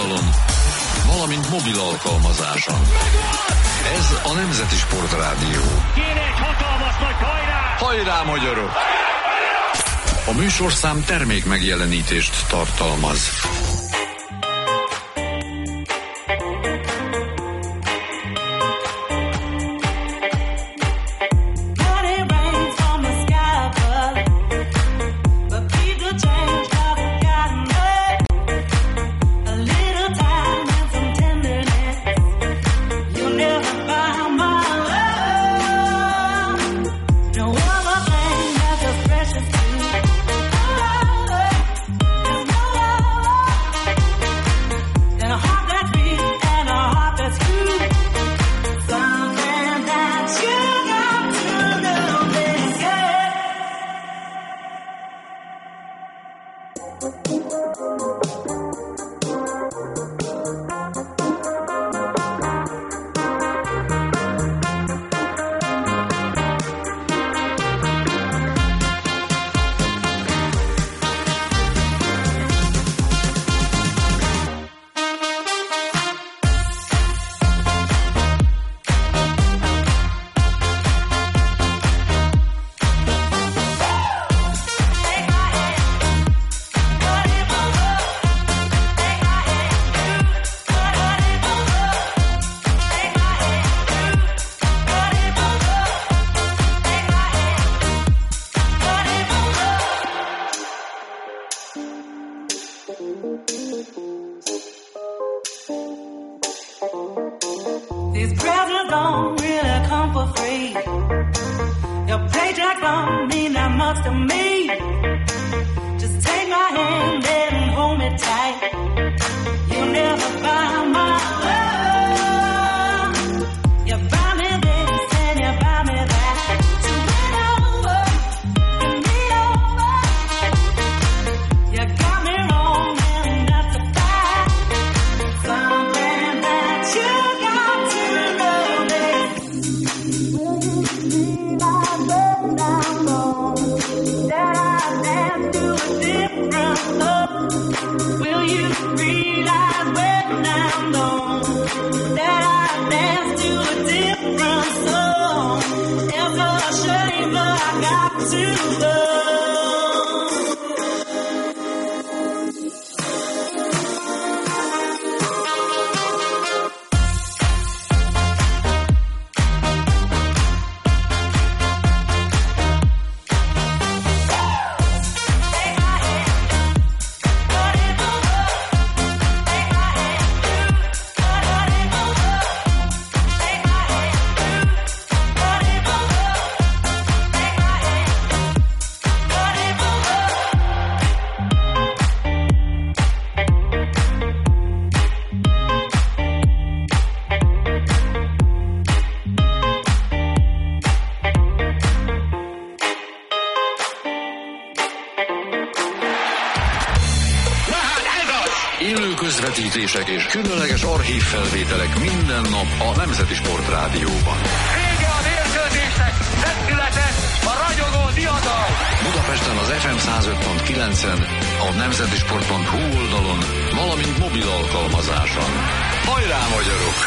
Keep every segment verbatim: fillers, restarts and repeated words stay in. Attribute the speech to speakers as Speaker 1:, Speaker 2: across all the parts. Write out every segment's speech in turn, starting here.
Speaker 1: oldalon, valamint mobil alkalmazáson. Ez a Nemzeti Sportrádió.
Speaker 2: Kéne egy hatalmas nagy hajrá!
Speaker 1: Hajrá, magyarok! A műsorszám termék megjelenítést tartalmaz. Közvetítések és különleges archív felvételek minden nap a Nemzeti Sportrádióban.
Speaker 2: Vége a mérkőzésnek, lendületes, a ragyogó diadal!
Speaker 1: Budapesten az ef em száz öt pont kilencen, a nemzetisport pont hu oldalon, valamint mobil alkalmazáson. Hajrá, magyarok!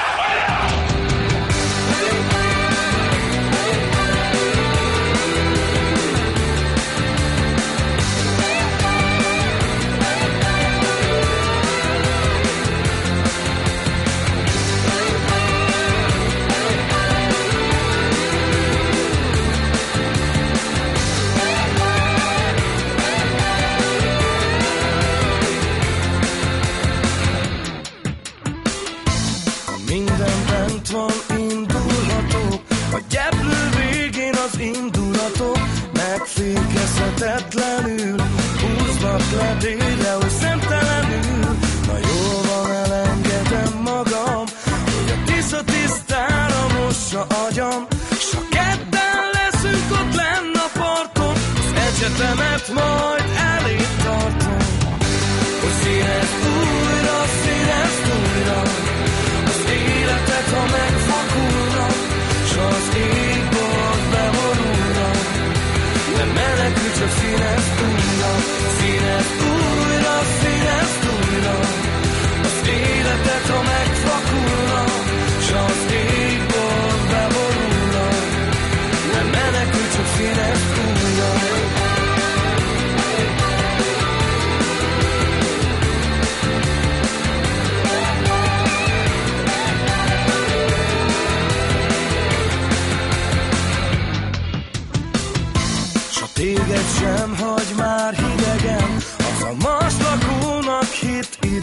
Speaker 3: Megfékezhetetlenül húznak le délre, hogy szemtelenül. Na jól van, elengedem magam, hogy a tisza tisztára mossa agyam. S ha ketten leszünk ott lenn a parton, az egyetemet majd elég tartom. Hogy színezd újra, színezd újra az életet, ha megvakulna, s az égbolt beborulna. De menekül, csak színezd újra, színezd újra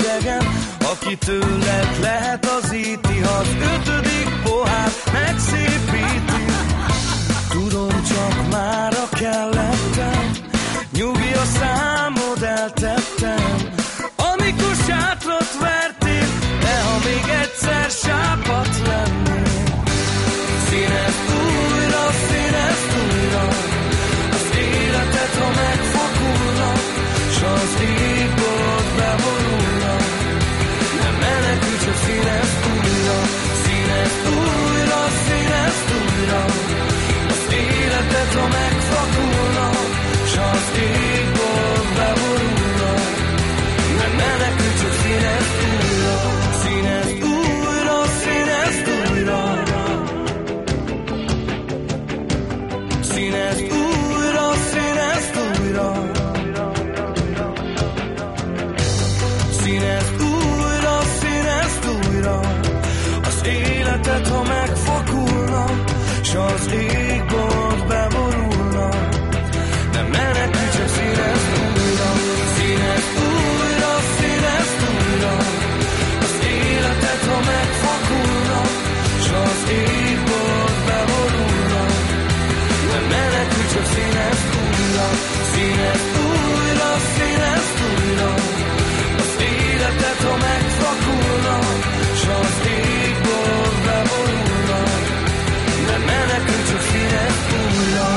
Speaker 3: idegen, aki tőled lehet az íti, ha az ötödik pohár megszépíti. Tudom, csak mára kellettem, nyugi a számod eltettem, amikor sátrat vertél, de ha még egyszer sápat lennél. Színezd újra, színezd újra az életet, ha megfakulna, s az égbolt beborulna. Nem menekülj, csak színezd újra, színezd újra, színezd újra az életet, ha megfakulna, s az égbolt beborulna. Nem menekülj, csak színezd újra, színezd újra, színezd újra. Színezd újra, színezd újra. Színezd újra, színezd újra az életet, ha megfakulna, s az égbolt beborulna. De menekülj, csak színezd újra, színezd újra, színezd újra az életet, ha megfakulna, s az égbolt beborulna. De menekülj, csak színezd újra, színezd újra, színezd újra az életet, ha megfakulna, s az égbolt beborulna. De menekülj, csak színezd újra.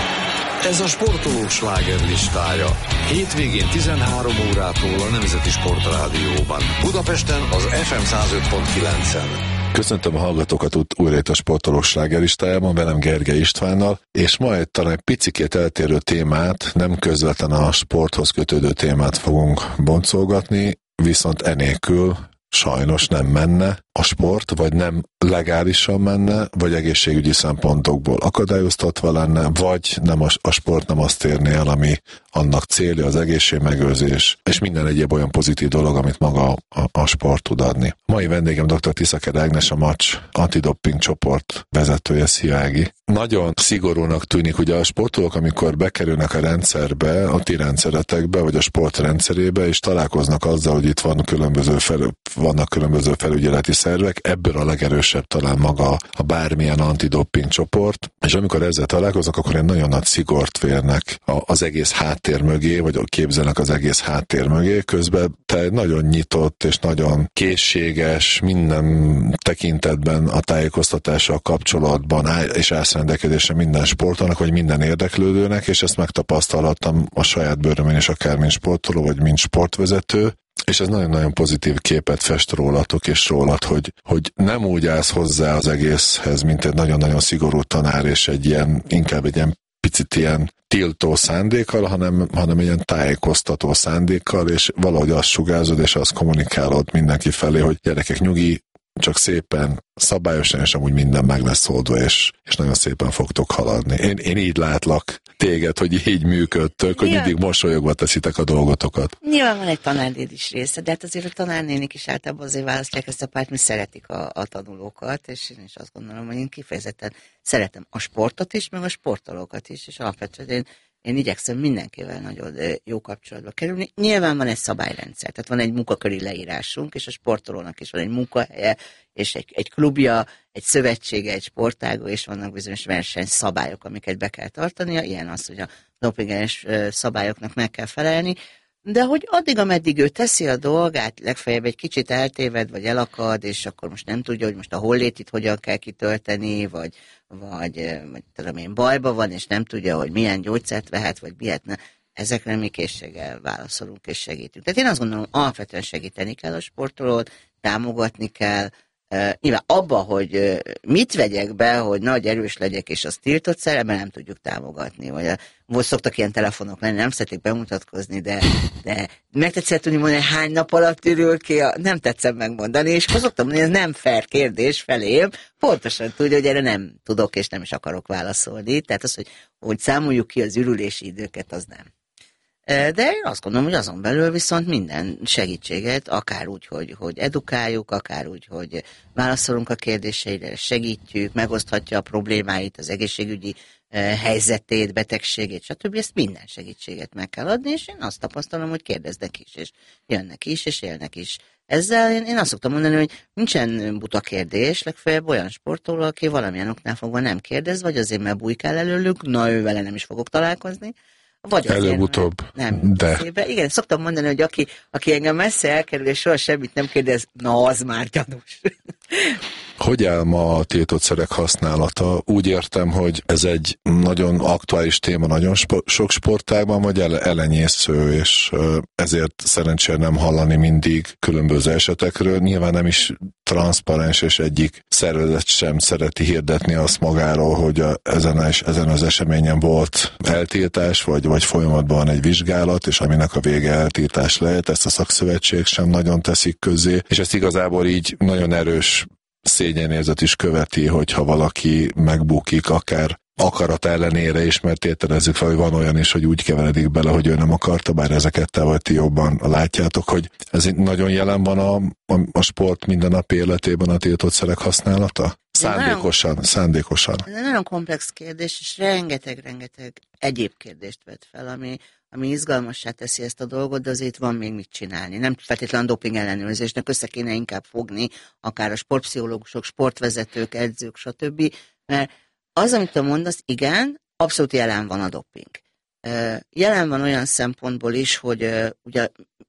Speaker 1: Ez a sportolók slágerlistája. Hétvégén tizenhárom órától a Nemzeti Sportrádióban. Budapesten az ef em száz öt pont kilencen.
Speaker 4: Köszöntöm a hallgatókat újra itt a sportolók slágerlistájában, velem Gergely Istvánnal, és ma egy talán egy picikét eltérő témát, nem közvetlen a sporthoz kötődő témát fogunk boncolgatni, viszont enélkül sajnos nem menne a sport, vagy nem legálisan menne, vagy egészségügyi szempontokból akadályoztatva lenne, vagy nem a, a sport nem azt érné el, ami annak célja, az egészségmegőrzés, és minden egyéb olyan pozitív dolog, amit maga a, a sport tud adni. Mai vendégem dr. Tiszaker Ágnes, a Match antidoping csoport vezetője. Szia, Ági! Nagyon szigorúnak tűnik, ugye a sportolók, amikor bekerülnek a rendszerbe, a ti rendszeretekbe, vagy a sport rendszerébe, és találkoznak azzal, hogy itt van különböző fel, vannak különböző felügyeleti szervek, ebből a legerősebb talán maga a bármilyen antidoping csoport, és amikor ezzel találkoznak, akkor egy nagyon nagy szigort vérnek az egész háttér mögé, vagy képzelnek az egész háttér mögé, közben te egy nagyon nyitott és nagyon készséges, minden tekintetben a tájékoztatással kapcsolatban és ászrendelkezésre minden sportolnak, vagy minden érdeklődőnek, és ezt megtapasztalhattam a saját bőrömön is, akár mint sportoló, vagy mint sportvezető, és ez nagyon-nagyon pozitív képet fest rólatok és rólad, hogy, hogy nem úgy állsz hozzá az egészhez, mint egy nagyon-nagyon szigorú tanár, és egy ilyen, inkább egy ilyen picit ilyen tiltó szándékkal, hanem, hanem ilyen tájékoztató szándékkal, és valahogy azt sugárzod, és azt kommunikálod mindenki felé, hogy gyerekek, nyugi, csak szépen, szabályosan, és amúgy minden meg lesz oldva, és, és nagyon szépen fogtok haladni. Én, én így látlak téged, hogy így működtök, hogy mindig mosolyogva teszitek a dolgotokat.
Speaker 5: Nyilván van egy tanárnéd is része, de hát azért a tanárnénik is általában azért választják ezt a párt, mi szeretik a, a tanulókat, és én is azt gondolom, hogy én kifejezetten szeretem a sportot is, meg a sportolókat is, és alapvetően én Én igyekszem mindenkivel nagyon jó kapcsolatba kerülni. Nyilván van egy szabályrendszer, tehát van egy munkaköri leírásunk, és a sportolónak is van egy munkahelye, és egy, egy klubja, egy szövetsége, egy sportágó, és vannak bizonyos versenyszabályok, amiket be kell tartania. Ilyen az, hogy a dopingellenes szabályoknak meg kell felelni. De hogy addig, ameddig ő teszi a dolgát, legfeljebb egy kicsit eltéved, vagy elakad, és akkor most nem tudja, hogy most a hollétit hogyan kell kitölteni, vagy, vagy, vagy tudom én, bajba van, és nem tudja, hogy milyen gyógyszert vehet, vagy miért ne. Ezekre mi készséggel válaszolunk és segítünk. Tehát én azt gondolom, alapvetően segíteni kell a sportolót, támogatni kell, Uh, nyilván abba, hogy uh, mit vegyek be, hogy nagy erős legyek, és azt tiltott szer, ebben nem tudjuk támogatni. Vagy, uh, most szoktak ilyen telefonok lenni, nem szeretik bemutatkozni, de, de meg tetszett tudni mondani, hogy hány nap alatt ürül ki, a, nem tetszem megmondani, és akkor szoktam mondani, ez nem fair kérdés felém, pontosan tudja, hogy erre nem tudok, és nem is akarok válaszolni. Tehát az, hogy, hogy számoljuk ki az ürülési időket, az nem. De én azt gondolom, hogy azon belül viszont minden segítséget, akár úgy, hogy, hogy edukáljuk, akár úgy, hogy válaszolunk a kérdéseire, segítjük, megoszthatja a problémáit az egészségügyi helyzetét, betegségét, stb. Ezt minden segítséget meg kell adni, és én azt tapasztalom, hogy kérdeznek is, és jönnek is, és élnek is. Ezzel én, én azt szoktam mondani, hogy nincsen buta kérdés, legfeljebb olyan sportoló, aki valamilyen oknál fogva nem kérdez, vagy azért, mert bujkál előlük, na ő vele nem is fogok találkozni, vagy azért,
Speaker 4: előbb-utóbb,
Speaker 5: nem
Speaker 4: de...
Speaker 5: Szépen. Igen, szoktam mondani, hogy aki, aki engem messze elkerül, és soha semmit nem kérdez, na az már gyanús.
Speaker 4: Hogy áll ma a tiltott szerek használata? Úgy értem, hogy ez egy nagyon aktuális téma nagyon spo- sok sportágban, vagy ele- elenyésző, és ezért szerencsére nem hallani mindig különböző esetekről. Nyilván nem is transzparens, és egyik szervezet sem szereti hirdetni azt magáról, hogy a, ezen, a, ezen az eseményen volt eltiltás, vagy, vagy folyamatban van egy vizsgálat, és aminek a vége eltiltás lehet, ezt a szakszövetség sem nagyon teszik közzé, és ezt igazából így nagyon erős szégyenérzet is követi, hogyha valaki megbukik, akár akarat ellenére is, mert tételezzük fel, hogy van olyan is, hogy úgy keveredik bele, hogy ő nem akarta, bár ezeket te vagy ti jobban látjátok, hogy ez nagyon jelen van a, a, a sport mindennapi életében a tiltott szerek használata? Szándékosan, nagyon, szándékosan.
Speaker 5: Ez egy nagyon komplex kérdés, és rengeteg-rengeteg egyéb kérdést vet fel, ami, ami izgalmassá teszi ezt a dolgot, de azért van még mit csinálni. Nem feltétlenül doping ellenőrzésnek össze kéne inkább fogni, akár a sportpszichológusok, sportvezetők, edzők, stb. Mert az, amit te mondasz, igen, abszolút jelen van a doping. Jelen van olyan szempontból is, hogy ugye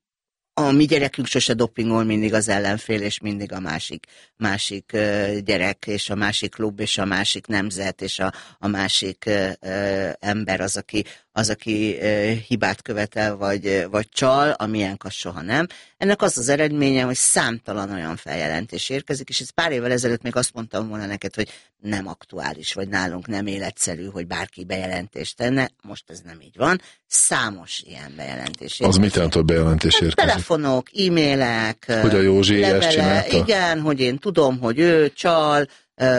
Speaker 5: a mi gyerekünk sose dopingol, mindig az ellenfél, és mindig a másik, másik uh, gyerek, és a másik klub, és a másik nemzet, és a, a másik uh, ember az, aki, az, aki uh, hibát követel, vagy, vagy csal, amilyen az soha nem. Ennek az az eredménye, hogy számtalan olyan feljelentés érkezik, és ez pár évvel ezelőtt még azt mondtam volna neked, hogy nem aktuális, vagy nálunk nem életszerű, hogy bárki bejelentést tenne. Most ez nem így van. Számos ilyen bejelentés érkezik.
Speaker 4: Az mit jelent, hogy bejelentés érkezik?
Speaker 5: Telefonok, e-mailek,
Speaker 4: hogy a Józsi
Speaker 5: levele,
Speaker 4: ezt csinálta?
Speaker 5: Igen, hogy én tudom, hogy ő csal,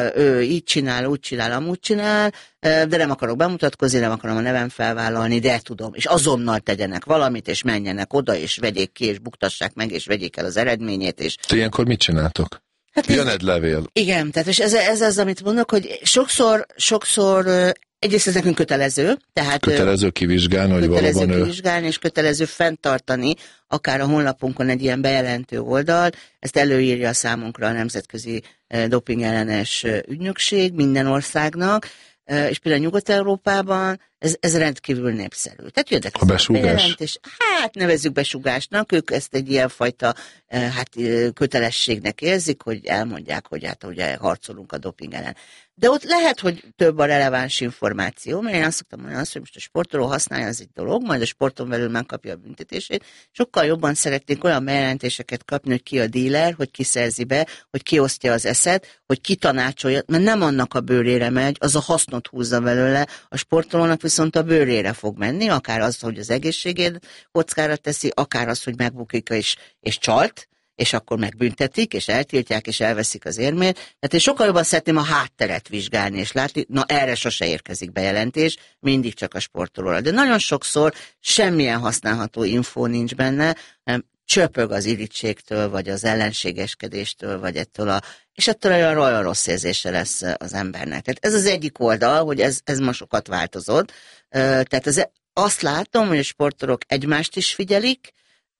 Speaker 5: ő így csinál, úgy csinál, amúgy csinál, de nem akarok bemutatkozni, nem akarom a nevem felvállalni, de tudom. És azonnal tegyenek valamit, és menjenek oda, és vegyék ki, és buktassák meg, és vegyék el az eredményét. És...
Speaker 4: Te ilyenkor mit csináltok? Hát jön egy levél.
Speaker 5: Igen, tehát és ez, ez az, amit mondok, hogy sokszor, sokszor egyrészt ez nekünk kötelező. Tehát
Speaker 4: kötelező kivizsgálni, hogy valóban ő...
Speaker 5: Kötelező kivizsgálni, és kötelező fenntartani, akár a honlapunkon egy ilyen bejelentő oldal. Ezt előírja számunkra a Nemzetközi Dopingellenes Ügynökség minden országnak, és például Nyugat-Európában ez, ez rendkívül népszerű. Tehát jöttek
Speaker 4: a besúgás?
Speaker 5: És hát nevezzük besúgásnak, ők ezt egy ilyenfajta hát, kötelességnek érzik, hogy elmondják, hogy hát ugye harcolunk a doping ellen. De ott lehet, hogy több a releváns információ, mert én azt szoktam mondani, azt, hogy most a sportoló használja, az egy dolog, majd a sporton belül megkapja a büntetését. Sokkal jobban szeretnénk olyan bejelentéseket kapni, hogy ki a díler, hogy ki szerzi be, hogy ki osztja az eszet, hogy ki tanácsolja, mert nem annak a bőrére megy, az a hasznot húzza belőle, a sportolónak viszont a bőrére fog menni, akár az, hogy az egészségét kockára teszi, akár az, hogy megbukik és, és csalt, és akkor megbüntetik, és eltiltják, és elveszik az érmét. Tehát én sokkal jobban szeretném a hátteret vizsgálni, és látni, na erre sose érkezik bejelentés, mindig csak a sportolóra. De nagyon sokszor semmilyen használható infó nincs benne, hanem csöpög az irítségtől, vagy az ellenségeskedéstől, vagy ettől a, és ettől olyan, olyan rossz érzése lesz az embernek. Tehát ez az egyik oldal, hogy ez, ez ma sokat változott. Tehát ez, azt látom, hogy a sportolók egymást is figyelik,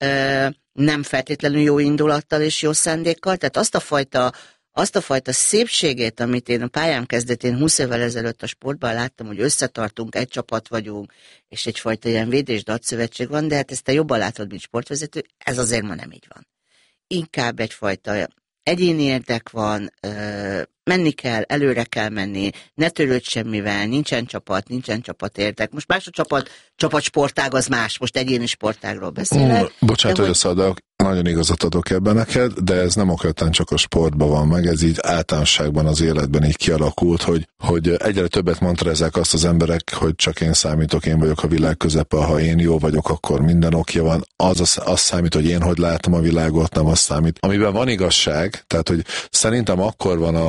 Speaker 5: nem feltétlenül jó indulattal és jó szándékkal, tehát azt a fajta, azt a fajta szépségét, amit én a pályám kezdetén húsz évvel ezelőtt a sportban láttam, hogy összetartunk, egy csapat vagyunk, és egyfajta ilyen védés datszövetség van, de hát ezt te jobban látod, mint sportvezető, ez azért ma nem így van. Inkább egyfajta egyéni érdek van, menni kell, előre kell menni, ne törődj semmivel, nincsen csapat, nincsen csapat érdek. Most más a csapat, csapatsportág az más, most egyéni sportágról beszélek.
Speaker 4: Mm, bocsánat, hogy összeadok, nagyon igazat adok ebben neked, de ez nem okvetlen csak a sportban van meg, ez így általánosságban az életben így kialakult, hogy, hogy egyre többet mondrezzák azt az emberek, hogy csak én számítok, én vagyok a világ közepe, ha én jó vagyok, akkor minden okja van. Az, az, az számít, hogy én hogy látom a világot, nem az számít. Amiben van igazság, tehát hogy szerintem akkor van a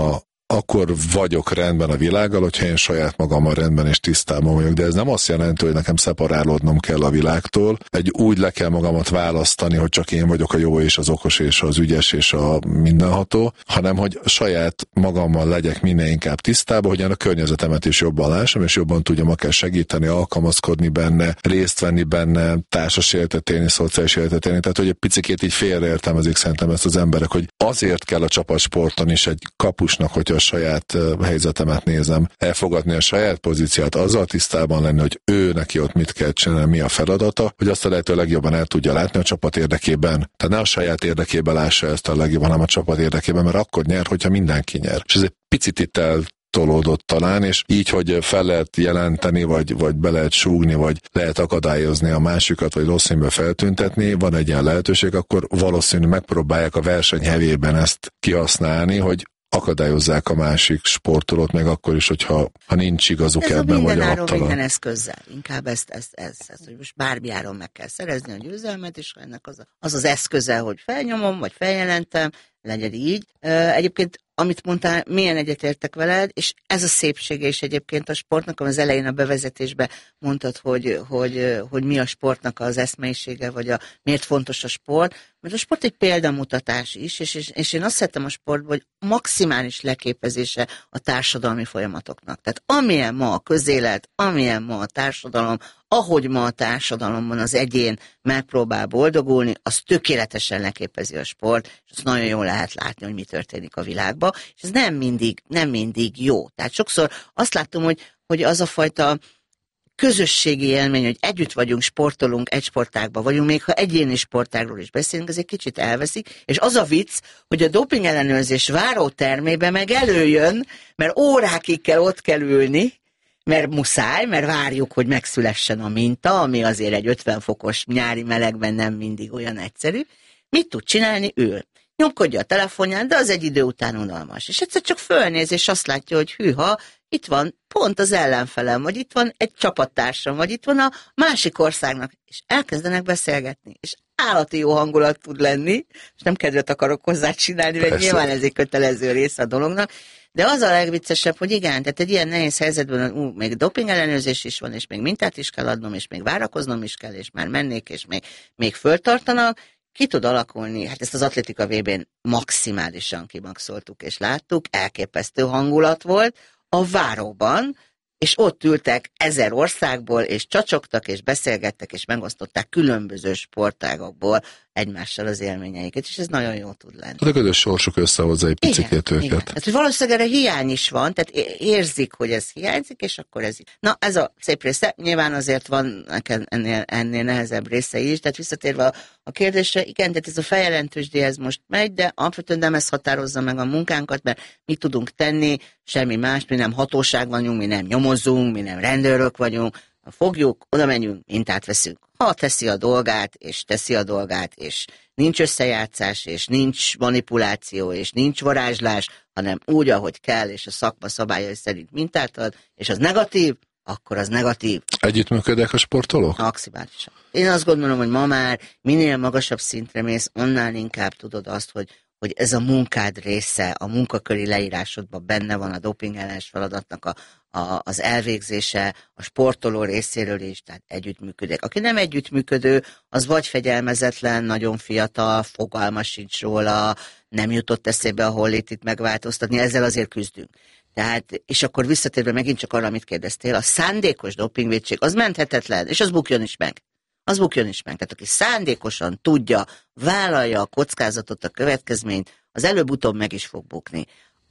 Speaker 4: akkor vagyok rendben a világgal, hogyha én saját magammal rendben és tisztában vagyok, de ez nem azt jelenti, hogy nekem szeparálódnom kell a világtól, egy úgy le kell magamat választani, hogy csak én vagyok a jó és az okos és az ügyes és a mindenható, hanem hogy saját magammal legyek minél inkább tisztában, hogy én a környezetemet is jobban lássam, és jobban tudjam akár segíteni, alkalmazkodni benne, részt venni benne, társas életet élni, szociális életet élni, tehát hogy egy picikét így félreértelmezik szerintem ezt az emberek, hogy azért kell a csapatsporton is egy kapusnak, hogyha a saját helyzetemet nézem, elfogadni a saját pozíciát, azzal tisztában lenni, hogy ő neki ott mit kell csinálni, mi a feladata, hogy azt a lehető legjobban el tudja látni a csapat érdekében. Tehát ne a saját érdekében lássa ezt a legjobban, hanem a csapat érdekében, mert akkor nyer, hogyha mindenki nyer. És ez egy picit itt eltolódott talán, és így, hogy fel lehet jelenteni, vagy, vagy be lehet súgni, vagy lehet akadályozni a másikat, vagy rossz színbe feltüntetni, van egy ilyen lehetőség, akkor valószínű megpróbálják a verseny hevében ezt kihasználni, hogy akadályozzák a másik sportolót, meg akkor is, hogyha ha nincs igazuk ez ebben, vagy alaptalan.
Speaker 5: Minden eszközzel. Inkább ezt, ezt, ezt, ezt, hogy most bármi áron meg kell szerezni a győzelmet, és ennek az, a, az az eszköze, hogy felnyomom, vagy feljelentem, legyen így. Egyébként, amit mondtál, milyen egyetértek veled, és ez a szépsége is egyébként a sportnak, az elején a bevezetésben mondtad, hogy, hogy, hogy mi a sportnak az eszmeisége, vagy a, miért fontos a sport, mert a sport egy példamutatás is, és, és, és én azt szeretem a sportban, hogy maximális leképezése a társadalmi folyamatoknak. Tehát amilyen ma a közélet, amilyen ma a társadalom, ahogy ma a társadalomban az egyén megpróbál boldogulni, az tökéletesen leképezi a sport, és azt nagyon jól lehet látni, hogy mi történik a világban, és ez nem mindig, nem mindig jó. Tehát sokszor azt látom, hogy, hogy az a fajta közösségi élmény, hogy együtt vagyunk, sportolunk, egy sportágban vagyunk, még ha egyéni sportágról is beszélünk, ez egy kicsit elveszik, és az a vicc, hogy a doping ellenőrzés várótermébe meg előjön, mert órákig kell ott kell ülni, mert muszáj, mert várjuk, hogy megszülessen a minta, ami azért egy ötven fokos nyári melegben nem mindig olyan egyszerű. Mit tud csinálni? Ül. Nyomkodja a telefonján, de az egy idő után unalmas. És egyszer csak fölnéz, és azt látja, hogy hűha, itt van pont az ellenfelem, vagy itt van egy csapattársam, vagy itt van a másik országnak, és elkezdenek beszélgetni, és állati jó hangulat tud lenni, és nem kedvet akarok hozzá csinálni, mert nyilván ez egy kötelező része a dolognak, de az a legviccesebb, hogy igen, tehát egy ilyen nehéz helyzetben ú, még doping ellenőrzés is van, és még mintát is kell adnom, és még várakoznom is kell, és már mennék, és még, még föltartanak, ki tud alakulni, hát ezt az atlétika vé bén maximálisan kimaxoltuk, és láttuk, elképesztő hangulat volt a váróban, és ott ültek ezer országból, és csacsogtak, és beszélgettek, és megosztották különböző sportágokból egymással az élményeiket, és ez nagyon jó tud lenni.
Speaker 4: A közös sorsuk összehozza egy picikét őket.
Speaker 5: Igen. Hát, hogy valószínűleg erre hiány is van, tehát érzik, hogy ez hiányzik, és akkor ez így. Na, ez a szép része, nyilván azért van nekem ennél, ennél nehezebb része is, tehát visszatérve a, a kérdésre, igen, tehát ez a feljelentősdíj ez most megy, de alapvetően nem ez határozza meg a munkánkat, mert mi tudunk tenni, semmi más, mi nem hatóság vagyunk, mi nem nyomozunk, mi nem rendőrök vagyunk, fogjuk, oda menjünk, mintát veszünk. Ha teszi a dolgát, és teszi a dolgát, és nincs összejátszás, és nincs manipuláció, és nincs varázslás, hanem úgy, ahogy kell, és a szakma szabályai szerint mintát ad, és az negatív, akkor az negatív.
Speaker 4: Együttműködnek a sportolók?
Speaker 5: Maximálisan. Én azt gondolom, hogy ma már minél magasabb szintre mész, annál inkább tudod azt, hogy hogy ez a munkád része, a munkaköri leírásodban benne van a doping ellenes feladatnak a, a, az elvégzése, a sportoló részéről is, tehát együttműködnek. Aki nem együttműködő, az vagy fegyelmezetlen, nagyon fiatal, fogalma sincs róla, nem jutott eszébe a hollétit megváltoztatni, ezzel azért küzdünk. Tehát, és akkor visszatérve megint csak arra, amit kérdeztél, a szándékos dopingvétség, az menthetetlen, és az bukjon is meg. Az bukjon is meg. Tehát aki szándékosan tudja, vállalja a kockázatot, a következményt, az előbb-utóbb meg is fog bukni.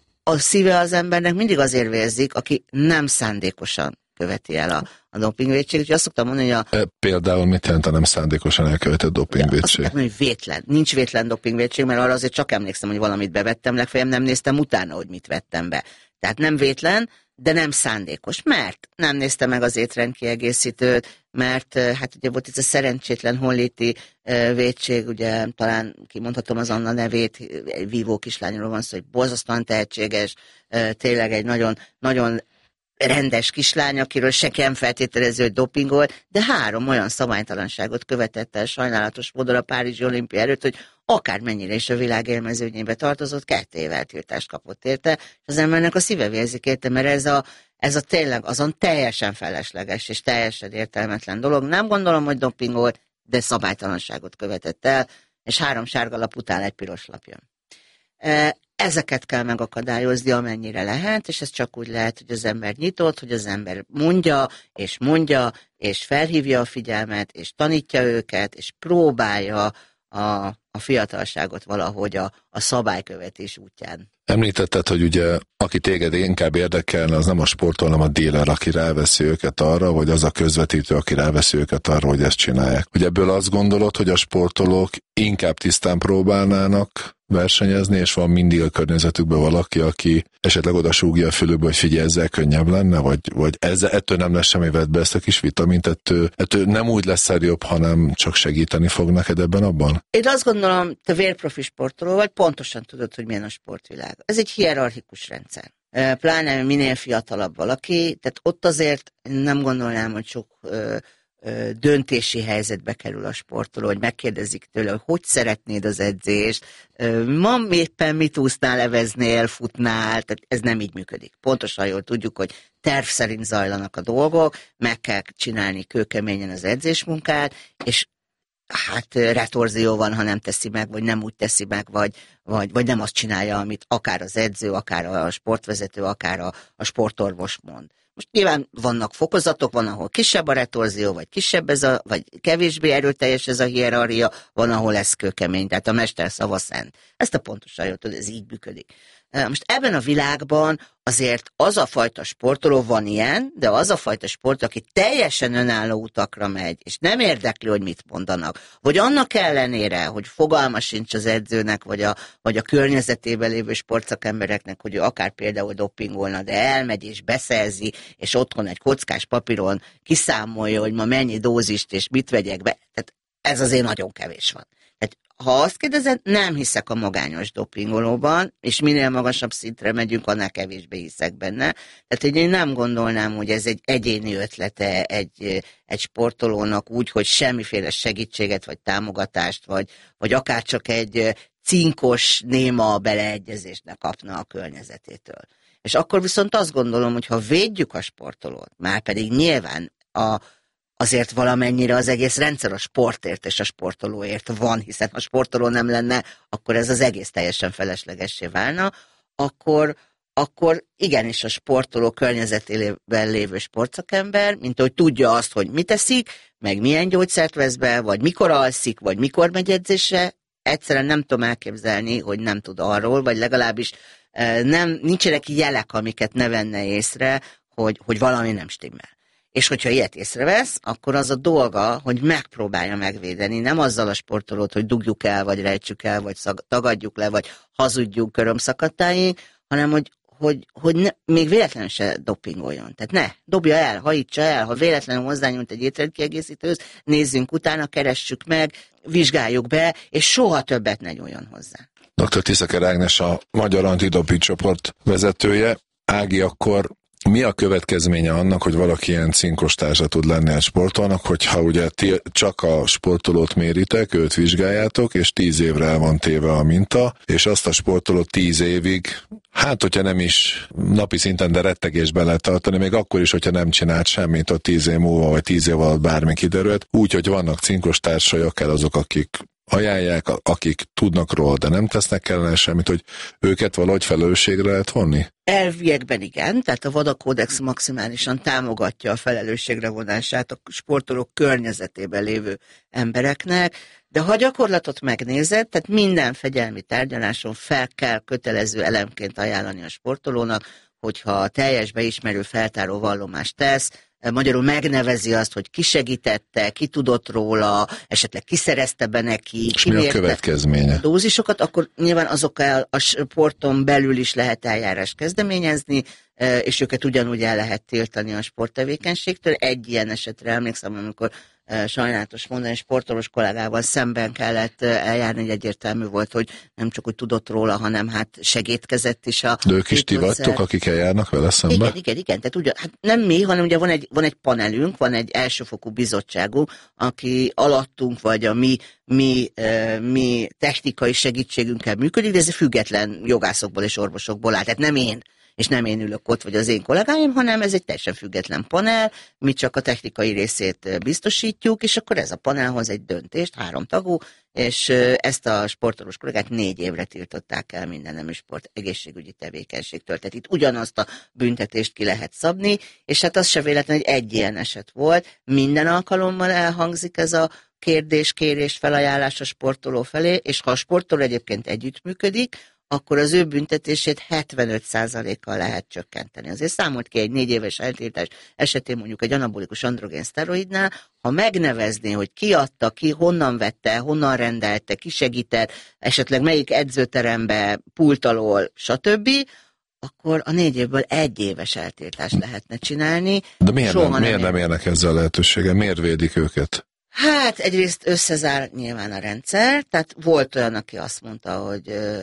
Speaker 5: A szíve az embernek mindig azért vérzik, aki nem szándékosan követi el a, a dopingvétséget. Úgyhogy azt szoktam mondani, hogy a...
Speaker 4: E, például mit jelent a nem szándékosan elkövetett dopingvétség?
Speaker 5: Azt mondják, hogy vétlen. Nincs vétlen dopingvétség, mert arra azért csak emlékszem, hogy valamit bevettem, legfeljebb nem néztem utána, hogy mit vettem be. Tehát nem vétlen, de nem szándékos. Mert nem nézte meg az étrendkiegészítőt, mert hát ugye volt ez a szerencsétlen honléti uh, vétség, ugye talán kimondhatom az Anna nevét, egy vívó kislányról van szó, hogy borzasztóan tehetséges, uh, tényleg egy nagyon, nagyon rendes kislány, akiről senki nem feltételező, hogy dopingol, de három olyan szabálytalanságot követett el sajnálatos módon a Párizsi olimpia előtt, hogy akármennyire is a világ élmezőnyébe tartozott, kettő év eltiltást kapott érte, és az embernek a szíve vérzik érte, mert ez a, ez a tényleg azon teljesen felesleges és teljesen értelmetlen dolog. Nem gondolom, hogy dopingol, de szabálytalanságot követett el, és három sárga lap után egy piros lap jön. Ezeket kell megakadályozni, amennyire lehet, és ez csak úgy lehet, hogy az ember nyitott, hogy az ember mondja, és mondja, és felhívja a figyelmet, és tanítja őket, és próbálja a, a fiatalságot valahogy a, a szabálykövetés útján.
Speaker 4: Említetted, hogy ugye, aki téged inkább érdekelne, az nem a sportol, hanem a díler, aki ráveszi őket arra, vagy az a közvetítő, aki ráveszi őket arra, hogy ezt csinálják. Hogy ebből azt gondolod, hogy a sportolók inkább tisztán próbálnának versenyezni, és van mindig a környezetükben valaki, aki esetleg oda súgja a fülükbe, hogy figyelj, ezzel könnyebb lenne, vagy, vagy ezzel, ettől nem lesz semmi, vett be ezt a kis vitamint, ettől, ettől nem úgy lesz jobb, hanem csak segíteni fog neked ebben abban?
Speaker 5: Én azt gondolom, te vérprofi sportoló vagy, pontosan tudod, hogy milyen a sportvilág. Ez egy hierarchikus rendszer. Pláne minél fiatalabb valaki, tehát ott azért nem gondolnám, hogy sok ö, ö, döntési helyzetbe kerül a sportoló, hogy megkérdezik tőle, hogy hogy szeretnéd az edzést, ö, ma éppen mit úsznál, leveznél, futnál, tehát ez nem így működik. Pontosan jól tudjuk, hogy terv szerint zajlanak a dolgok, meg kell csinálni kőkeményen az edzésmunkát, és hát retorzió van, ha nem teszi meg, vagy nem úgy teszi meg, vagy, vagy, vagy nem azt csinálja, amit akár az edző, akár a sportvezető, akár a, a sportorvos mond. Most nyilván vannak fokozatok, van, ahol kisebb a retorzió, vagy kisebb ez a, vagy kevésbé erőteljes ez a hierarchia, van, ahol ez kőkemény, tehát a mester szava szent. Ezt a pontosan jól tudod, ez így működik. Most ebben a világban azért az a fajta sportoló van ilyen, de az a fajta sport, aki teljesen önálló utakra megy, és nem érdekli, hogy mit mondanak, vagy annak ellenére, hogy fogalma sincs az edzőnek, vagy a, vagy a környezetében lévő sportszakembereknek, hogy ő akár például dopingolna, de elmegy és beszerzi, és otthon egy kockás papíron kiszámolja, hogy ma mennyi dózist és mit vegyek be. Tehát ez azért nagyon kevés van. Tehát ha azt kérdezed, nem hiszek a magányos dopingolóban, és minél magasabb szintre megyünk, annál kevésbé hiszek benne. Tehát én nem gondolnám, hogy ez egy egyéni ötlete egy, egy sportolónak úgy, hogy semmiféle segítséget, vagy támogatást, vagy, vagy akár csak egy cinkos, néma beleegyezést ne kapna a környezetétől. És akkor viszont azt gondolom, hogy ha védjük a sportolót, már pedig nyilván a azért valamennyire az egész rendszer a sportért és a sportolóért van, hiszen ha sportoló nem lenne, akkor ez az egész teljesen feleslegessé válna, akkor, akkor igenis a sportoló környezetében lévő sportszakember, mint ahogy tudja azt, hogy mit eszik, meg milyen gyógyszert vesz be, vagy mikor alszik, vagy mikor megy edzésre, egyszerűen nem tudom elképzelni, hogy nem tud arról, vagy legalábbis nem, nincsenek jelek, amiket ne venne észre, hogy, hogy valami nem stimmel. És hogyha ilyet észrevesz, akkor az a dolga, hogy megpróbálja megvédeni, nem azzal a sportolót, hogy dugjuk el, vagy rejtsük el, vagy szag, tagadjuk le, vagy hazudjuk körömszakadtáig, hanem hogy, hogy, hogy ne, még véletlenül se dopingoljon. Tehát ne, dobja el, hajítsa el, ha véletlenül hozzányújt egy étrendkiegészítőhöz, nézzünk utána, keressük meg, vizsgáljuk be, és soha többet ne nyúljon hozzá.
Speaker 4: doktor Tiszaker Ágnes, a Magyar Antidoping csoport vezetője. Ági, akkor mi a következménye annak, hogy valaki ilyen cinkos társa tud lenni a sportolnak, hogyha ugye ti csak a sportolót méritek, őt vizsgáljátok, és tíz évre el van téve a minta, és azt a sportolót tíz évig, hát hogyha nem is napi szinten, de rettegésben lehet tartani, még akkor is, hogyha nem csinált semmit, ott tíz év múlva, vagy tíz év alatt bármi kiderült, úgy, hogy vannak cinkos társai, akár azok, akik ajánlják, akik tudnak róla, de nem tesznek ellene semmit, hogy őket valahogy felelősségre lehet vonni?
Speaker 5: Elviekben igen, tehát a VADA kódex maximálisan támogatja a felelősségre vonását a sportolók környezetében lévő embereknek, de ha a gyakorlatot megnézed, tehát minden fegyelmi tárgyaláson fel kell kötelező elemként ajánlani a sportolónak, hogyha a teljes beismerő feltáró vallomást tesz, magyarul megnevezi azt, hogy ki segítette, ki tudott róla, esetleg kiszerezte be neki,
Speaker 4: és mi a következménye?
Speaker 5: A dózisokat, akkor nyilván azokkal a sporton belül is lehet eljárás kezdeményezni, és őket ugyanúgy el lehet tiltani a sporttevékenységtől. Egy ilyen esetre emlékszem, amikor sajnálatos mondani, sportolós kollégával szemben kellett eljárni, hogy egyértelmű volt, hogy nem csak úgy tudott róla, hanem hát segítkezett is a...
Speaker 4: De ők is ti vagytok, akik eljárnak vele szembe?
Speaker 5: Igen, igen, igen. Tehát ugye, hát nem mi, hanem ugye van egy, van egy panelünk, van egy elsőfokú bizottságunk, aki alattunk vagy a mi, mi, mi technikai segítségünkkel működik, de ez független jogászokból és orvosokból áll. Tehát nem én, és nem én ülök ott, vagy az én kollégáim, hanem ez egy teljesen független panel, mi csak a technikai részét biztosítjuk, és akkor ez a panel hoz egy döntést, három tagú, és ezt a sportolós kollégát négy évre tiltották el minden nemű sport egészségügyi tevékenységtől. Tehát itt ugyanazt a büntetést ki lehet szabni, és hát az se véletlen, hogy egy ilyen eset volt. Minden alkalommal elhangzik ez a kérdés, kérés, felajánlás a sportoló felé, és ha a sportoló egyébként együttműködik, akkor az ő büntetését hetvenöt százalékkal lehet csökkenteni. Azért számolt ki egy négy éves eltiltás esetén mondjuk egy anabolikus androgén szteroidnál, ha megnevezné, hogy ki adta, ki honnan vette, honnan rendelte, ki segített, esetleg melyik edzőterembe, pult alól, stb., akkor a négy évből egy éves eltiltást lehetne csinálni.
Speaker 4: De miért, nem, nem, miért nem érnek ezzel a lehetőséggel? Miért védik őket?
Speaker 5: Hát egyrészt összezár nyilván a rendszer, tehát volt olyan, aki azt mondta, hogy ö,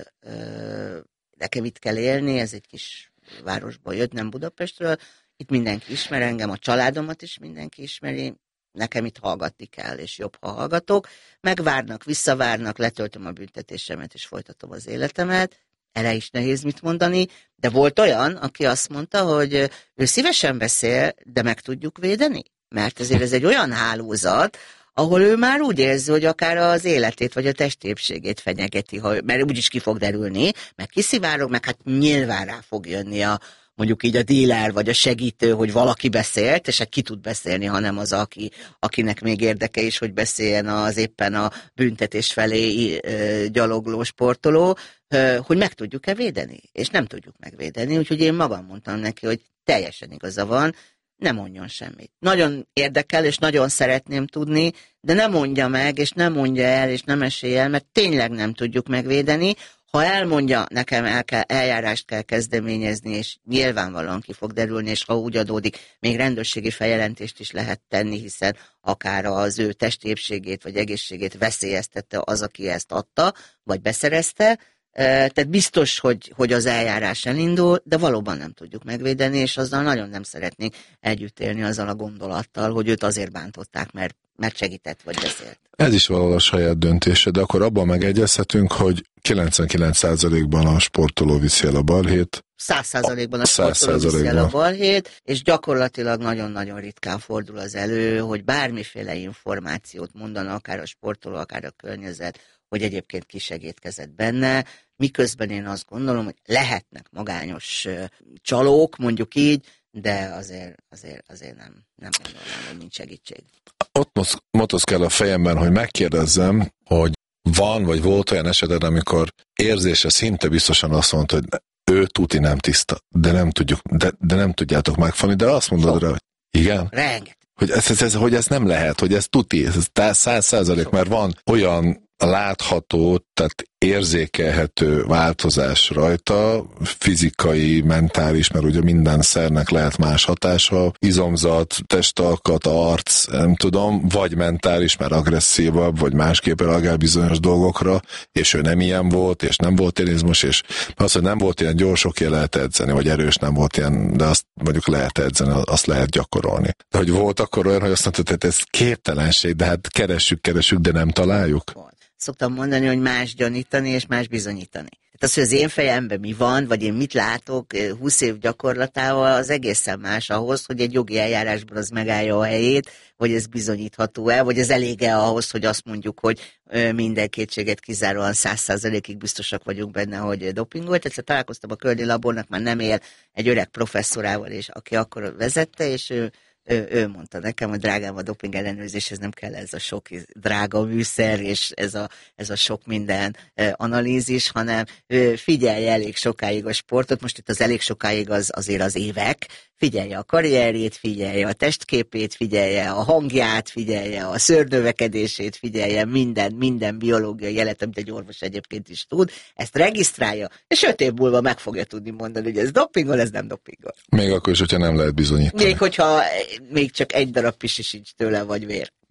Speaker 5: ö, nekem itt kell élni, ez egy kis városból jött, nem Budapestről, itt mindenki ismer engem, a családomat is mindenki ismeri, nekem itt hallgatni kell, és jobb, ha hallgatok, megvárnak, visszavárnak, letöltöm a büntetésemet, és folytatom az életemet, erre is nehéz mit mondani, de volt olyan, aki azt mondta, hogy ő szívesen beszél, de meg tudjuk védeni, mert ezért ez egy olyan hálózat, ahol ő már úgy érzi, hogy akár az életét vagy a testépségét fenyegeti, ha, mert úgyis ki fog derülni, meg kiszivárog, meg hát nyilván rá fog jönni a, mondjuk így a díler vagy a segítő, hogy valaki beszélt, és hát ki tud beszélni, hanem az, aki, akinek még érdeke is, hogy beszéljen az éppen a büntetés felé ö, gyalogló sportoló, ö, hogy meg tudjuk-e védeni, és nem tudjuk megvédeni, úgyhogy én magam mondtam neki, hogy teljesen igaza van, ne mondjon semmit. Nagyon érdekel, és nagyon szeretném tudni, de ne mondja meg, és nem mondja el, és nem esélye el, mert tényleg nem tudjuk megvédeni. Ha elmondja, nekem el kell, eljárást kell kezdeményezni, és nyilvánvalóan ki fog derülni, és ha úgy adódik, még rendőrségi feljelentést is lehet tenni, hiszen akár az ő testépségét vagy egészségét veszélyeztette az, aki ezt adta, vagy beszerezte. Tehát biztos, hogy, hogy az eljárás elindul, de valóban nem tudjuk megvédeni, és azzal nagyon nem szeretnék együtt élni azzal a gondolattal, hogy őt azért bántották, mert, mert segített vagy beszélt.
Speaker 4: Ez is valahol a saját döntése, de akkor abban megegyezhetünk, hogy kilencvenkilenc százalékban a sportoló viszi el a balhét.
Speaker 5: száz százalékban a sportoló viszi el a balhét, és gyakorlatilag nagyon-nagyon ritkán fordul az elő, hogy bármiféle információt mondana, akár a sportoló, akár a környezet, hogy egyébként ki segítkezett benne, miközben én azt gondolom, hogy lehetnek magányos uh, csalók, mondjuk így, de azért, azért, azért nem, nem gondolom, hogy nincs segítség.
Speaker 4: Ott motoszkál a fejemben, hogy megkérdezzem, hogy van, vagy volt olyan eseted, amikor érzése szinte biztosan azt mondta, hogy ő tuti nem tiszta, de nem tudjuk, de, de nem tudjátok megfogni, de azt mondod rá, hogy igen?
Speaker 5: Renget.
Speaker 4: Hogy ez, ez, ez, hogy ez nem lehet, hogy ez tuti, ez száz százalék, mert van olyan látható, tehát érzékelhető változás rajta, fizikai, mentális, mert ugye minden szernek lehet más hatása, izomzat, testalkat, arc, nem tudom, vagy mentális, mert agresszívabb, vagy másképp reagál bizonyos dolgokra, és ő nem ilyen volt, és nem volt tenizmus, és az, hogy nem volt ilyen gyors, oké, lehet edzeni, vagy erős nem volt ilyen, de azt mondjuk lehet edzeni, azt lehet gyakorolni. De hogy volt akkor olyan, hogy azt mondtad, hogy ez képtelenség, de hát keressük, keressük, de nem találjuk.
Speaker 5: Szoktam mondani, hogy más gyanítani és más bizonyítani. Tehát az, hogy az én fejemben mi van, vagy én mit látok húsz év gyakorlatával, az egészen más ahhoz, hogy egy jogi eljárásban az megállja a helyét, vagy ez bizonyítható-e, vagy ez elég-e ahhoz, hogy azt mondjuk, hogy minden kétséget kizáróan száz százalékig biztosak vagyunk benne, hogy dopingolt. Egyszer találkoztam a Kördi Labornak, már nem él, egy öreg professzorával, és aki akkor vezette, és ő Ő, ő mondta nekem, hogy drágám, a doping ellenőrzéshez nem kell ez a sok drága műszer, és ez a, ez a sok minden e, analízis, hanem e, figyelje elég sokáig a sportot, most itt az elég sokáig az azért az évek, figyelje a karrierjét, figyelje a testképét, figyelje a hangját, figyelje a szőrnövekedését, figyelje minden, minden biológiai jelet, amit egy orvos egyébként is tud, ezt regisztrálja, és öt év múlva meg fogja tudni mondani, hogy ez dopingol, ez nem dopingol.
Speaker 4: Még akkor is, hogyha nem lehet bizonyítani.
Speaker 5: Még hogyha még csak egy darab pisi sincs tőle, vagy vér.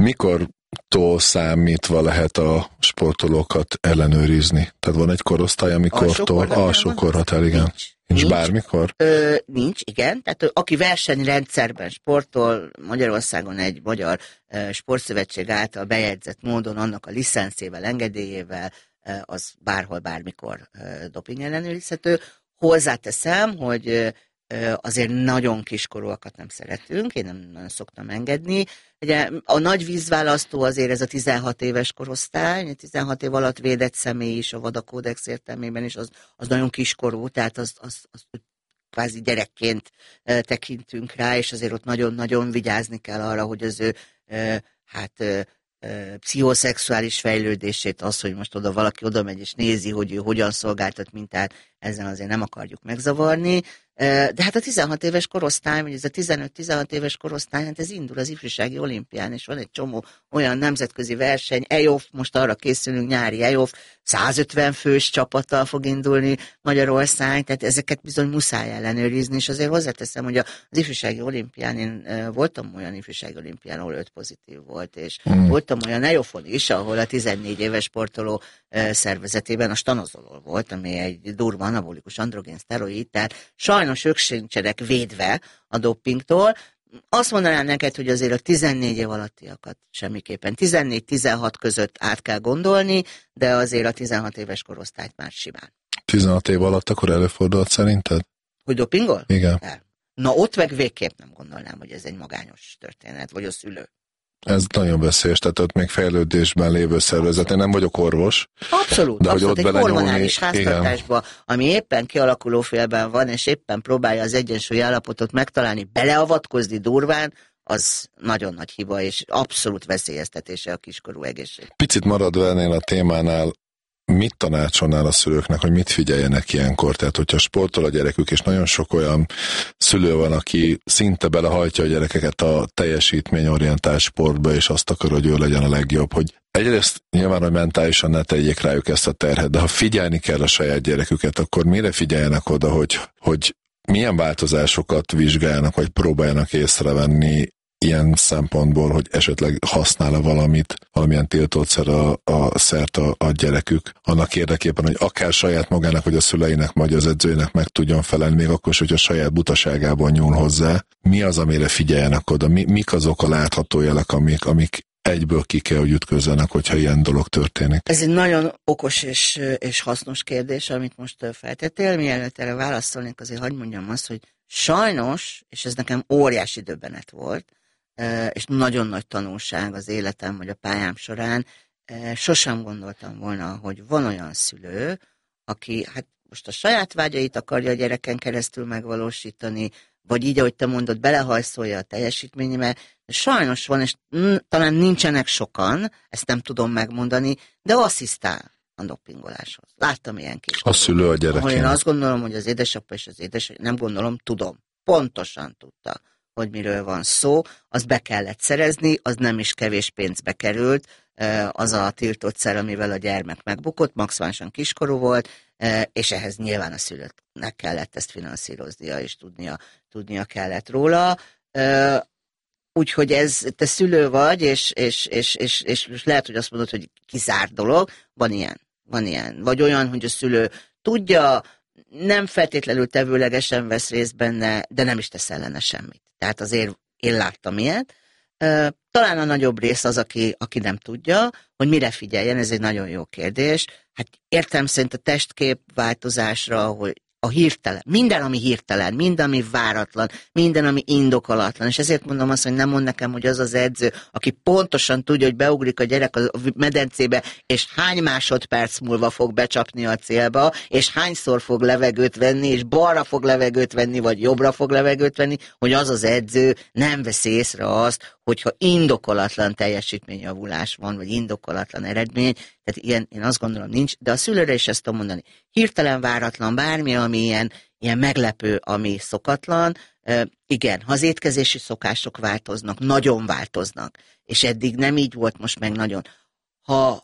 Speaker 4: Mikortól számítva lehet a sportolókat ellenőrizni? Tehát van egy korosztály, amikortól alsó korhatár, igen. Nincs. Nincs, nincs bármikor?
Speaker 5: Ö, nincs, igen. Tehát aki versenyrendszerben sportol, Magyarországon egy magyar ö, sportszövetség által bejegyzett módon, annak a licenszével, engedélyével, ö, az bárhol, bármikor ö, doping ellenőrizhető. Hozzáteszem, hogy ö, azért nagyon kiskorúakat nem szeretünk, én nem nagyon szoktam engedni. Ugye a nagy vízválasztó azért ez a tizenhat éves korosztály, tizenhat év alatt védett személy is a VADA kódex értelmében is, az, az nagyon kiskorú, tehát az, az, az kvázi gyerekként tekintünk rá, és azért ott nagyon-nagyon vigyázni kell arra, hogy az ő hát pszichoszexuális fejlődését, az, hogy most oda valaki oda megy és nézi, hogy ő hogyan szolgáltat mintát, ezzel azért nem akarjuk megzavarni. De hát a tizenhat éves korosztály, vagy ez a tizenöt-tizenhat éves korosztály, hát ez indul az ifjúsági olimpián, és van egy csomó olyan nemzetközi verseny, E O F, most arra készülünk, nyári E O F, százötven fős csapattal fog indulni Magyarország, tehát ezeket bizony muszáj ellenőrizni, és azért hozzáteszem, hogy az ifjúsági olimpián, én voltam olyan ifjúsági olimpián, ahol öt pozitív volt, és mm. voltam olyan E O F-on is, ahol a tizennégy éves sportoló szervezetében a stanozolol volt, ami egy durva anabolikus androgén szteroid, tehát sajnos ők sincsenek védve a dopingtól. Azt mondanám neked, hogy azért a tizennégy év alattiakat semmiképpen. tizennégy-tizenhat között át kell gondolni, de azért a tizenhat éves korosztályt már simán.
Speaker 4: tizenhat év alatt akkor előfordult szerinted?
Speaker 5: Hogy dopingol?
Speaker 4: Igen.
Speaker 5: El. Na ott meg végképp nem gondolnám, hogy ez egy magányos történet, vagy a szülő.
Speaker 4: Ez nagyon veszélyes, tehát ott még fejlődésben lévő szervezet. Én nem vagyok orvos.
Speaker 5: Abszolút,
Speaker 4: de
Speaker 5: abszolút.
Speaker 4: Hogy ott
Speaker 5: egy hormonális háztartásba, ami éppen kialakuló félben van, és éppen próbálja az egyensúly állapotot megtalálni, beleavatkozni durván, az nagyon nagy hiba, és abszolút veszélyeztetése a kiskorú egészség.
Speaker 4: Picit maradva ennél a témánál, mit tanácsolnál a szülőknek, hogy mit figyeljenek ilyenkor? Tehát, hogyha sportol a gyerekük, és nagyon sok olyan szülő van, aki szinte belehajtja a gyerekeket a teljesítményorientált sportba, és azt akar, hogy ő legyen a legjobb, hogy egyrészt nyilván, hogy mentálisan ne tegyék rájuk ezt a terhet, de ha figyelni kell a saját gyereküket, akkor mire figyeljenek oda, hogy, hogy milyen változásokat vizsgáljanak, vagy próbáljanak észrevenni ilyen szempontból, hogy esetleg használ-e valamit, valamilyen tiltószer a, a szert a, a gyerekük, annak érdekében, hogy akár saját magának, vagy a szüleinek, vagy az edzőjének meg tudjon felelni, még akkor is, hogy a saját butaságában nyúl hozzá. Mi az, amire figyeljenek oda? Mi, mik azok a látható jelek, amik, amik egyből ki kell, hogy ütközzenek, hogyha ilyen dolog történik? Ez
Speaker 5: egy nagyon okos és, és hasznos kérdés, amit most feltettél. Mielőtt erre válaszolnék, azért hagyd mondjam azt, hogy sajnos, és ez nekem óriási döbbenet volt, és nagyon nagy tanulság az életem, vagy a pályám során, sosem gondoltam volna, hogy van olyan szülő, aki hát most a saját vágyait akarja a gyereken keresztül megvalósítani, vagy így, ahogy te mondod, belehajszolja a teljesítményébe. Sajnos van, és talán nincsenek sokan, ezt nem tudom megmondani, de asszisztál a dopingoláshoz. Láttam ilyen kis.
Speaker 4: A szülő a gyerekén.
Speaker 5: Ahol én azt gondolom, hogy az édesapa és az édesapa, nem gondolom, tudom, pontosan tudta, hogy miről van szó, azt be kellett szerezni, az nem is kevés pénzbe került, az a tiltott szer, amivel a gyermek megbukott, maximálisan kiskorú volt, és ehhez nyilván a szülőnek kellett ezt finanszíroznia, és tudnia, tudnia kellett róla. Úgyhogy ez, te szülő vagy, és, és, és, és, és, és lehet, hogy azt mondod, hogy kizárt dolog, van ilyen, van ilyen. Vagy olyan, hogy a szülő tudja, nem feltétlenül tevőlegesen vesz részt benne, de nem is tesz ellene semmit. Tehát azért én láttam ilyet. Talán a nagyobb rész az, aki, aki nem tudja, hogy mire figyeljen, ez egy nagyon jó kérdés. Hát értem szerint a testkép változásra, hogy a hirtelen, minden, ami hirtelen, minden, ami váratlan, minden, ami indokolatlan, és ezért mondom azt, hogy nem mond nekem, hogy az az edző, aki pontosan tudja, hogy beugrik a gyerek a medencébe, és hány másodperc múlva fog becsapni a célba, és hányszor fog levegőt venni, és balra fog levegőt venni, vagy jobbra fog levegőt venni, hogy az az edző nem veszi észre azt, hogyha indokolatlan teljesítményjavulás van, vagy indokolatlan eredmény, tehát ilyen, én azt gondolom nincs, de a szülőre is ezt tudom mondani. Hirtelen váratlan bármi, ami ilyen, ilyen meglepő, ami szokatlan, e, igen, ha az étkezési szokások változnak, nagyon változnak, és eddig nem így volt, most meg nagyon. Ha,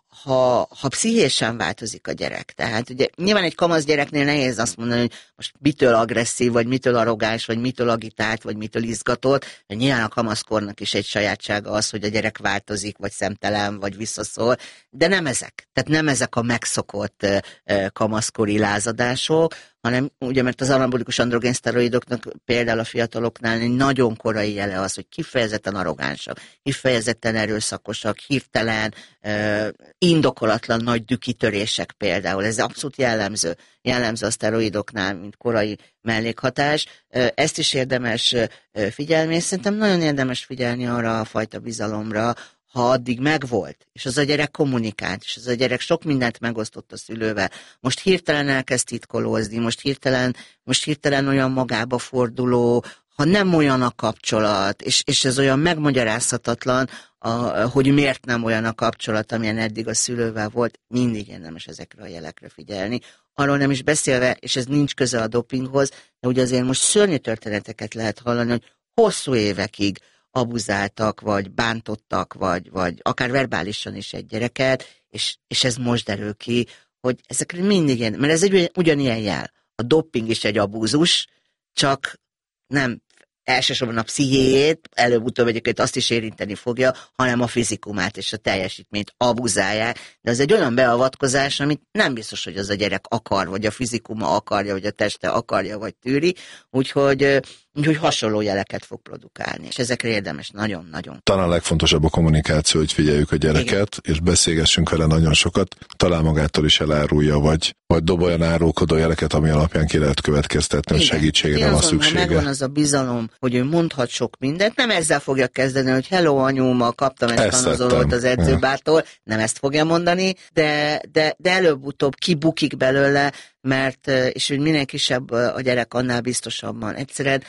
Speaker 5: ha, ha pszichésen változik a gyerek, tehát ugye nyilván egy kamasz gyereknél nehéz azt mondani, hogy most mitől agresszív, vagy mitől arrogáns, vagy mitől agitált, vagy mitől izgatott, de nyilván a kamaszkornak is egy sajátsága az, hogy a gyerek változik, vagy szemtelen, vagy visszaszól, de nem ezek, tehát nem ezek a megszokott uh, kamaszkori lázadások, hanem ugye, mert az anabolikus androgén szteroidoknak például a fiataloknál egy nagyon korai jele az, hogy kifejezetten arrogánsak, kifejezetten erőszakosak, hirtelen, uh, indokolatlan nagy dükkitörések például. Ez abszolút jellemző, jellemző a szteroidoknál, mint korai mellékhatás. Uh, ezt is érdemes uh, figyelni, és szerintem nagyon érdemes figyelni arra a fajta bizalomra, ha addig megvolt, és az a gyerek kommunikált, és az a gyerek sok mindent megosztott a szülővel, most hirtelen elkezd titkolózni, most hirtelen, most hirtelen olyan magába forduló, ha nem olyan a kapcsolat, és, és ez olyan megmagyarázhatatlan, a, hogy miért nem olyan a kapcsolat, amilyen eddig a szülővel volt, mindig érdemes ezekre a jelekre figyelni. Arról nem is beszélve, és ez nincs köze a dopinghoz, de ugye azért most szörnyű történeteket lehet hallani, hogy hosszú évekig abuzáltak, vagy bántottak, vagy, vagy akár verbálisan is egy gyereket, és, és ez most derül ki, hogy ezekre mindig ilyen, mert ez egy ugyanilyen jel. A doping is egy abúzus, csak nem elsősorban a pszichéjét, előbb-utóbb egyébként azt is érinteni fogja, hanem a fizikumát és a teljesítményt abuzálják, de az egy olyan beavatkozás, amit nem biztos, hogy az a gyerek akar, vagy a fizikuma akarja, vagy a teste akarja, vagy tűri, úgyhogy, úgyhogy hasonló jeleket fog produkálni, és ezekre érdemes nagyon-nagyon.
Speaker 4: Talán a legfontosabb a kommunikáció, hogy figyeljük a gyereket, igen, és beszélgessünk vele nagyon sokat, talán magától is elárulja, vagy, vagy dob olyan árulkodó jeleket, ami alapján ki lehet következtetni, hogy segítségre van szüksége.
Speaker 5: Megvan az a bizalom, hogy ő mondhat sok mindent, nem ezzel fogja kezdeni, hogy hello anyu, ma kaptam ezt tanozolót az edzőbártól, nem ezt fogja mondani, de, de, de előbb-utóbb kibukik belőle, mert, és hogy minél kisebb a gyerek, annál biztosabban. Egyszerűen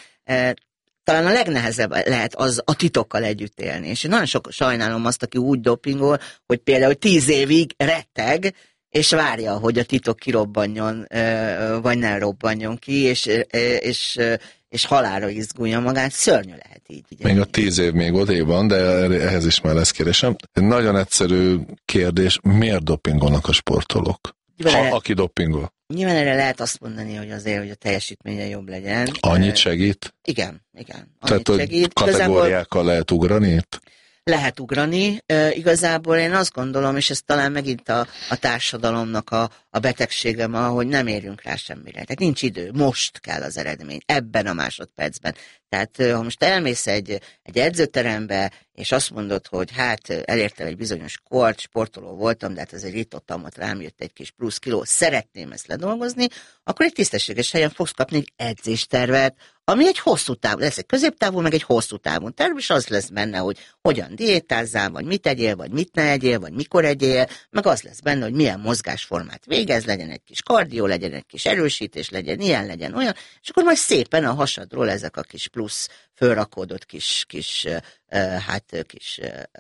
Speaker 5: talán a legnehezebb lehet az a titokkal együtt élni. És én nagyon sok sajnálom azt, aki úgy dopingol, hogy például tíz évig retteg, és várja, hogy a titok kirobbanjon, vagy ne robbanjon ki, és, és, és halálra izgulja magát. Szörnyű lehet így.
Speaker 4: Még a tíz év még odébb van, de ehhez is már lesz kérdésem. Nagyon egyszerű kérdés, miért dopingolnak a sportolók? Ha, aki dopingol.
Speaker 5: Nyilván erre lehet azt mondani, hogy azért, hogy a teljesítménye jobb legyen.
Speaker 4: Annyit segít?
Speaker 5: Igen, igen.
Speaker 4: Tehát, hogy segít. Kategóriákkal igazából lehet ugrani itt?
Speaker 5: Lehet ugrani. E, igazából én azt gondolom, és ez talán megint a, a társadalomnak a, a betegsége ma, hogy nem érjünk rá semmire. Tehát nincs idő, most kell az eredmény, ebben a másodpercben. Tehát ha most elmész egy, egy edzőterembe, és azt mondod, hogy hát elértem egy bizonyos kort, sportoló voltam, de hát ez egy ritottalmat, rám jött egy kis plusz kiló, szeretném ezt ledolgozni, akkor egy tisztességes helyen fogsz kapni egy edzéstervet, ami egy hosszú távú, lesz egy középtávú, meg egy hosszú távú terv, és az lesz benne, hogy hogyan diétázzál, vagy mit egyél, vagy mit ne egyél, vagy mikor egyél, meg az lesz benne, hogy milyen mozgásformát végez, legyen egy kis kardió, legyen egy kis erősítés, legyen ilyen, legyen olyan, és akkor majd szépen a hasadról ezek a kis plusz fölrakódott kis, kis, hát kis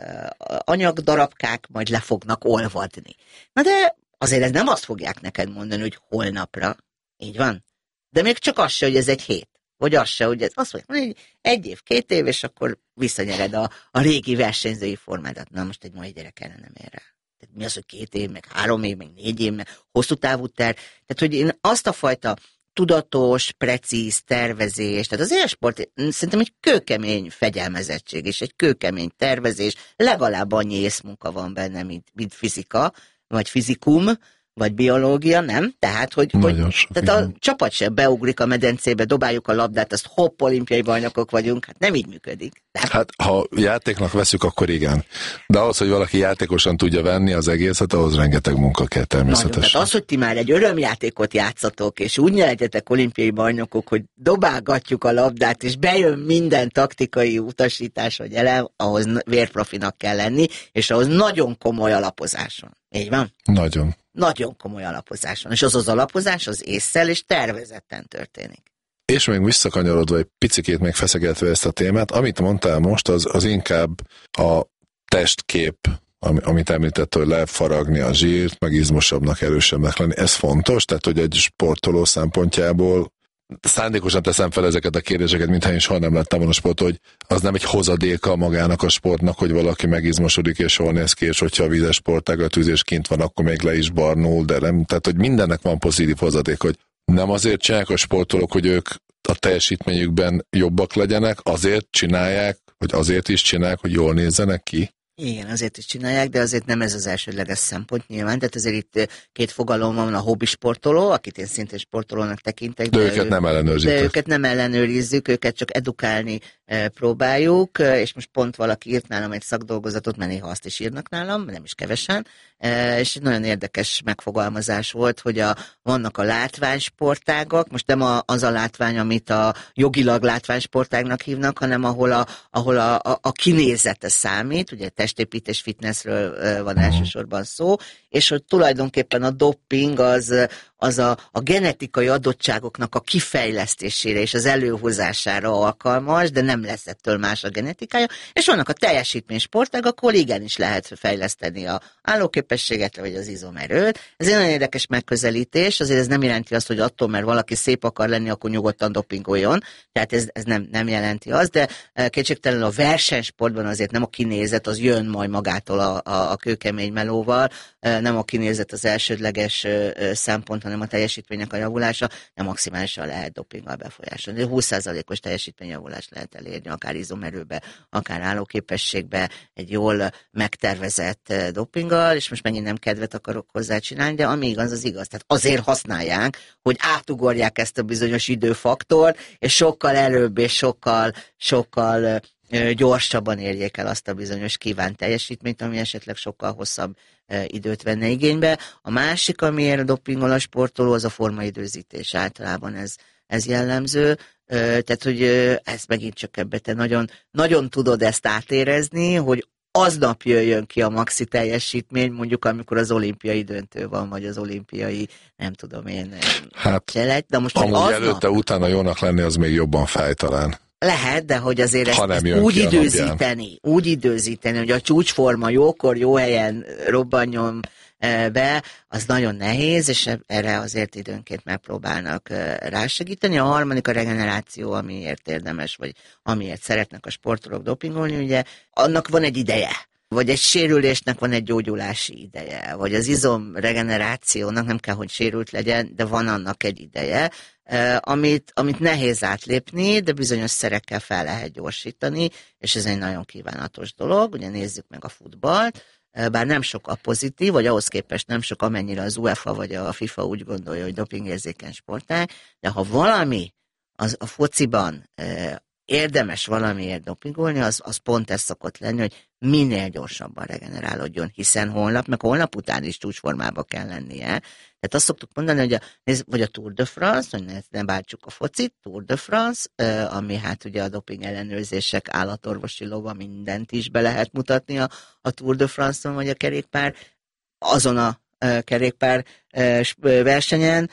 Speaker 5: anyagdarabkák majd le fognak olvadni. Na de azért ez nem azt fogják neked mondani, hogy holnapra, így van? De még csak az se, hogy ez egy hét. Vagy az se, hogy ez azt mondja, hogy egy év, két év, és akkor visszanyered a, a régi versenyzői formádat. Na most egy mai gyerek erre nem ér rá. Tehát mi az, hogy két év, meg három év, meg négy év, meg hosszú távú terv. Tehát, hogy én azt a fajta tudatos, precíz tervezés, tehát az élsport szerintem egy kőkemény fegyelmezettség, és egy kőkemény tervezés, legalább annyi észmunka van benne, mint, mint fizika, vagy fizikum, vagy biológia, nem? Tehát, hogy, hogy tehát a csapat sem beugrik a medencébe, dobáljuk a labdát, azt hopp, olimpiai bajnokok vagyunk, hát nem így működik. Nem?
Speaker 4: Hát, ha játéknak veszük, akkor igen. De ahhoz, hogy valaki játékosan tudja venni az egészet, ahhoz rengeteg munka kell természetesen.
Speaker 5: Nagyon, tehát az, hogy ti már egy örömjátékot játszatok, és úgy nyerjetek olimpiai bajnokok, hogy dobálgatjuk a labdát, és bejön minden taktikai utasítás vagy elem, ahhoz vérprofinak kell lenni, és ahhoz nagyon komoly alapozás van. Így van?
Speaker 4: Nagyon.
Speaker 5: Nagyon komoly alapozás van, és az az alapozás az ésszel és tervezetten történik.
Speaker 4: És még visszakanyarodva egy picikét még feszegetve ezt a témát, amit mondtál most, az, az inkább a testkép, amit említett, hogy lefaragni a zsírt, meg izmosabbnak, erősebbnek lenni. Ez fontos, tehát hogy egy sportoló szempontjából szándékosan teszem fel ezeket a kérdéseket, mintha én soha nem lettem volna sport, hogy az nem egy hozadéka magának a sportnak, hogy valaki megizmosodik és jól néz ki, és hogyha a vízes sportág a tűzés kint van, akkor még le is barnul, de nem. Tehát, hogy mindennek van pozitív hozadék, hogy nem azért csinálják a sportolók, hogy ők a teljesítményükben jobbak legyenek, azért csinálják, vagy azért is csinálják, hogy jól nézzenek ki.
Speaker 5: Igen, azért is csinálják, de azért nem ez az elsődleges szempont nyilván, tehát azért itt két fogalom van, a hobbi sportoló, akit én szintén sportolónak tekintek.
Speaker 4: De, de őket ő, nem ellenőrizzük.
Speaker 5: De őket nem ellenőrizzük, őket csak edukálni e, próbáljuk, és most pont valaki írt nálam egy szakdolgozatot, mert néha azt is írnak nálam, nem is kevesen, e, és nagyon érdekes megfogalmazás volt, hogy a, vannak a látványsportágak, most nem a, az a látvány, amit a jogilag látványsportágnak hívnak, hanem ahol a, ahol a, a, a kinézete számít, ugye testépítés, fitnessről van elsősorban szó, és hogy tulajdonképpen a doping az, az a, a genetikai adottságoknak a kifejlesztésére és az előhozására alkalmas, de nem lesz ettől más a genetikája, és vannak a teljesítménysportágak, ahol igenis lehet fejleszteni a állóképességet, vagy az izomerőt. Ez egy nagyon érdekes megközelítés, azért ez nem jelenti azt, hogy attól, mert valaki szép akar lenni, akkor nyugodtan dopingoljon, tehát ez, ez nem, nem jelenti azt, de kétségtelenül a versenysportban azért nem a kinézet, az jön majd magától a, a, a kőkemény melóval, nem a kinézet az elsődleges szempont, hanem a teljesítménynek a javulása, de maximálisan lehet dopinggal befolyásolni. húsz százalékos teljesítményjavulást lehet elérni, akár izomerőbe, akár állóképességbe, egy jól megtervezett dopinggal, és most megint nem kedvet akarok hozzá csinálni, de ami igaz, az igaz. Tehát azért használják, hogy átugorják ezt a bizonyos időfaktort, és sokkal előbb, és sokkal, sokkal gyorsabban érjék el azt a bizonyos kívánt teljesítményt, ami esetleg sokkal hosszabb időt venne igénybe. A másik, amiért dopingol a sportoló, az a formaidőzítés. Általában ez, ez jellemző. Tehát, hogy ezt megint csak ebbe te nagyon, nagyon tudod ezt átérezni, hogy aznap jöjjön ki a maxi teljesítmény, mondjuk amikor az olimpiai döntő van, vagy az olimpiai, nem tudom én,
Speaker 4: hát,
Speaker 5: cselek, de most
Speaker 4: amúgy
Speaker 5: aznap...
Speaker 4: előtte, utána jónak lenni, az még jobban fáj talán.
Speaker 5: Lehet, de hogy azért ezt, ezt úgy időzíteni, úgy időzíteni, hogy a csúcsforma jókor, jó helyen robbanjon be, az nagyon nehéz, és erre azért időnként megpróbálnak rásegíteni. A harmadik a regeneráció, amiért érdemes, vagy amiért szeretnek a sportolók dopingolni, ugye, annak van egy ideje. Vagy egy sérülésnek van egy gyógyulási ideje, vagy az izom regenerációnak nem kell, hogy sérült legyen, de van annak egy ideje, amit, amit nehéz átlépni, de bizonyos szerekkel fel lehet gyorsítani, és ez egy nagyon kívánatos dolog. Ugye nézzük meg a futballt, bár nem sok a pozitív, vagy ahhoz képest nem sok, amennyire az UEFA vagy a FIFA úgy gondolja, hogy dopingérzékeny sportág, de ha valami az a fociban érdemes valamiért dopingolni, az, az pont ez szokott lenni, hogy minél gyorsabban regenerálódjon, hiszen holnap, meg holnap után is csúcsformába kell lennie. Tehát azt szoktuk mondani, hogy a, vagy a Tour de France, hogy ne, ne bántsuk a focit, Tour de France, ami hát ugye a doping ellenőrzések, állatorvosi lova, mindent is be lehet mutatni a, a Tour de France-on, vagy a kerékpár, azon a kerékpár versenyen.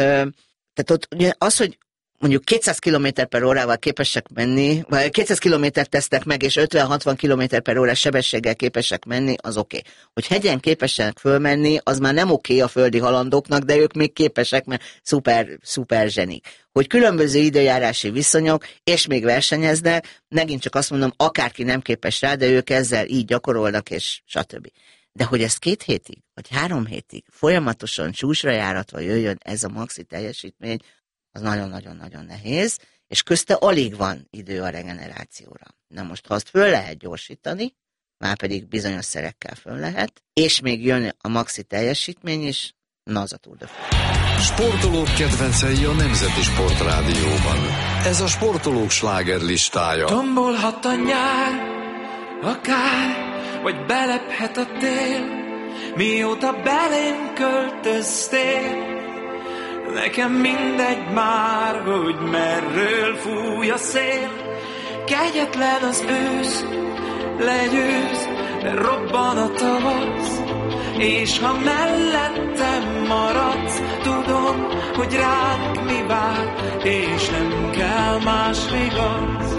Speaker 5: Tehát ott ugye az, hogy mondjuk kétszáz kilométer per órával képesek menni, vagy kétszáz kilométert tesznek meg, és ötven-hatvan kilométer per órás sebességgel képesek menni, az oké. Okay. Hogy hegyen képesek fölmenni, az már nem oké okay a földi halandóknak, de ők még képesek, mert szuper, szuper zsenik. Hogy különböző időjárási viszonyok, és még versenyeznek, megint csak azt mondom, akárki nem képes rá, de ők ezzel így gyakorolnak, és stb. De hogy ez két hétig, vagy három hétig folyamatosan csúcsra járatva jöjjön ez a maxi teljesítmény, az nagyon-nagyon-nagyon nehéz, és közte alig van idő a regenerációra. Na most, ha azt föl lehet gyorsítani, már pedig bizonyos szerekkel föl lehet, és még jön a maxi teljesítmény is, na az a Tour de France.
Speaker 1: Sportolók kedvencei a Nemzeti Sportrádióban. Ez a sportolók slágerlistája.
Speaker 3: Tombolhat a nyár, akár, vagy belephet a tél, mióta belém költöztél. Nekem mindegy már, hogy merről fúj a szél. Kegyetlen az ősz, legyőz, de robban a tavasz. És ha mellettem maradsz, tudom, hogy ránk mi vár, és nem kell más vigasz.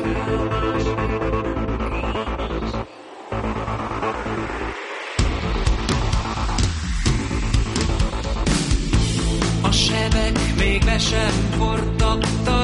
Speaker 3: A sebek még be sem fortak,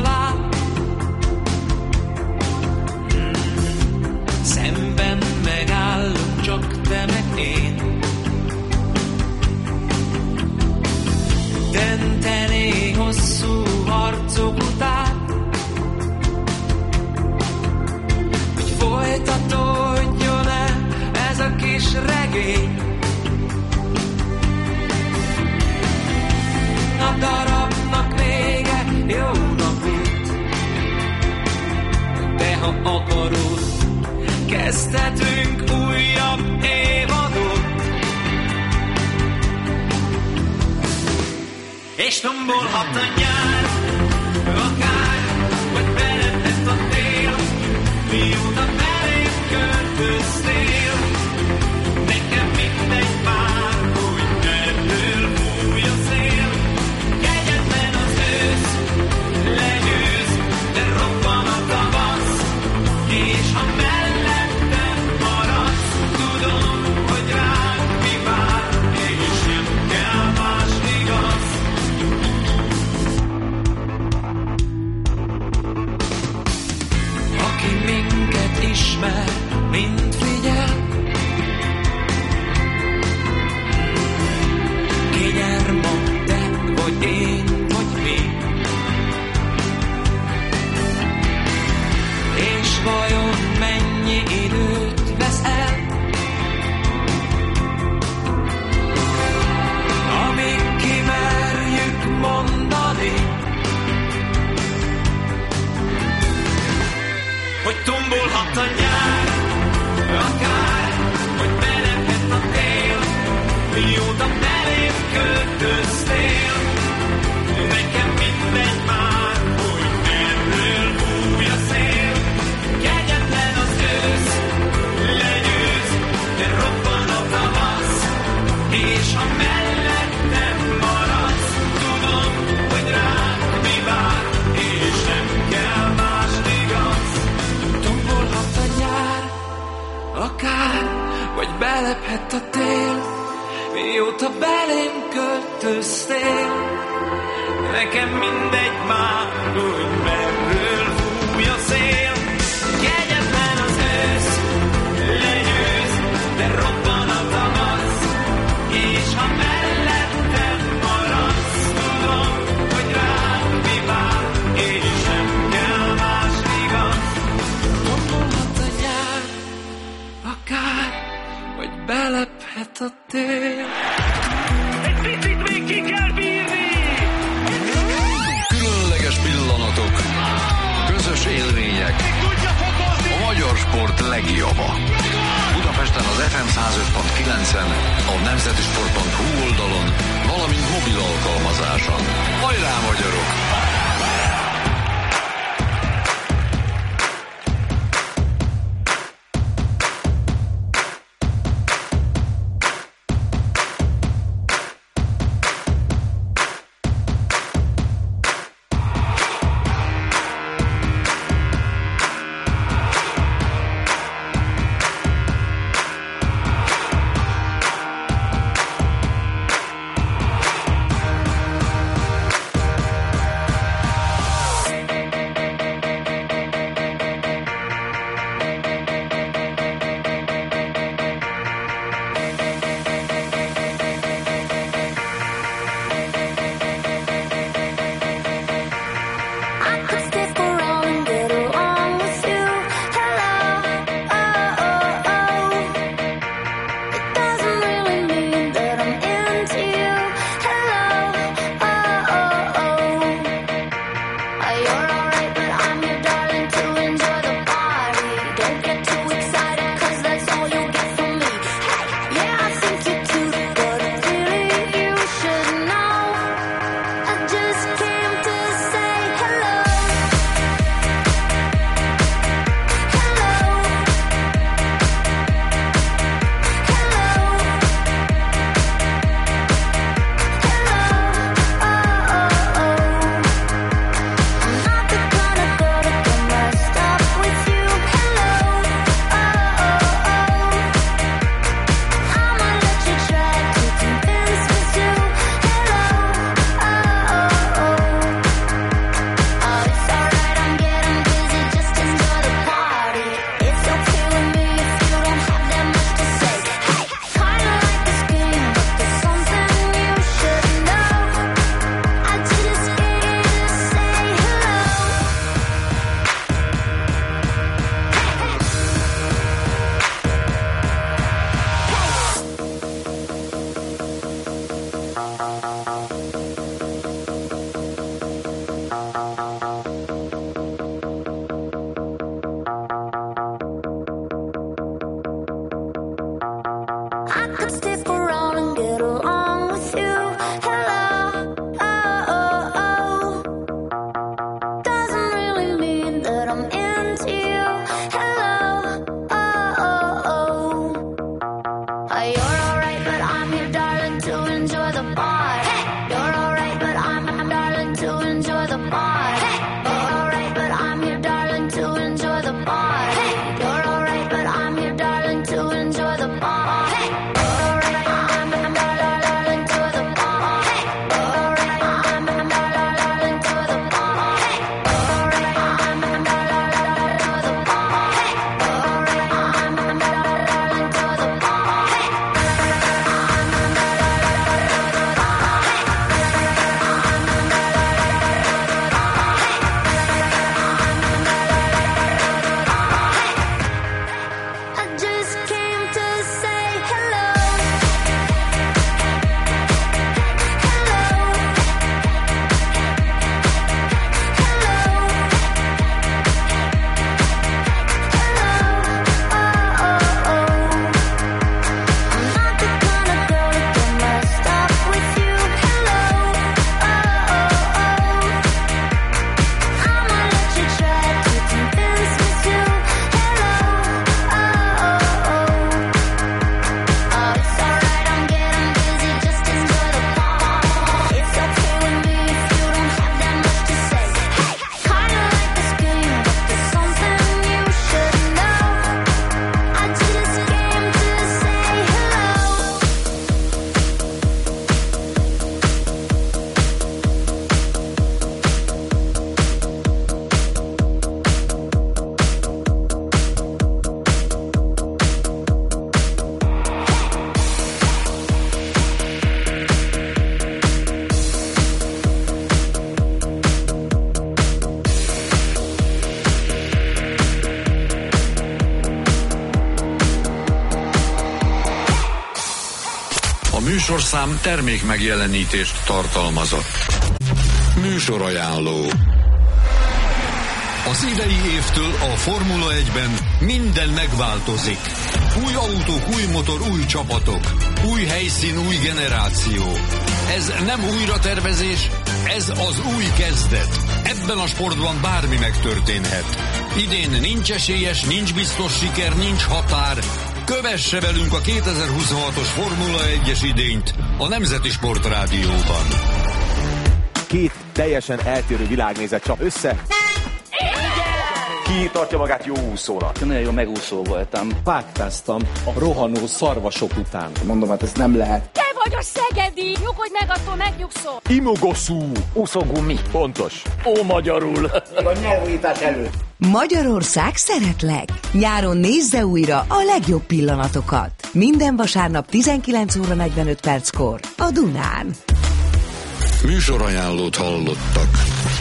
Speaker 3: Tombolhat a nyár, akár, vagy belepett a tél, mióta belém költöztél. Nekem mindegy már, hogy merről fúj a szél. Kegyetlen az ősz, legyőz, de robban a tavasz, és ha mellettem maradsz, tudom, hogy rád mi vár, és nem kell más igaz. Aki minket ismer, mind figyel, ki nyer ma, te vagy én, vagy mi? És vajon mennyi időt vesz el, amíg kimerjük mondani, hogy tombolhat a nyár, akár, hogy belepett a tél, mióta belém költöztél. Nekem mindegy már, hogy merről fúj a szél. Kegyetlen az ősz, legyőz, de robban a tavasz, és ha mellettem maradsz, tudom, hogy rád mi vár, és nem kell más igaz. Tombolhat a nyár, akár, vagy belepett a tél, mióta belém költöztél. Nekem mindegy már, hogy merről fúj a szél. Kegyetlen az ősz, legyőz, de robban a tavasz, és ha mellettem maradsz, tudom, hogy rád mi vár, és nem kell más igaz. Tombolhat a nyár, akár, vagy belephet a tél.
Speaker 2: Egy picit még ki kell bírni!
Speaker 1: Különleges pillanatok, közös élmények, a magyar sport legjobba. Budapesten az ef em száz öt pont kilencen, a nemzetisport pont hu oldalon, valamint mobil alkalmazáson. Hajrá, magyarok!
Speaker 6: Stick around and get along with you. Hello, oh, oh, oh. enjoy the party. You're alright, but I'm here, darling, to enjoy the party. You're alright, but I'm here, darling, to enjoy the party. You're alright, I'm here, darling, to the party. You're alright, I'm here, darling, to the party. You're alright, I'm here, darling, to the party. You're alright, I'm here, darling, to the party. I just came to say hello. Hello. Hello. Hello. Oh, oh, oh. I'm not the kind of girl to get messed up with you. Hello. Oh, oh, oh. I'ma let you try to convince me to. Hello. Oh, oh, oh. Oh, it's alright, I'm getting busy, just enjoy the party. It's okay with me if you don't have that much to say. Hey, kinda like this game, but there's something you should know. I just came to say hello.
Speaker 1: A műsorszám termék megjelenítést tartalmazott. Műsorajánló. Az idei évtől a Formula egyben minden megváltozik. Új autók, új motor, új csapatok. Új helyszín, új generáció. Ez nem újratervezés, ez az új kezdet. Ebben a sportban bármi megtörténhet. Idén nincs esélyes, nincs biztos siker, nincs határ. Kövesse velünk a kétezer-huszonhatos Formula egyes idényt a Nemzeti Sport Rádióban.
Speaker 7: Két teljesen eltérő világnézet csap össze. Ki tartja magát jó úszónak?
Speaker 8: Nagyon jó megúszó voltam.
Speaker 9: Pátkáztam a rohanó szarvasok után.
Speaker 8: Mondom, hát ez nem lehet.
Speaker 10: Te vagy a szegedi! Nyugodj meg, attól megnyugszol!
Speaker 7: Imogoszú.
Speaker 8: Úszógumi.
Speaker 7: Pontos. Ó, magyarul.
Speaker 8: A nyelvújítás előtt.
Speaker 11: Magyarország szeretlek! Nyáron nézze újra a legjobb pillanatokat. Minden vasárnap tizenkilenc óra negyvenöt perckor a Dunán.
Speaker 1: Műsorajánlót hallottak.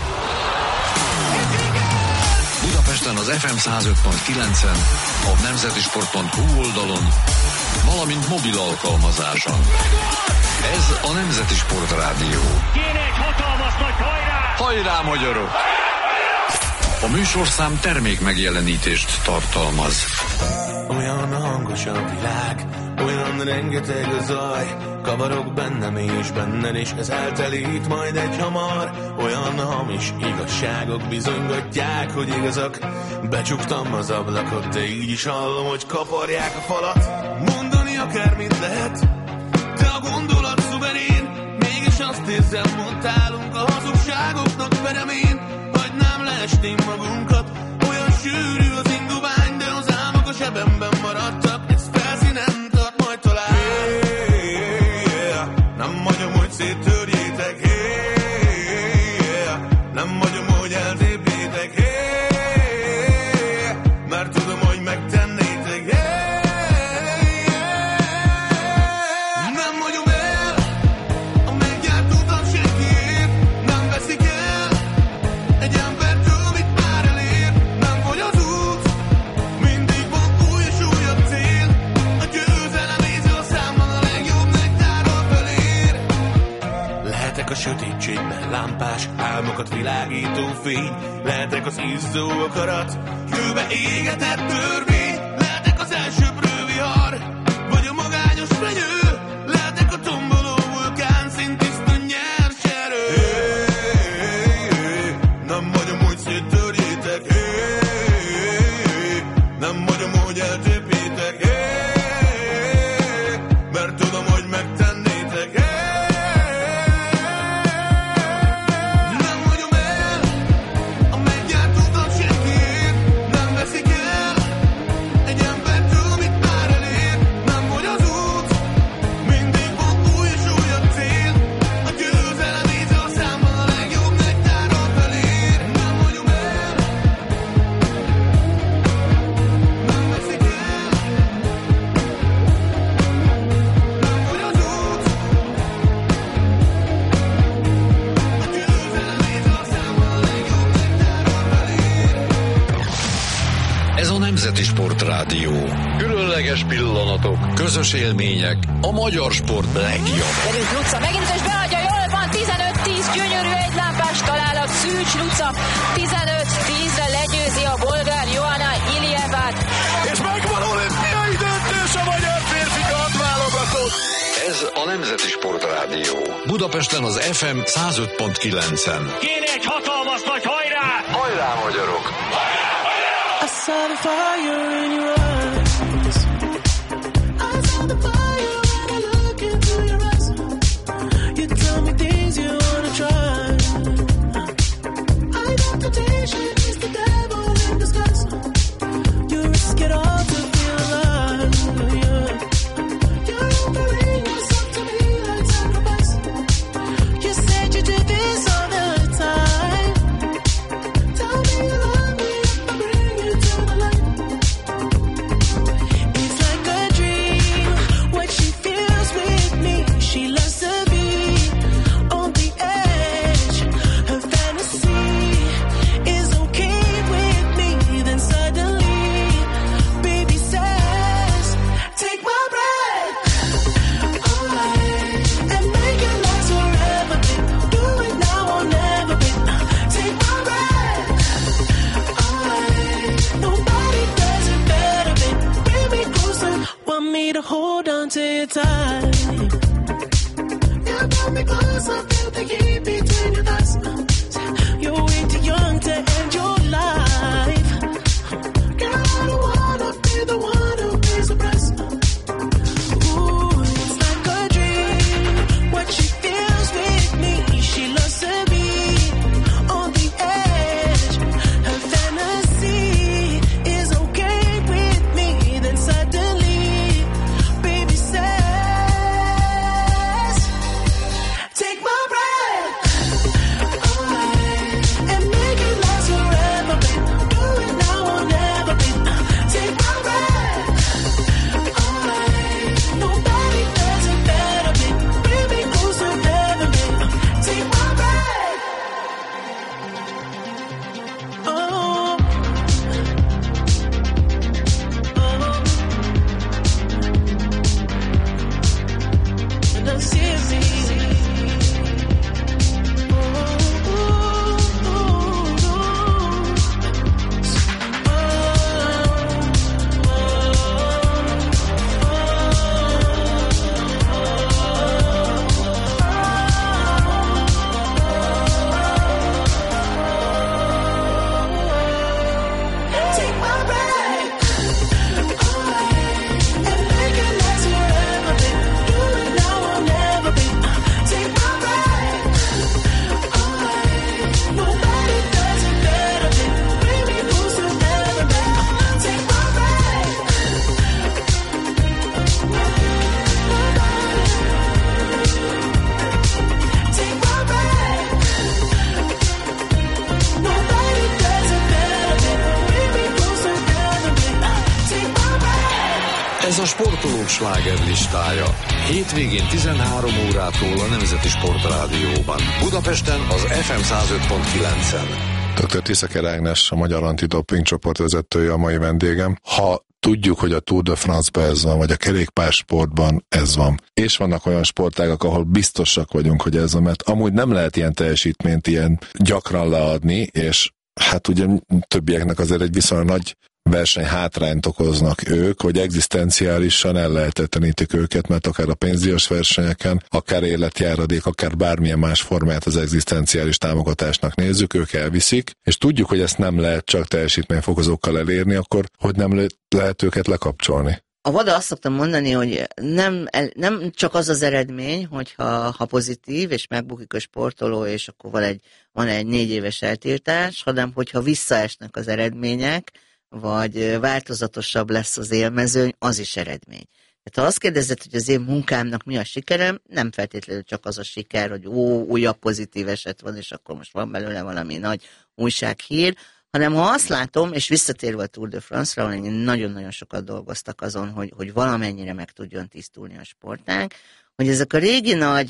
Speaker 1: Budapesten az ef em száz öt pont kilencen, a nemzetisport pont hu oldalon, valamint mobil alkalmazáson. Ez a Nemzeti Sport Rádió.
Speaker 2: Kéne egy hatalmas nagy hajrá!
Speaker 1: Hajrá, magyarok! A műsorszám termék megjelenítést tartalmaz.
Speaker 3: Olyan hangos a világ, olyan rengeteg a zaj, kavarok bennem és benned, és ez eltelít majd egy hamar. Olyan hamis igazságok bizonygatják, hogy igazak. Becsuktam az ablakot, de így is hallom, hogy kaparják a falat. Mondani akármit lehet, de a gondolat szuverén. Mégis azt érzem, mondtálunk a hazugságoknak peremén. Hagynám leesni magunkat, olyan sűrű az induvány, de az álmok a zsebemben maradtak. Ez felszínen tart majd talán. Hey, yeah. Nem mondom, hogy széttörjétek. Hey, yeah. Nem mondom, hogy eltépjétek. Hey, mert tudom, hogy megtennétek. Hey, yeah. Nem mondom el a megjárt utat senkiért. Nem veszik el egy embertől, amit már elér. Nem vagy az út, mindig van új és újabb cél. A győzelem íze a számban a legjobb nektárral felér. Lehetek a sötétségben lámpás, álmokat világító fény. Lehetek az izzó akarat, hőbe égetett törvény. Lehetek az elsöprő vihar, vagy a magányos fenyő. Lehetek a tomboló vulkán, szintiszta nyers erő. Hey, hey, nem vagyom, hogy széttörjétek. Hey, nem vagyom, hogy eltépjétek. Hey, mert tudom, hogy megtennétek. Hey, nem vagyom
Speaker 1: Nemzeti Sportrádió. Különleges pillanatok, közös élmények, a magyar sport legjobb.
Speaker 10: Derült Luca megint, és beadja, jól van, tizenöt tíz, gyönyörű egylámpás találat, Szűcs Luca, tizenöt tízre legyőzi a bolgár Johanna Iljevát.
Speaker 1: És megvan olimpiai döntős a magyar férfikat válogatott. Ez a Nemzeti Sportrádió. Budapesten az ef em száz öt pont kilencen.
Speaker 2: Kéne egy hatalmas nagy hajrá!
Speaker 1: Hajrá, magyarok!
Speaker 3: I saw the fire in your eyes. I saw the fire when I look into your eyes. You tell me things you wanna try. I know temptation is the devil in disguise. You risk it all to feel alive. Yeah. You're offering yourself to me like sacrifice. You said you do this all the time. Tell me you love me if I bring you to the light. It's like a dream what she feels with me. She loves to be on the edge. Her fantasy is okay with me. Then suddenly, baby says, take my breath away and make it last forever. Do it now or never, babe. Take my breath away. Nobody does it better, babe. Bring me closer, want me to hold on to you tight. You brought me close, I feel the heat between your thighs. You're way too young to end your life. Girl, I don't wanna be the one who pays the price. Ooh, it's like a dream what she feels with me. She loves to be on the edge. Her fantasy is okay with me. Then suddenly, baby says, take my breath away and make it last forever, babe. Do it now or never, babe. Take my breath away. Nobody does it better, babe. Bring me closer, never, babe. Take my breath. Oh, oh, and I'm seriously. Take my breath away and make it last forever, babe. Do it now or never, babe. Take my breath away. Nobody does it better, babe. Bring me closer, never, babe. Take my breath. Take my breath. Nobody does it better, babe. Bring me closer, never, babe. Take my breath.
Speaker 1: Ez a sportolók slágerlistája. Hétvégén tizenhárom órától a Nemzeti Sportrádióban. Budapesten az ef em száz öt pont kilencen.
Speaker 4: doktor Tiszaker Ágnes, a Magyar Antidoping csoportvezetője a mai vendégem. Ha tudjuk, hogy a Tour de France-ban ez van, vagy a kerékpársportban ez van, és vannak olyan sportágak, ahol biztosak vagyunk, hogy ez van, mert amúgy nem lehet ilyen teljesítményt ilyen gyakran leadni, és hát ugye többieknek azért egy viszonylag nagy verseny hátrányt okoznak ők, hogy egzisztenciálisan ellehetetlenítik őket, mert akár a pénzdíjas versenyeken, akár életjáradék, akár bármilyen más formáját az egzisztenciális támogatásnak nézzük, ők elviszik, és tudjuk, hogy ezt nem lehet csak teljesítményfokozókkal elérni, akkor hogy nem lehet őket lekapcsolni.
Speaker 5: A vada azt szoktam mondani, hogy nem, nem csak az az eredmény, hogyha ha pozitív, és megbukik a sportoló, és akkor van egy, van egy négy éves eltiltás, hanem hogyha visszaesnek az eredmények, vagy változatosabb lesz az élmezőny, az is eredmény. Tehát ha azt kérdezed, hogy az én munkámnak mi a sikerem, nem feltétlenül csak az a siker, hogy ó, újabb pozitív eset van, és akkor most van belőle valami nagy újsághír, hanem ha azt látom, és visszatérve a Tour de France-ra, ahol nagyon-nagyon sokat dolgoztak azon, hogy, hogy valamennyire meg tudjon tisztulni a sportág, hogy ezek a régi nagy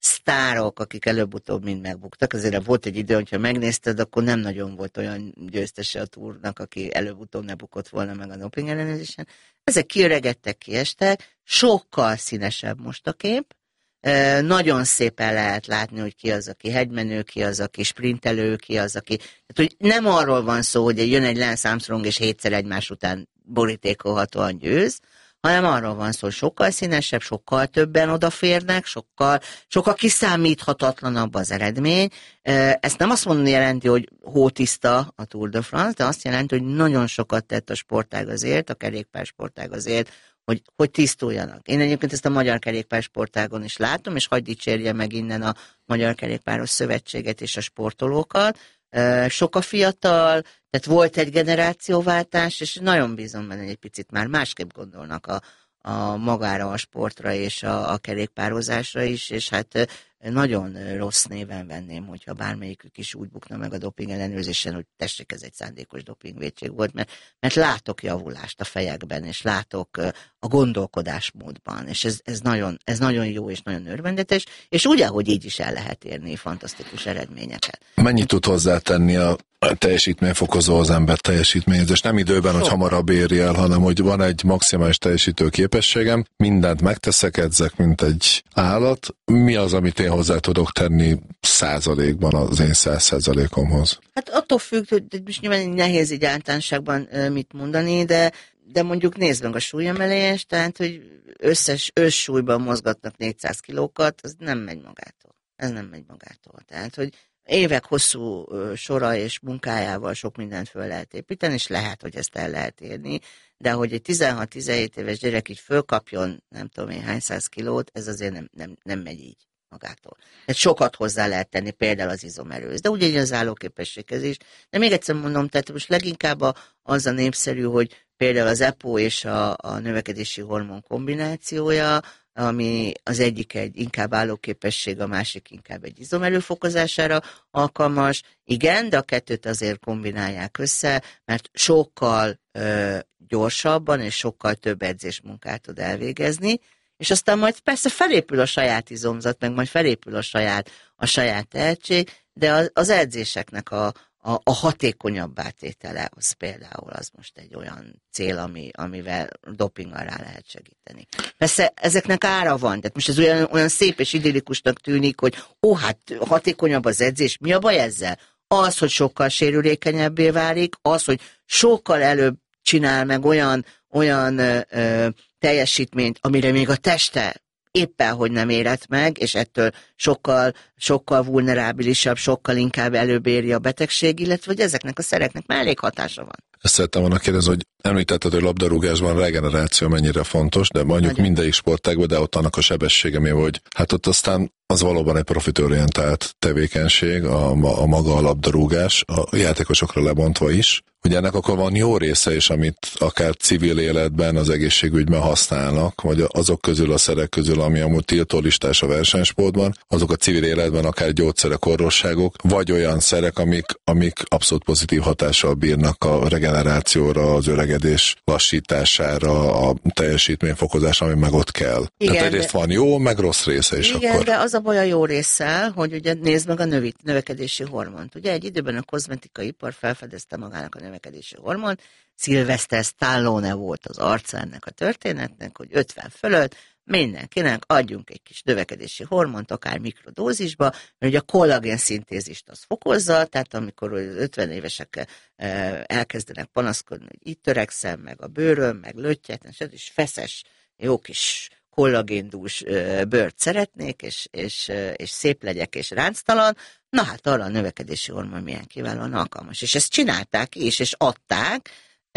Speaker 5: sztárok, akik előbb-utóbb mind megbuktak. Azért volt egy idő, hogyha megnézted, akkor nem nagyon volt olyan győztese a túrnak, aki előbb-utóbb ne bukott volna meg a doping ellenőrzésen. Ezek kiöregedtek, kiestek, sokkal színesebb most a kép. E, nagyon szépen lehet látni, hogy ki az, aki hegymenő, ki az, aki sprintelő, ki az, aki... Tehát, hogy nem arról van szó, hogy jön egy Lance Armstrong, és hétszer egymás után borítékolhatóan győz, hanem arról van szó, hogy sokkal színesebb, sokkal többen odaférnek, sokkal, sokkal kiszámíthatatlanabb az eredmény. Ezt nem azt mondani jelenti, hogy hótiszta a Tour de France, de azt jelenti, hogy nagyon sokat tett a sportág azért, a kerékpársportág azért, hogy, hogy tisztuljanak. Én egyébként ezt a Magyar Kerékpársportágon is látom, és hadd dicsérje meg innen a Magyar Kerékpáros Szövetséget és a sportolókat. Sok a fiatal, tehát volt egy generációváltás, és nagyon bízom benne, egy picit már másképp gondolnak a, a magára, a sportra és a, a kerékpározásra is, és hát nagyon rossz néven venném, hogyha bármelyikük is úgy bukna meg a doping ellenőrzésen, hogy tessék, ez egy szándékos dopingvétség volt, mert, mert látok javulást a fejekben, és látok a gondolkodásmódban, és ez, ez, nagyon, ez nagyon jó és nagyon örvendetes, és úgy, ahogy így is el lehet érni fantasztikus eredményeket.
Speaker 4: Mennyit tud hozzátenni a teljesítményfokozó az ember teljesítményezés? Nem időben, Sok. hogy hamarabb éri el, hanem hogy van egy maximális teljesítő képességem, mindent megteszek, edzek, mint egy állat. Mi az, amit én hozzá tudok tenni százalékban az én száz százalékomhoz? Hát
Speaker 5: attól függ, hogy most nyilván nehéz így általánosságban mit mondani, de, de mondjuk nézd meg a súlyemelést, tehát, hogy összes összsúlyban mozgatnak négyszáz kilókat, az nem megy magától. Ez nem megy magától. Tehát, hogy évek hosszú sora és munkájával sok mindent föl lehet építeni, és lehet, hogy ezt el lehet érni, de hogy egy tizenhat-tizenhét éves gyerek így fölkapjon, nem tudom én hány száz kilót, ez azért nem, nem, nem megy így magától. Tehát sokat hozzá lehet tenni, például az izomerőz, de ugyanígy az állóképességhez is. De még egyszer mondom, tehát most leginkább a, az a népszerű, hogy például az E P O és a, a növekedési hormon kombinációja, ami az egyik egy inkább állóképesség, a másik inkább egy izomerőfokozására alkalmas. Igen, de a kettőt azért kombinálják össze, mert sokkal ö, gyorsabban és sokkal több edzésmunkát tud elvégezni, és aztán majd persze felépül a saját izomzat, meg majd felépül a saját, a saját tehetség, de az, az edzéseknek a, a, a hatékonyabb átétele, az például az most egy olyan cél, ami, amivel dopinggal rá lehet segíteni. Persze ezeknek ára van, tehát most ez olyan, olyan szép és idillikusnak tűnik, hogy ó, hát hatékonyabb az edzés, mi a baj ezzel? Az, hogy sokkal sérülékenyebbé válik, az, hogy sokkal előbb csinál meg olyan, olyan ö, ö, teljesítményt, amire még a teste éppen, hogy nem érett meg, és ettől sokkal, sokkal vulnerábilisabb, sokkal inkább előbb éri a betegség, illetve hogy ezeknek a szereknek mellékhatása van.
Speaker 4: Ezt szerettem volna kérdezni, hogy említetted, hogy labdarúgásban a regeneráció mennyire fontos, de mondjuk Nagyon. mindegyik sportágban, de ott annak a sebessége mi, hogy hát ott aztán az valóban egy profitorientált tevékenység, a, a maga a labdarúgás, a játékosokra lebontva is, hogy ennek akkor van jó része is, amit akár civil életben, az egészségügyben használnak, vagy azok közül, a szerek közül, ami amúgy tiltólistás a versenysportban, azok a civil életben akár gyógyszerek, orvosságok, vagy olyan szerek, amik, amik abszolút pozitív hatással bírnak a regenerációra, az öregedés lassítására, a teljesítményfokozásra, ami meg ott kell. Igen, tehát egyrészt de... van jó, meg rossz része is
Speaker 5: igen,
Speaker 4: akkor.
Speaker 5: De az a baj a jó résszel, hogy ugye nézd meg a növi, növekedési hormont. Ugye egy időben a kozmetikai ipar felfedezte magának a növekedési hormont, Sylvester Stallone volt az arca ennek a történetnek, hogy ötven fölött mindenkinek adjunk egy kis növekedési hormont, akár mikrodózisba, mert ugye a kollagén szintézist az fokozza, tehát amikor ötven évesek elkezdenek panaszkodni, hogy itt törekszem, meg a bőröm, meg löttyet, és feszes, jó kis kollagéndús bőrt szeretnék, és, és, és szép legyek, és ránctalan, na hát arra a növekedési hormon milyen kiválóan alkalmas. És ezt csinálták is, és adták,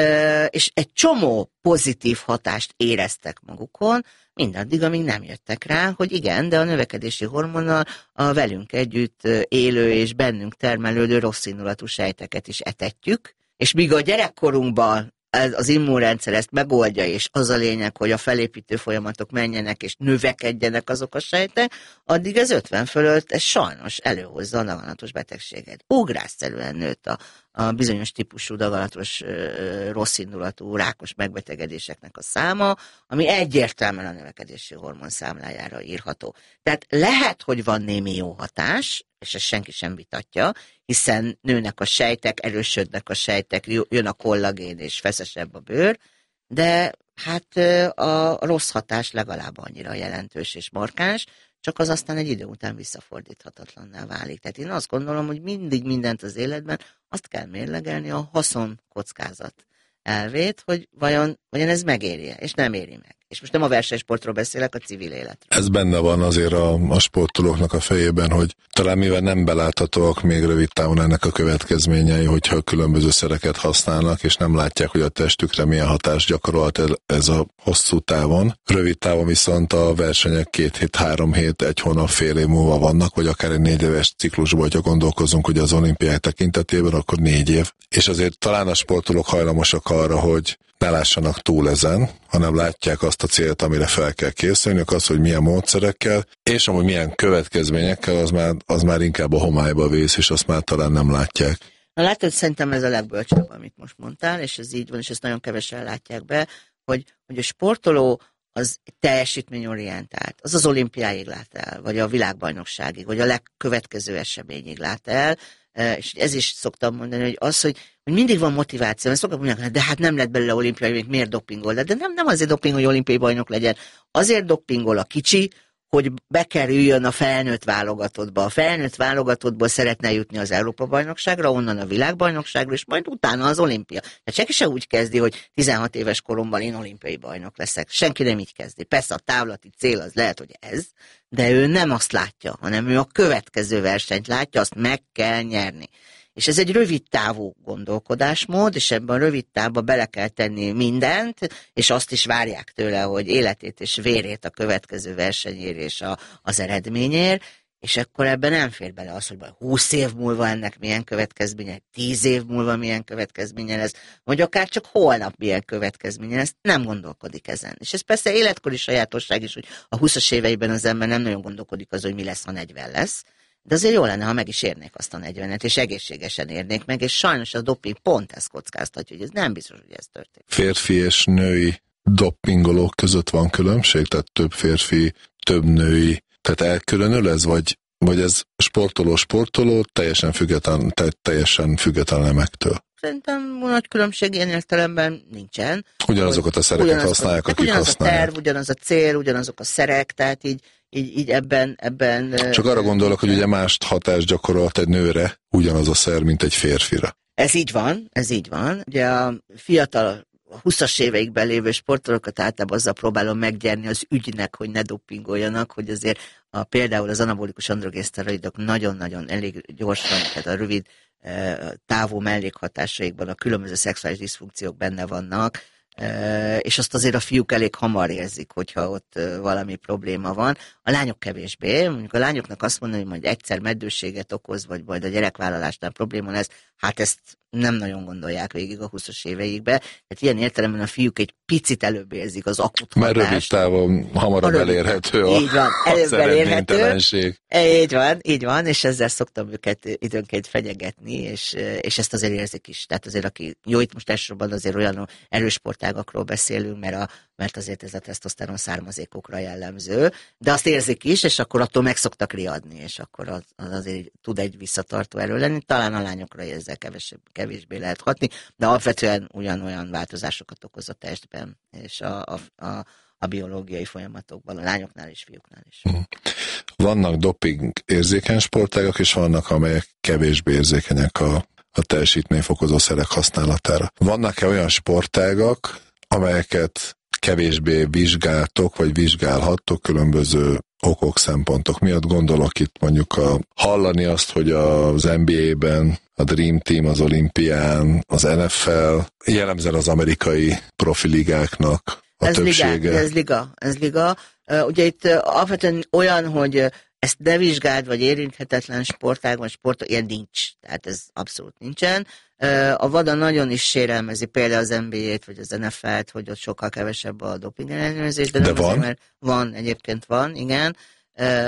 Speaker 5: és egy csomó pozitív hatást éreztek magukon, mindaddig, amíg nem jöttek rá, hogy igen, de a növekedési hormonnal a velünk együtt élő és bennünk termelődő rosszindulatú sejteket is etetjük, és míg a gyerekkorunkban az immunrendszer ezt megoldja, és az a lényeg, hogy a felépítő folyamatok menjenek, és növekedjenek azok a sejtek, addig ez ötven fölött, ez sajnos előhozza a daganatos betegséget. Ugrásszerűen nőtt a, a bizonyos típusú daganatos rosszindulatú rákos megbetegedéseknek a száma, ami egyértelműen a növekedési hormon számlájára írható. Tehát lehet, hogy van némi jó hatás, és ezt senki sem vitatja, hiszen nőnek a sejtek, erősödnek a sejtek, jön a kollagén, és feszesebb a bőr, de hát a rossz hatás legalább annyira jelentős és markáns, csak az aztán egy idő után visszafordíthatatlanná válik. Tehát én azt gondolom, hogy mindig mindent az életben azt kell mérlegelni a haszon kockázat elvét, hogy vajon, vajon ez megéri-e, és nem éri meg. És most nem a versenysportról beszélek, a civil életről.
Speaker 4: Ez benne van azért a, a sportolóknak a fejében, hogy talán mivel nem beláthatóak még rövid távon ennek a következményei, hogyha különböző szereket használnak, és nem látják, hogy a testükre milyen hatást gyakorolt ez a hosszú távon. Rövid távon viszont a versenyek két hét, három hét, egy hónap, fél év múlva vannak, vagy akár egy négy éves ciklusban, hogyha gondolkozunk, hogy az olimpiák tekintetében, akkor négy év. És azért talán a sportolók hajlamosak arra, hogy ne lássanak túl ezen, hanem látják azt a célt, amire fel kell készülniük, az, hogy milyen módszerekkel, és amúgy milyen következményekkel, az már, az már inkább a homályba vész, és azt már talán nem látják.
Speaker 5: Na látod, szerintem ez a legbölcsebb, amit most mondtál, és ez így van, és ezt nagyon kevesen látják be, hogy, hogy a sportoló az teljesítményorientált, az az olimpiáig lát el, vagy a világbajnokságig, vagy a legkövetkező eseményig lát el, és ez is szoktam mondani, hogy az, hogy, hogy mindig van motiváció, mert szoktam mondani, de hát nem lett belőle olimpiai, még miért dopingol, de nem, nem azért doping, hogy olimpiai bajnok legyen, azért dopingol a kicsi, hogy bekerüljön a felnőtt válogatottba. A felnőtt válogatottból szeretne jutni az Európa-bajnokságra, onnan a világbajnokságra, és majd utána az olimpia. Tehát senki se úgy kezdi, hogy tizenhat éves koromban én olimpiai bajnok leszek. Senki nem így kezdi. Persze a távlati cél az lehet, hogy ez, de ő nem azt látja, hanem ő a következő versenyt látja, azt meg kell nyerni. És ez egy rövid távú gondolkodásmód, és ebben a rövid távban bele kell tenni mindent, és azt is várják tőle, hogy életét és vérét a következő versenyér és a, az eredményér, és akkor ebben nem fér bele az, hogy húsz év múlva ennek milyen következménye, tíz év múlva milyen következménye lesz, vagy akár csak holnap milyen következménye lesz, nem gondolkodik ezen. És ez persze életkori sajátosság is, hogy a húszas éveiben az ember nem nagyon gondolkodik az, hogy mi lesz, ha negyven lesz, de azért jó lenne, ha meg is érnék azt a negyvenet, és egészségesen érnék meg, és sajnos a doping pont ezt kockáztatja, hogy ez nem biztos, hogy ez történik.
Speaker 4: Férfi és női dopingolók között van különbség? Tehát több férfi, több női, tehát elkülönül ez, vagy, vagy ez sportoló-sportoló, teljesen független, teljesen független nemektől?
Speaker 5: Szerintem nagy különbség ilyen értelemben nincsen.
Speaker 4: Ugyanazokat a szereket ugyanaz, használják, akik
Speaker 5: ugyanaz
Speaker 4: használják.
Speaker 5: Ugyanaz a terv, ugyanaz a cél, ugyanazok a szerek, tehát így, így, így ebben, ebben...
Speaker 4: Csak arra gondolok, hogy ugye más hatást gyakorolt egy nőre ugyanaz a szer, mint egy férfira.
Speaker 5: Ez így van, ez így van. Ugye a fiatal, a húszas éveikben lévő sportolókat általában azzal próbálom meggyerni az ügynek, hogy ne dopingoljanak, hogy azért a, például az anabolikus androgénszteroidok nagyon-nagyon elég gyorsan, tehát a rövid távú mellékhatásaikban a különböző szexuális diszfunkciók benne vannak, és azt azért a fiúk elég hamar érzik, hogyha ott valami probléma van. A lányok kevésbé, mondjuk a lányoknak azt mondani, hogy majd egyszer meddőséget okoz, vagy majd a gyerekvállalásnál probléma lesz, hát ezt nem nagyon gondolják végig a húszas éveikbe. Tehát ilyen értelemben a fiúk egy picit előbb érzik az akut hatást.
Speaker 4: Mert rövid távon hamarabb rövid, elérhető a,
Speaker 5: így van,
Speaker 4: az eredménytelenség.
Speaker 5: Így van, így van, és ezzel szoktam őket időnként fenyegetni, és, és ezt azért érzik is. Tehát azért, aki, jó, itt most elsősorban azért olyan erős sportágakról beszélünk, mert, a, mert azért ez a tesztoszteron származékokra jellemző, de azt érzik is, és akkor attól meg szoktak riadni, és akkor az, az azért tud egy visszatartó erő lenni. Talán a lányokra ezzel kevesebb, kevésbé lehet hatni, de alapvetően ugyanolyan változásokat okoz a testben, és a, a, a, a biológiai folyamatokban, a lányoknál és fiúknál is.
Speaker 4: Vannak doping érzékeny sportágak, és vannak, amelyek kevésbé érzékenyek a, a teljesítményfokozó szerek használatára. Vannak-e olyan sportágak, amelyeket kevésbé vizsgáltok, vagy vizsgálhattok különböző okok, szempontok miatt? Gondolok itt mondjuk a, hallani azt, hogy az en bé á-ben a Dream Team az olimpián, az en ef el, jellemzően az amerikai profiligáknak a
Speaker 5: ez
Speaker 4: többsége.
Speaker 5: Liga, ez liga, ez liga. Uh, ugye itt uh, alapvetően olyan, hogy uh, ezt ne vizsgáld, vagy érinthetetlen sportág, vagy sport, ilyen nincs. Tehát ez abszolút nincsen. Uh, a VADA nagyon is sérelmezi például az en bé á-t, vagy az en ef el-t, hogy ott sokkal kevesebb a doping ellenőrzés. De,
Speaker 4: de
Speaker 5: nem
Speaker 4: van?
Speaker 5: Azért, mert van, egyébként van, igen. Uh,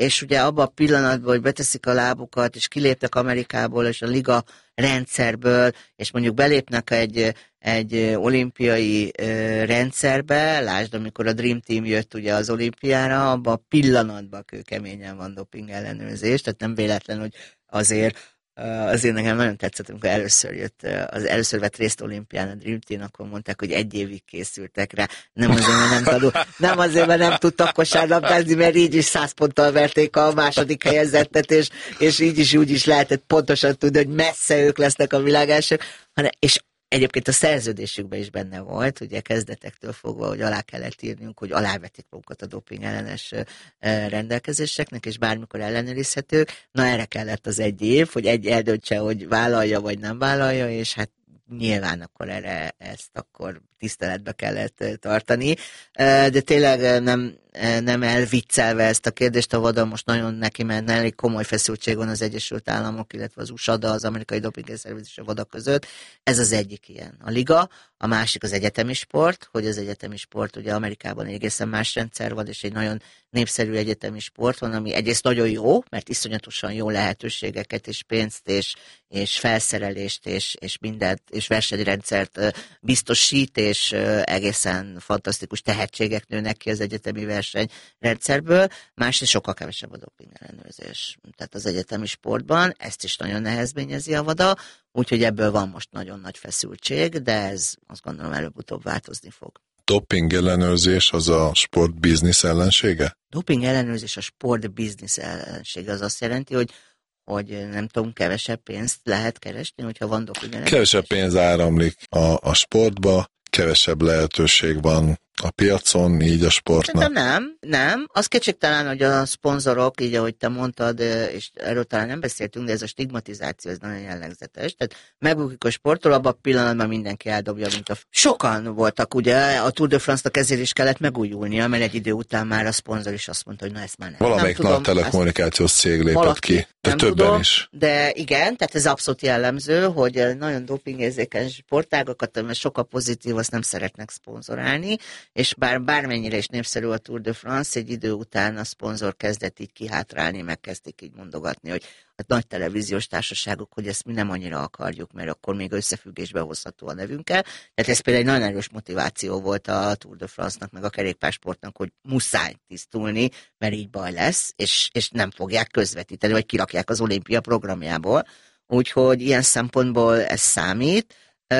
Speaker 5: és ugye abban a pillanatban, hogy beteszik a lábukat, és kiléptek Amerikából, és a liga rendszerből, és mondjuk belépnek egy, egy olimpiai rendszerbe, lásd, amikor a Dream Team jött ugye az olimpiára, abban a pillanatban kőkeményen van doping ellenőrzés, tehát nem véletlen, hogy azért azért nekem nagyon tetszett, amikor először jött, az először vett részt olimpián a Dream Team, akkor mondták, hogy egy évig készültek rá. Nem azért, mert nem, tudó, nem azért, mert nem tudtak kosárlabdázni, mert így is száz ponttal verték a második helyezettet, és, és így is úgy is lehetett pontosan tudni, hogy messze ők lesznek a világ elsők, hanem, és egyébként a szerződésükben is benne volt, ugye kezdetektől fogva, hogy alá kellett írnunk, hogy alávetik magukat a doping ellenes rendelkezéseknek, és bármikor ellenőrizhetők. Na erre kellett az egy év, hogy egy eldöntse, hogy vállalja vagy nem vállalja, és hát nyilván akkor erre ezt akkor tiszteletbe kellett tartani. De tényleg nem, nem elviccelve ezt a kérdést, a VADA most nagyon neki menne, elég komoly feszültség van az Egyesült Államok, illetve az u es á, de az amerikai dopingszervezet és a VADA között. Ez az egyik ilyen. A liga, a másik az egyetemi sport, hogy az egyetemi sport ugye Amerikában egészen más rendszer van, és egy nagyon népszerű egyetemi sport van, ami egyrészt nagyon jó, mert iszonyatosan jó lehetőségeket és pénzt és, és felszerelést és, és mindent, és versenyrendszert biztosít, és egészen fantasztikus tehetségek nőnek ki az egyetemi versenyrendszerből, másrészt sokkal kevesebb a doping ellenőrzés. Tehát az egyetemi sportban ezt is nagyon nehezményezi a VADA, úgyhogy ebből van most nagyon nagy feszültség, de ez azt gondolom előbb-utóbb változni fog.
Speaker 4: Doping ellenőrzés az a sport biznisz ellensége?
Speaker 5: Doping ellenőrzés a sport biznisz ellensége, az azt jelenti, hogy hogy nem tudom, kevesebb pénzt lehet keresni, hogyha van doping ellenőrzés.
Speaker 4: Kevesebb pénz áramlik a, a sportba, kevesebb lehetőség van a piacon, így a sportnak.
Speaker 5: De nem, nem. Az kétségtelen, hogy a szponzorok, így ahogy te mondtad, és erről talán nem beszéltünk, de ez a stigmatizáció, ez nagyon jellegzetes. Tehát megbukik a sporttól, abban a pillanatban mindenki eldobja, mint a... Sokan voltak, ugye, a Tour de France-nak ezért is kellett megújulnia, mert egy idő után már a szponzor is azt mondta, hogy na ezt már nem.
Speaker 4: Valamelyik
Speaker 5: nem
Speaker 4: nagy
Speaker 5: tudom,
Speaker 4: telekommunikációs cég lépett
Speaker 5: valaki,
Speaker 4: ki, de
Speaker 5: nem
Speaker 4: többen
Speaker 5: tudom,
Speaker 4: is.
Speaker 5: De igen, tehát ez abszolút jellemző, hogy nagyon dopingérzékeny sportágakat, mert sokkal pozitív, azt nem szeretnek szponzorálni, és bár bármennyire is népszerű a Tour de France, egy idő után a szponzor kezdett így kihátrálni, meg kezdték így mondogatni, hogy a nagy televíziós társaságok, hogy ezt mi nem annyira akarjuk, mert akkor még összefüggésbe hozható a nevünkkel. Tehát ez például egy nagyon erős motiváció volt a Tour de France-nak, meg a kerékpársportnak, hogy muszáj tisztulni, mert így baj lesz, és, és nem fogják közvetíteni, vagy kirakják az olimpia programjából. Úgyhogy ilyen szempontból ez számít,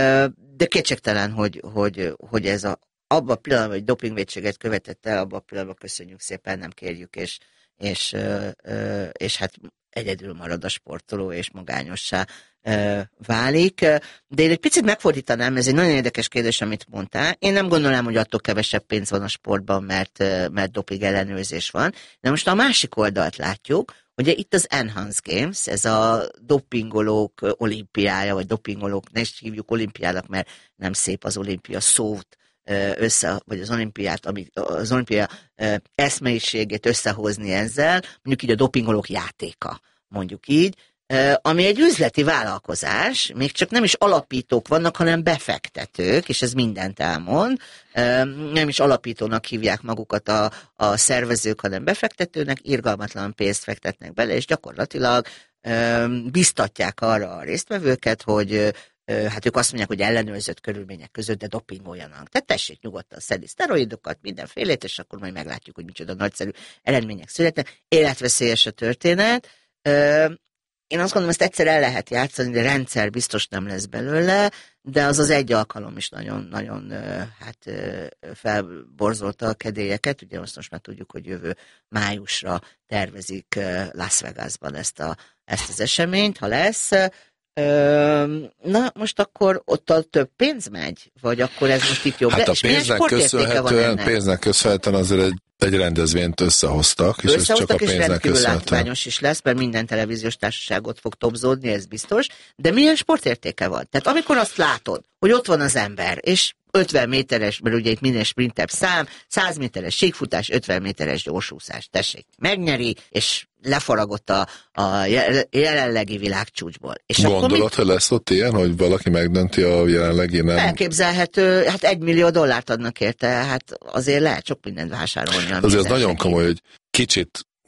Speaker 5: de kétségtelen, hogy, hogy, hogy ez a abban a pillanatban, hogy dopingvétséget követett el, abban a pillanatban köszönjük szépen, nem kérjük, és, és, és hát egyedül marad a sportoló, és magányossá válik. De én egy picit megfordítanám, ez egy nagyon érdekes kérdés, amit mondtál. Én nem gondolom, hogy attól kevesebb pénz van a sportban, mert, mert doping ellenőrzés van. De most a másik oldalt látjuk, ugye itt az Enhanced Games, ez a dopingolók olimpiája, vagy dopingolók, ne is hívjuk olimpiának, mert nem szép az olimpia szót, össze, vagy az olimpiát, ami, az olimpia eszmeiségét összehozni ezzel, mondjuk így a dopingolók játéka, mondjuk így, ami egy üzleti vállalkozás, még csak nem is alapítók vannak, hanem befektetők, és ez mindent elmond, nem is alapítónak hívják magukat a, a szervezők, hanem befektetőnek, irgalmatlan pénzt fektetnek bele, és gyakorlatilag biztatják arra a résztvevőket, hogy hát ők azt mondják, hogy ellenőrzött körülmények között, de dopingoljanak. Tehát tessék nyugodtan szedni szteroidokat, mindenfélét, és akkor majd meglátjuk, hogy micsoda nagyszerű eredmények születnek. Életveszélyes a történet. Én azt gondolom, ezt egyszer el lehet játszani, de rendszer biztos nem lesz belőle, de az az egy alkalom is nagyon-nagyon hát, felborzolta a kedélyeket. Ugye azt most már tudjuk, hogy jövő májusra tervezik Las Vegasban ezt, a, ezt az eseményt, ha lesz. Na, most akkor ott a több pénz megy? Vagy akkor ez most itt jobb?
Speaker 4: Hát a pénznek köszönhetően, pénznek köszönhetően azért egy, egy rendezvényt összehoztak, és ez csak a pénznek
Speaker 5: rendkívül látványos is lesz, mert minden televíziós társaságot fog topzódni, ez biztos. De milyen sportértéke van? Tehát amikor azt látod, hogy ott van az ember, és ötven méteres, mert ugye itt minden sprintebb szám, száz méteres síkfutás, ötven méteres gyorsúszás, tessék, megnyeri, és lefaragott a, a jelenlegi világcsúcsból. És
Speaker 4: gondolod, hogy lesz ott ilyen, hogy valaki megdönti a jelenlegi nem?
Speaker 5: Elképzelhető, hát egy millió dollárt adnak érte, hát azért lehet sok mindent vásárolni.
Speaker 4: Azért az nagyon komoly, hogy kicsit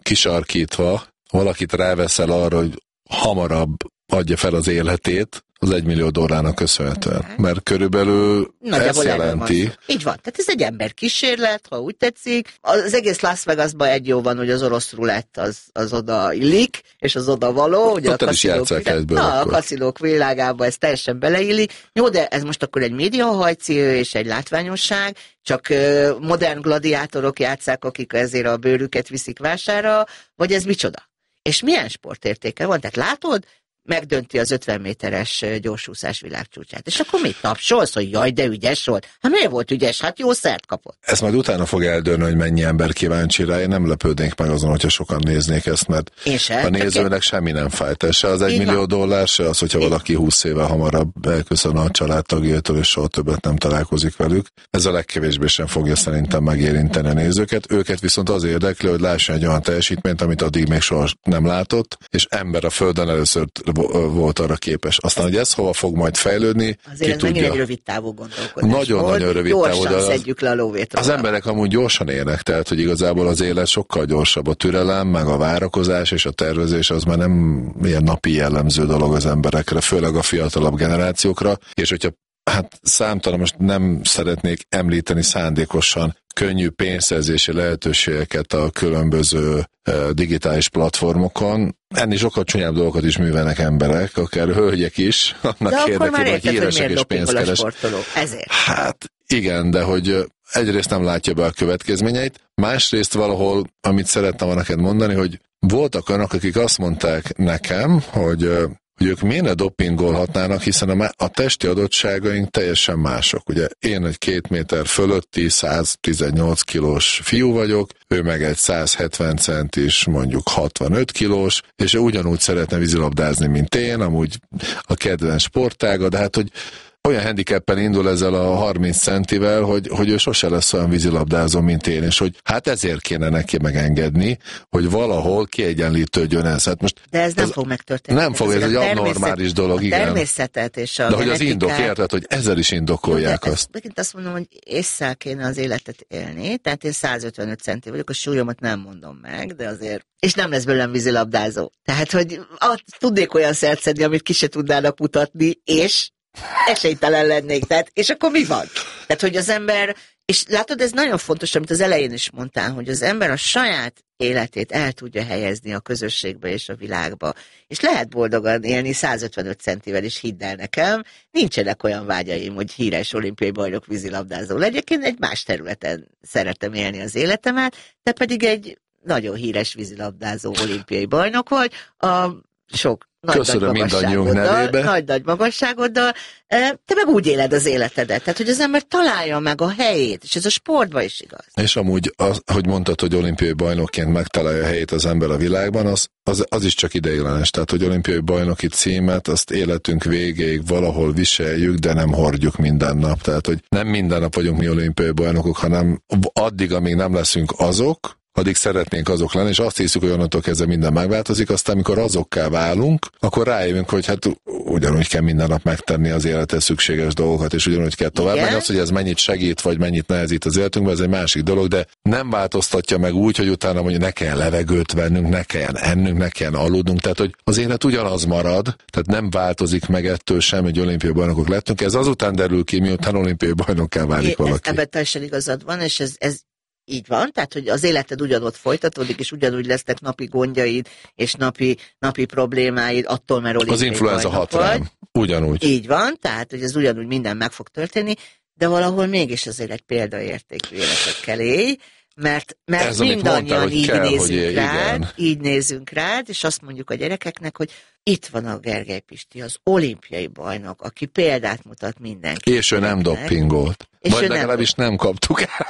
Speaker 4: kisarkítva valakit ráveszel arra, hogy hamarabb adja fel az életét, az egymillió dollárnak köszönhetően. Mert körülbelül ezt jelenti.
Speaker 5: Így van. Tehát ez egy ember kísérlet, ha úgy tetszik. Az egész Las Vegasban egy jó van, hogy az orosz rulett az, az oda illik, és az oda való. Ugye
Speaker 4: ott
Speaker 5: a
Speaker 4: el is játsszák egyből.
Speaker 5: Na, a kaszinók világában ez teljesen beleillik. Jó, de ez most akkor egy médiahajci és egy látványosság, csak modern gladiátorok játsszák, akik ezért a bőrüket viszik vására, vagy ez micsoda? És milyen sportértéke van? Tehát látod, megdönti az ötven méteres gyorsúszás világcsúcsát. És akkor mit tapsolsz, hogy jaj, de ügyes volt? Hát miért volt ügyes? Hát jó szert kapott.
Speaker 4: Ez majd utána fog eldőlni, hogy mennyi ember kíváncsi rá. Én nem lepődnék meg azon, hogyha sokan néznék ezt, mert a nézőnek semmi nem fájt. Se az egymillió dollár, se az, hogyha valaki húsz éve hamarabb elköszön a családtagjaitól, és soha többet nem találkozik velük. Ez a legkevésbé sem fogja szerintem megérinteni a nézőket. Őket viszont az érdekli, hogy lásson egy olyan teljesítményt, amit addig még soha nem látott, és ember a földön először volt arra képes. Aztán, hogy ez hova fog majd fejlődni,
Speaker 5: azért ez megint egy rövid távú gondolkodás.
Speaker 4: Nagyon-nagyon rövid távú.
Speaker 5: Gyorsan szedjük le a lóvét.
Speaker 4: Az emberek amúgy gyorsan élnek, tehát, hogy igazából az élet sokkal gyorsabb. A türelem, meg a várakozás és a tervezés az már nem ilyen napi jellemző dolog az emberekre, főleg a fiatalabb generációkra, és hogyha hát számtalan, most nem szeretnék említeni szándékosan könnyű pénzszerzési lehetőségeket a különböző uh, digitális platformokon. Ennél sokkal csúnyább dolgokat is művelnek emberek, akár hölgyek is, annak érdekében, hogy híresek és pénzkeres.
Speaker 5: Ezért.
Speaker 4: Hát igen, de hogy egyrészt nem látja be a következményeit, másrészt valahol, amit szerettem volna neked mondani, hogy voltak olyanok, akik azt mondták nekem, hogy hogy ők miért ne dopingolhatnának, hiszen a, a testi adottságaink teljesen mások. Ugye én egy két méter fölötti száztizennyolc kilós fiú vagyok, ő meg egy száz hetven centis, mondjuk hatvanöt kilós, és ő ugyanúgy szeretne vízilabdázni, mint én, amúgy a kedvenc sportága, de hát, hogy olyan handicappen indul ezzel a harminc centivel, hogy, hogy ő sose lesz olyan vízilabdázó, mint én, és hogy hát ezért kéne neki megengedni, hogy valahol kiegyenlítődjön ez. Hát most
Speaker 5: de ez nem
Speaker 4: ez
Speaker 5: fog megtörténni.
Speaker 4: Nem fog, ez egy abnormális dolog,
Speaker 5: a
Speaker 4: igen.
Speaker 5: természetet és a
Speaker 4: de hogy az
Speaker 5: genetikát...
Speaker 4: indok, érted, hogy ezzel is indokolják
Speaker 5: de
Speaker 4: azt.
Speaker 5: Megint azt mondom, hogy ésszel kéne az életet élni, tehát én száz ötvenöt centi vagyok, a súlyomat nem mondom meg, de azért... És nem lesz belőlem vízilabdázó. Tehát, hogy ah, tudnék olyan szert szedni, amit ki se tudnának mutatni, és esélytelen lennék, tehát, és akkor mi van? Tehát, hogy az ember, és látod, ez nagyon fontos, amit az elején is mondtál, hogy az ember a saját életét el tudja helyezni a közösségbe és a világba, és lehet boldogan élni száz ötvenöt centivel, és hidd el nekem, nincsenek olyan vágyaim, hogy híres olimpiai bajnok vízilabdázó legyek, én egy más területen szeretem élni az életemet, te pedig egy nagyon híres vízilabdázó olimpiai bajnok vagy, a sok
Speaker 4: Köszönöm mindannyiunk nevébe.
Speaker 5: Nagy-nagy magasságoddal, te meg úgy éled az életedet. Tehát, hogy az ember találja meg a helyét, és ez a sportban is igaz.
Speaker 4: És amúgy, az, hogy mondtad, hogy olimpiai bajnokként megtalálja a helyét az ember a világban, az, az, az is csak ideiglenes. Tehát, hogy olimpiai bajnoki címet, azt életünk végéig valahol viseljük, de nem hordjuk minden nap. Tehát, hogy nem minden nap vagyunk mi olimpiai bajnokok, hanem addig, amíg nem leszünk azok, addig szeretnénk azok lenni, és azt hiszük, hogy onnantól kezdve minden megváltozik, aztán amikor azokká válunk, akkor rájövünk, hogy hát ugyanúgy kell minden nap megtenni az élethez szükséges dolgokat, és ugyanúgy kell tovább menni. Az, hogy ez mennyit segít, vagy mennyit nehezít az életünkben, ez egy másik dolog, de nem változtatja meg úgy, hogy utána mondjuk ne kell levegőt vennünk, ne kelljen ennünk, ne kelljen aludnunk, tehát hogy az élet ugyanaz marad, tehát nem változik meg ettől sem, hogy olimpiai bajnokok lettünk. Ez azután derül ki, miután olimpiai bajnokká válik
Speaker 5: é,
Speaker 4: valaki.
Speaker 5: Ebben teljesen igazad van, és ez, ez így van, tehát, hogy az életed ugyanott folytatódik, és ugyanúgy lesznek napi gondjaid, és napi, napi problémáid, attól, mert olimpiai
Speaker 4: az influenza hat rám, ugyanúgy.
Speaker 5: Így van, tehát, hogy ez ugyanúgy minden meg fog történni, de valahol mégis azért egy példaértékű életet kell élj, mert, mert
Speaker 4: ez,
Speaker 5: mindannyian
Speaker 4: mondtál,
Speaker 5: így
Speaker 4: kell,
Speaker 5: nézünk
Speaker 4: hogy
Speaker 5: rád,
Speaker 4: igen.
Speaker 5: így nézünk rád, és azt mondjuk a gyerekeknek, hogy itt van a Gergely Pisti, az olimpiai bajnok, aki példát mutat mindenki.
Speaker 4: És ő nem doppingolt. És vagy legalábbis nem, nem kaptuk el.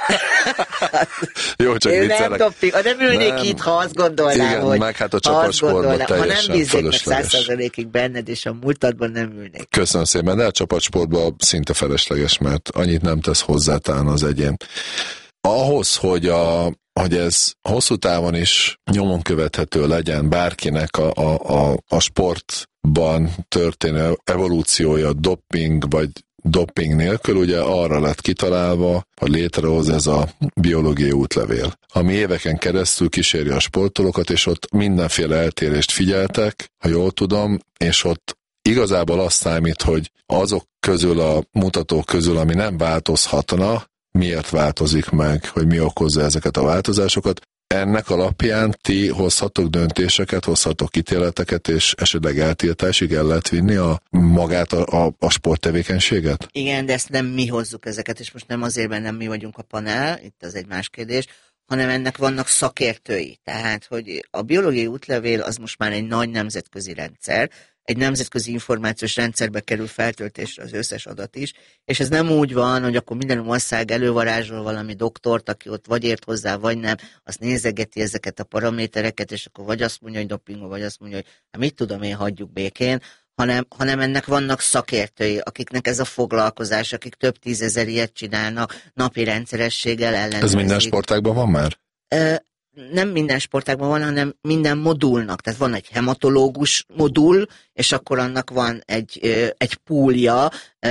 Speaker 4: Jó, csak
Speaker 5: ő
Speaker 4: viccelek.
Speaker 5: nem dopping, nem ülnék nem. Itt, ha azt gondolnám,
Speaker 4: igen,
Speaker 5: hogy...
Speaker 4: meg hát a csapatsportban teljesen
Speaker 5: ha nem bíznék meg
Speaker 4: felesleges.
Speaker 5: száz százalékig benned, és a múltadban nem ülnék.
Speaker 4: Köszönöm szépen, de a csapatsportban szinte felesleges, mert annyit nem tesz hozzá talán az egyén. Ahhoz, hogy, a, hogy ez hosszú távon is nyomon követhető legyen bárkinek a, a, a, a sportban történő evolúciója, doping, vagy doping nélkül ugye arra lett kitalálva, hogy létrehoz ez a biológiai útlevél, ami éveken keresztül kíséri a sportolókat, és ott mindenféle eltérést figyeltek, ha jól tudom, és ott igazából azt számít, hogy azok közül a mutatók közül, ami nem változhatna, miért változik meg, hogy mi okozza ezeket a változásokat. Ennek alapján ti hozhatok döntéseket, hozhatok ítéleteket, és esetleg eltiltásig el lehet vinni a magát a, a, a sporttevékenységet?
Speaker 5: Igen, de ezt nem mi hozzuk ezeket, és most nem azért, mert nem mi vagyunk a panel, itt az egy más kérdés, hanem ennek vannak szakértői. Tehát, hogy a biológiai útlevél az most már egy nagy nemzetközi rendszer, egy nemzetközi információs rendszerbe kerül feltöltésre az összes adat is, és ez nem úgy van, hogy akkor minden ország elővarázsol valami doktort, aki ott vagy ért hozzá, vagy nem, azt nézegeti ezeket a paramétereket, és akkor vagy azt mondja, hogy doping, vagy azt mondja, hogy hát mit tudom én, hagyjuk békén, hanem, hanem ennek vannak szakértői, akiknek ez a foglalkozás, akik több tízezer ilyet csinálnak, napi rendszerességgel ellenőrzik.
Speaker 4: Ez minden sportágban van már?
Speaker 5: Ö, nem minden sportágban van, hanem minden modulnak. Tehát van egy hematológus modul, és akkor annak van egy, egy púlja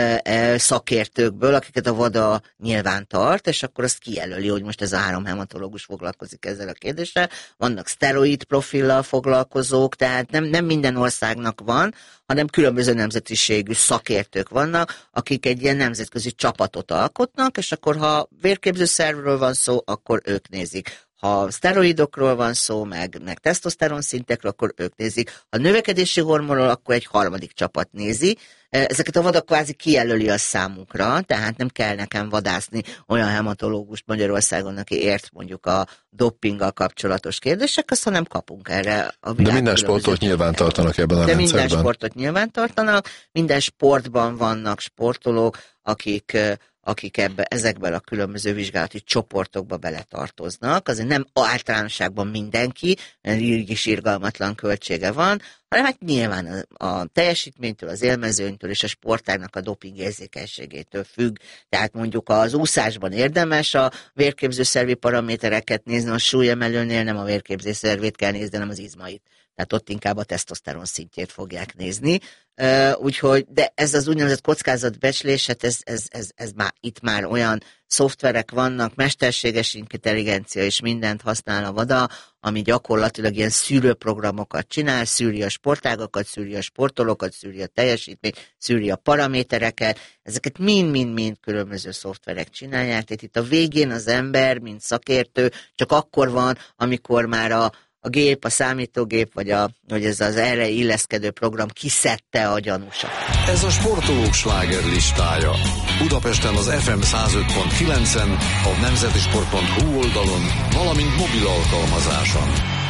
Speaker 5: szakértőkből, akiket a VADA nyilván tart, és akkor azt kijelöli, hogy most ez a három hematológus foglalkozik ezzel a kérdéssel. Vannak szteroid profillal foglalkozók, tehát nem, nem minden országnak van, hanem különböző nemzetiségű szakértők vannak, akik egy ilyen nemzetközi csapatot alkotnak, és akkor ha vérképzőszervről van szó, akkor ők nézik. Ha szteroidokról van szó, meg, meg tesztoszteron szintekről, akkor ők nézik. Ha növekedési hormonról, akkor egy harmadik csapat nézi. Ezeket a VADA kvázi kijelöli a számukra, tehát nem kell nekem vadászni olyan hematológust Magyarországon, aki ért mondjuk a dopinggal kapcsolatos kérdésekhez, hanem kapunk erre a világ.
Speaker 4: De minden sportot nyilván tartanak ebben a
Speaker 5: De
Speaker 4: rendszerben.
Speaker 5: minden sportot nyilván tartanak, minden sportban vannak sportolók, akik akik ebbe, ezekben a különböző vizsgálati csoportokba beletartoznak. Azért nem általánosságban mindenki, mert így is irgalmatlan költsége van, hanem hát nyilván a, a teljesítménytől, az élmezőnytől és a sportágnak a doping érzékenységétől függ. Tehát mondjuk az úszásban érdemes a vérképzőszervi paramétereket nézni, a súlyemelőnél nem a vérképzőszervét kell nézni, hanem az izmait. Tehát ott inkább a tesztoszteron szintjét fogják nézni. Uh, úgyhogy, de ez az úgynevezett kockázatbecslés, hát ez, ez, ez, ez már, itt már olyan szoftverek vannak, mesterséges intelligencia és mindent használ a VADA, ami gyakorlatilag ilyen szűrőprogramokat csinál, szűri a sportágakat, szűri a sportolókat, szűri a teljesítményt, szűri a paramétereket, ezeket mind-mind-mind különböző szoftverek csinálják, tehát itt a végén az ember, mint szakértő, csak akkor van, amikor már a a gép, a számítógép, vagy, a, vagy ez az erre illeszkedő program kiszedte a gyanúsat.
Speaker 1: Ez a sportolók sláger listája. Budapesten az ef em száz öt pont kilencen, a nemzeti sport pont hu oldalon, valamint mobil alkalmazáson.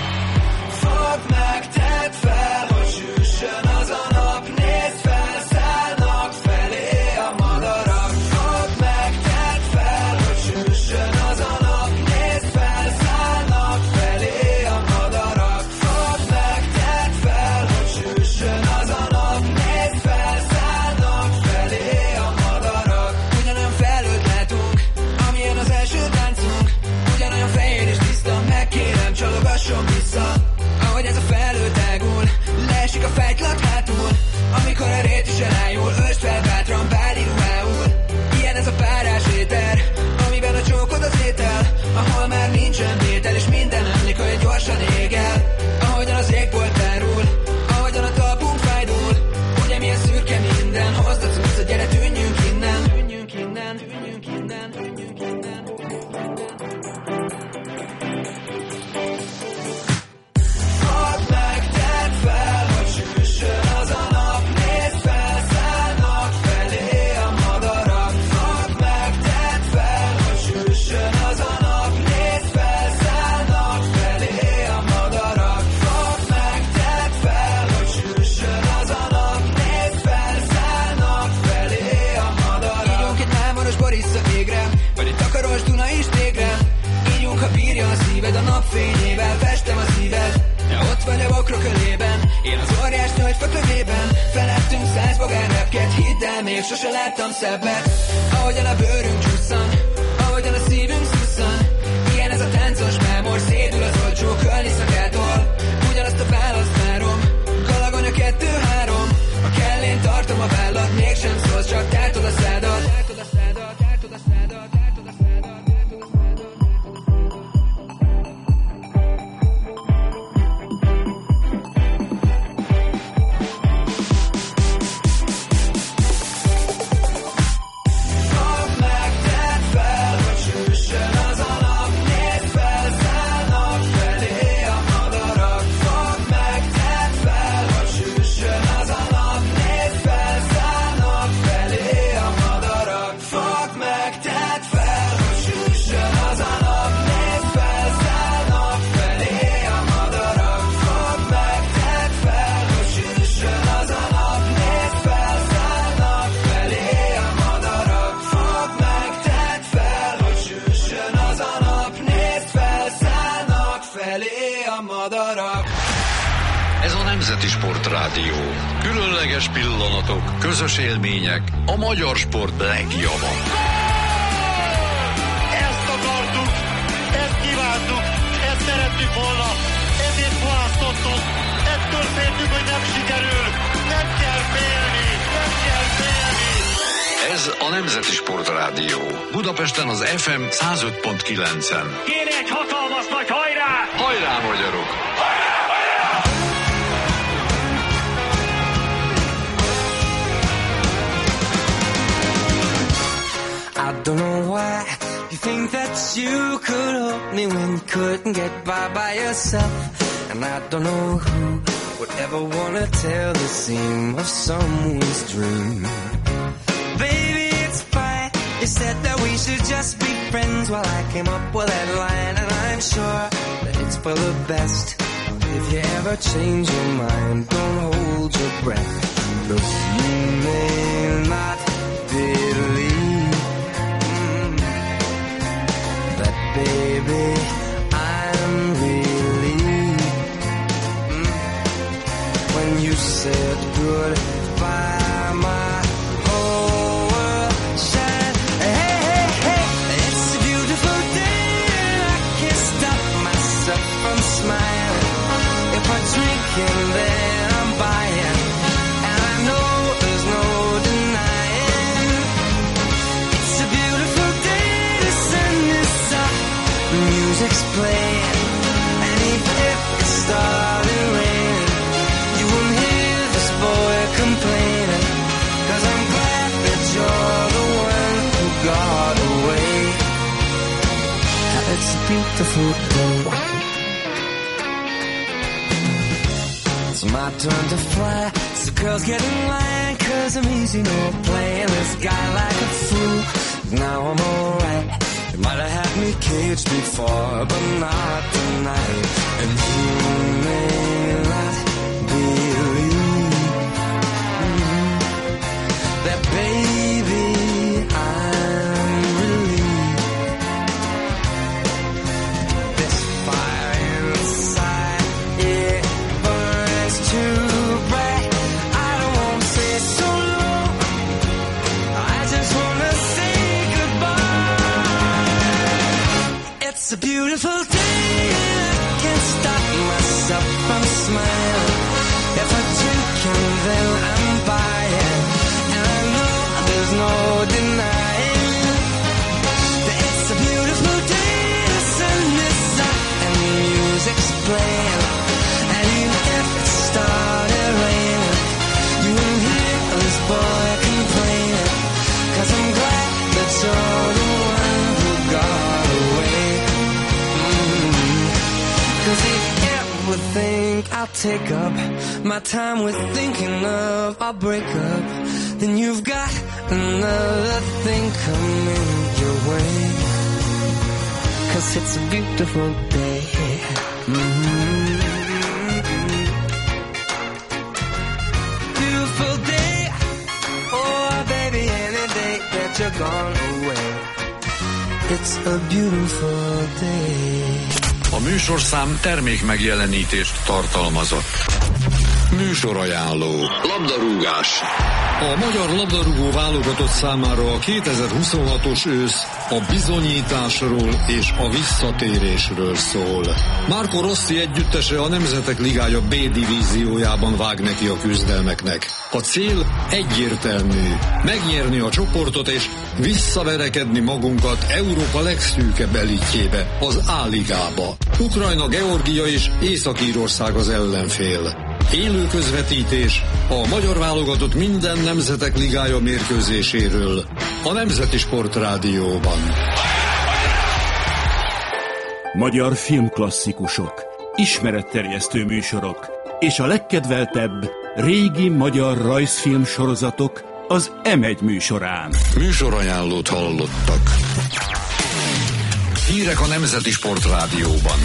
Speaker 3: Fogd meg, tedd fel, hogy süssön az a nap, nézd fel, szállnak felé a madarak. Fogd meg, tedd fel, hogy süssön az a nap, nézd fel, szállnak felé a madarak. Fogd meg, tedd fel, hogy süssön az a nap, nézd fel, szállnak felé a madarak. Ugyanolyan felhőt látunk, amilyen az első táncunk, ugyanolyan fehér és tiszta, megkérem, csalogasson vissza. Ahogy ez a felhő tágul, leesik a fejtlak hátul, amikor a rét is elájul, ösd fel bátran báli ruhául. Ilyen ez a párás éter, amiben a csókod az étel, ahol már nincsen vétel, és minden emlik, hogy gyorsan ég el. Ahogyan az égból tárul, ahogyan a talpunk fájdul, ugye milyen szürke minden, hozd a cuccot, gyere tűnjünk innen. Tűnjünk innen, tűnjünk innen, tűnjünk innen. Fogd meg, tedd fel, hogy süssön az a nap, nézd fel, szállnak felé a madarak. Fogd meg, tedd fel, hogy süssön az a nap, nézd fel, szállnak felé a madarak. Fogd meg, tedd fel, hogy süssön az a nap, nézd fel, szállnak felé a madarak. Ígyunk egy mámoros Borissa égre, vagy egy takaros Duna is tégre. Ígyunk, ha bírja a szíved, a napfényével festem a szíved. Ja, ott vagy a bokrok ölében, én az óriás nagy fakövében. Felettünk száz bogár repket, hidd el, még sose láttam szebbet. Ahogyan a bőrünk csusszan, ahogyan a szívünk szusszan. Ilyen ez a táncos mámor, szédül az olcsó kölniszakától. Ugyanazt a választ várom, galagonya kettő-három. A kellén tartom a vállat, mégsem szólsz, csak tártod a szád.
Speaker 1: Nemzeti Sportrádió. Különleges pillanatok, közös élmények, a magyar sport legjava.
Speaker 2: Ezt akartuk, ezt kívántuk, ezt szerettük volna, ezért választottuk, ettől féltük, hogy nem sikerül, nem kell félni, nem kell félni.
Speaker 1: Ez a Nemzeti Sportrádió. Budapesten az ef em száz öt pont kilencen.
Speaker 2: Kéne egy hatalmas nagy hajrá!
Speaker 1: Hajrá, magyarok!
Speaker 3: I don't know why you think that you could help me when you couldn't get by by yourself. And I don't know who would ever want to tell the seam of someone's dream. Baby, it's fine. You said that we should just be friends. While I came up with that line, and I'm sure that it's for the best. If you ever change your mind, don't hold your breath. Look, you may not believe, baby, I'm relieved mm. when you said goodbye, my whole world shined. Hey, hey, hey, it's a beautiful day and I can't stop myself from smiling. If I drink and then I'm buying, and I know there's no denying. It's a beautiful day, the sun is up, the music's playing, and even if it started raining, you won't hear this boy complaining, 'cause I'm glad that you're the one who got away. It's a beautiful day. It's my turn to fly, so girls get in line, 'cause I'm easy, no playing this guy like a fool. Now I'm alright. You might have had me caged before, but not tonight. And you may not believe mm, that, baby, I'm relieved. This fire inside, it burns too bright. I don't want to say so long, I just want to say it's a beautiful day and I can't stop myself from smiling. If I drink and then I'm buying, and I know there's no denying that it's a beautiful day, the sun is up and the music's playing, and even if it started raining, you won't hear this boy complaining, 'cause I'm glad that you're the one who got away. 'Cause if you ever think I'll take up my time with thinking of our breakup, then you've got another thing coming your way. 'Cause it's a beautiful day. Mm-hmm. Beautiful day. Oh, baby, any day that you're gone away. It's a beautiful day.
Speaker 1: A műsorszám termék megjelenítést tartalmazott. Műsorajánló. Labdarúgás. A magyar labdarúgó válogatott számára a kétezer-huszonhatos ősz a bizonyításról és a visszatérésről szól. Marco Rossi együttese a Nemzetek Ligája B divíziójában vág neki a küzdelmeknek. A cél egyértelmű: megnyerni a csoportot és visszaverekedni magunkat Európa legszűkebb elitjébe, az A-ligába. Ukrajna, Georgia és Észak-Írország az ellenfél. Élő közvetítés a magyar válogatott minden Nemzetek Ligája mérkőzéséről a Nemzeti Sportrádióban.
Speaker 12: Magyar filmklasszikusok, ismeretterjesztő műsorok és a legkedveltebb régi magyar rajzfilm sorozatok az em egy műsorán.
Speaker 1: Műsorajánlót hallottak. Hírek a Nemzeti Sportrádióban.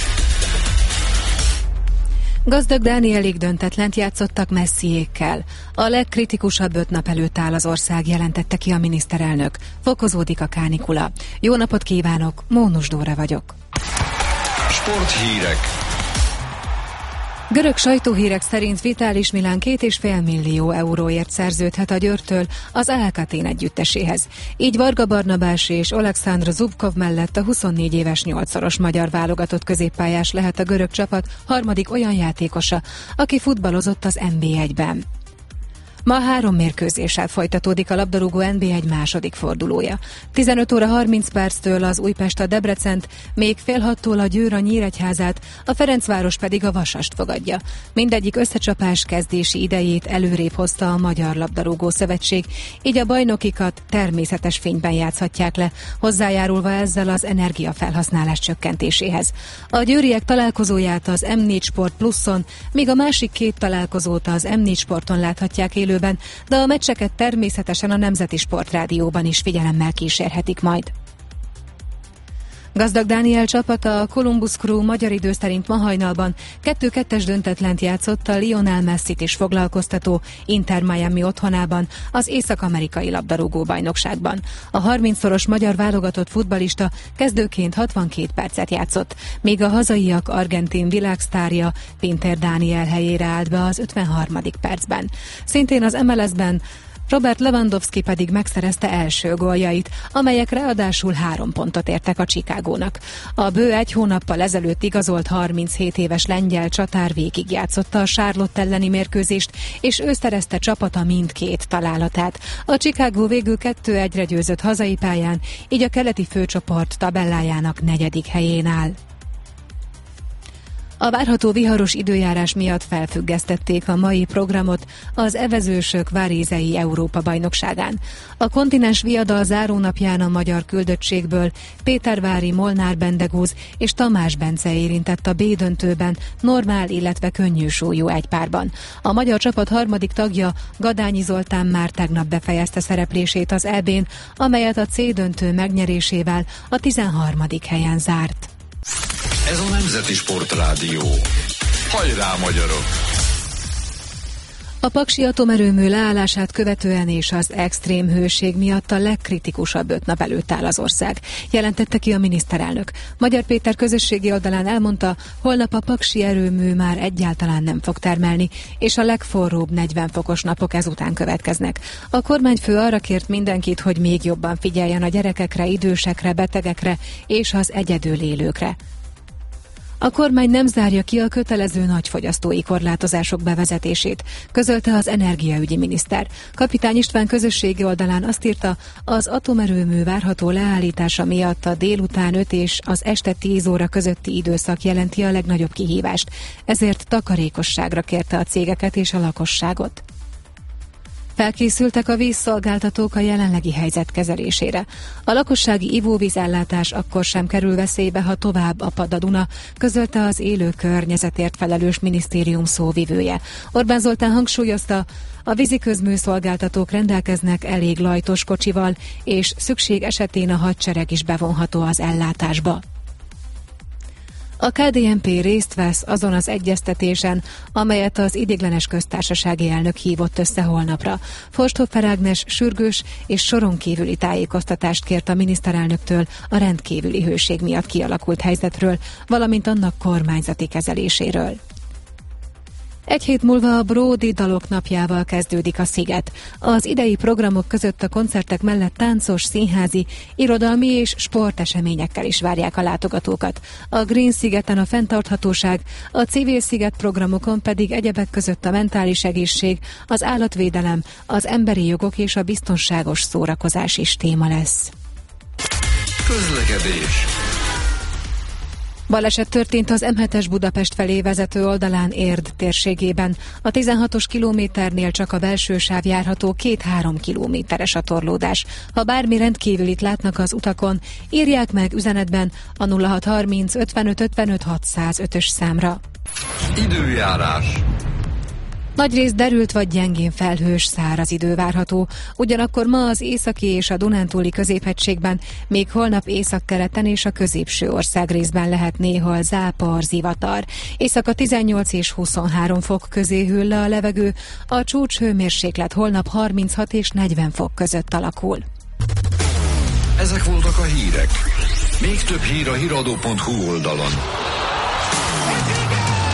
Speaker 13: Gazdag Dánielig döntetlent játszottak Messiékkel. A legkritikusabb öt nap előtt áll az ország, jelentette ki a miniszterelnök. Fokozódik a kánikula. Jó napot kívánok, Mónus Dóra vagyok.
Speaker 1: Sporthírek.
Speaker 13: Görög sajtóhírek szerint Vitalis Milán két és fél millió euróért szerződhet a Győrtől az Alkatén együtteséhez. Így Varga Barnabás és Oleksandr Zubkov mellett a huszonnégy éves nyolcszoros magyar válogatott középpályás lehet a görög csapat harmadik olyan játékosa, aki futballozott az en bé egyben. Ma három mérkőzéssel folytatódik a labdarúgó en bé egy második fordulója. tizenöt óra harminc perctől az Újpest a Debrecent, még fél hattól a Győr a Nyíregyházát, a Ferencváros pedig a Vasast fogadja. Mindegyik összecsapás kezdési idejét előrébb hozta a Magyar Labdarúgó Szövetség, így a bajnokikat természetes fényben játszhatják le, hozzájárulva ezzel az energiafelhasználás csökkentéséhez. A győriek találkozóját az em négy Sport Pluszon, míg a másik két találkozót az em négy Sporton láthatják élőben, de a meccseket természetesen a Nemzeti Sportrádióban is figyelemmel kísérhetik majd. Gazdag Dániel csapata, a Columbus Crew magyar idő szerint ma hajnalban kettő kettes döntetlent játszott a Lionel Messit is foglalkoztató Inter Miami otthonában az észak-amerikai labdarúgó bajnokságban. A harmincszoros magyar válogatott futballista kezdőként hatvankét percet játszott, míg a hazaiak argentin világsztárja Pinter Dániel helyére állt be az ötvenharmadik percben. Szintén az em el es-ben Robert Lewandowski pedig megszerezte első góljait, amelyek ráadásul három pontot értek a Chicagónak. A bő egy hónappal ezelőtt igazolt harminchét éves lengyel csatár végigjátszotta a Charlotte elleni mérkőzést, és ő szerezte csapata mindkét találatát. A Chicago végül kettő egyre győzött hazai pályán, így a keleti főcsoport tabellájának negyedik helyén áll. A várható viharos időjárás miatt felfüggesztették a mai programot az evezősök Várézei Európa-bajnokságán. A kontinens viadal zárónapján a magyar küldöttségből Pétervári Molnár Bendegúz és Tamás Bence érintett a B döntőben normál, illetve könnyű súlyú egypárban. A magyar csapat harmadik tagja, Gadányi Zoltán már tegnap befejezte szereplését az é bén, amelyet a C döntő megnyerésével a tizenharmadik helyen zárt.
Speaker 1: Ez a Nemzeti Sportrádió. Hajrá, magyarok!
Speaker 13: A paksi atomerőmű leállását követően és az extrém hőség miatt a legkritikusabb öt nap előtt áll az ország, jelentette ki a miniszterelnök. Magyar Péter közösségi oldalán elmondta, holnap a paksi erőmű már egyáltalán nem fog termelni, és a legforróbb negyven fokos napok ezután következnek. A kormányfő arra kért mindenkit, hogy még jobban figyeljen a gyerekekre, idősekre, betegekre és az egyedül élőkre. A kormány nem zárja ki a kötelező nagyfogyasztói korlátozások bevezetését, közölte az energiaügyi miniszter. Kapitány István közösségi oldalán azt írta, az atomerőmű várható leállítása miatt a délután öt és az este tíz óra közötti időszak jelenti a legnagyobb kihívást, ezért takarékosságra kérte a cégeket és a lakosságot. Felkészültek a vízszolgáltatók a jelenlegi helyzet kezelésére. A lakossági ivóvízellátás akkor sem kerül veszélybe, ha tovább apad a Duna, közölte az élő környezetért felelős minisztérium szóvivője. Orbán Zoltán hangsúlyozta, a víziközműszolgáltatók rendelkeznek elég lajtos kocsival, és szükség esetén a hadsereg is bevonható az ellátásba. A ká dé en pé részt vesz azon az egyeztetésen, amelyet az ideiglenes köztársasági elnök hívott össze holnapra. Forsthofer Ágnes sürgős és soron kívüli tájékoztatást kért a miniszterelnöktől a rendkívüli hőség miatt kialakult helyzetről, valamint annak kormányzati kezeléséről. Egy hét múlva a Bródi Dalok napjával kezdődik a Sziget. Az idei programok között a koncertek mellett táncos, színházi, irodalmi és sporteseményekkel is várják a látogatókat. A Green Szigeten a fenntarthatóság, a Civil Sziget programokon pedig egyebek között a mentális egészség, az állatvédelem, az emberi jogok és a biztonságos szórakozás is téma lesz.
Speaker 1: Közlekedés.
Speaker 13: Baleset történt az em hetes Budapest felé vezető oldalán Érd térségében. A tizenhatos kilométernél csak a belső sáv járható, két-három kilométeres a torlódás. Ha bármi rendkívülit látnak az utakon, írják meg üzenetben a nulla hat harminc ötvenöt ötvenöt hatszázötös számra.
Speaker 1: Időjárás.
Speaker 13: Nagyrészt derült vagy gyengén felhős, száraz idő várható. Ugyanakkor ma az északi és a dunántúli középhegységben, még holnap északkeleten és a középső országrészben lehet néhol zápor, zivatar. Éjszaka tizennyolc és huszonhárom fok közé hűl le a levegő, a csúcshőmérséklet holnap harminchat és negyven fok között alakul.
Speaker 1: Ezek voltak a hírek. Még több hír a híradó pont hu oldalon.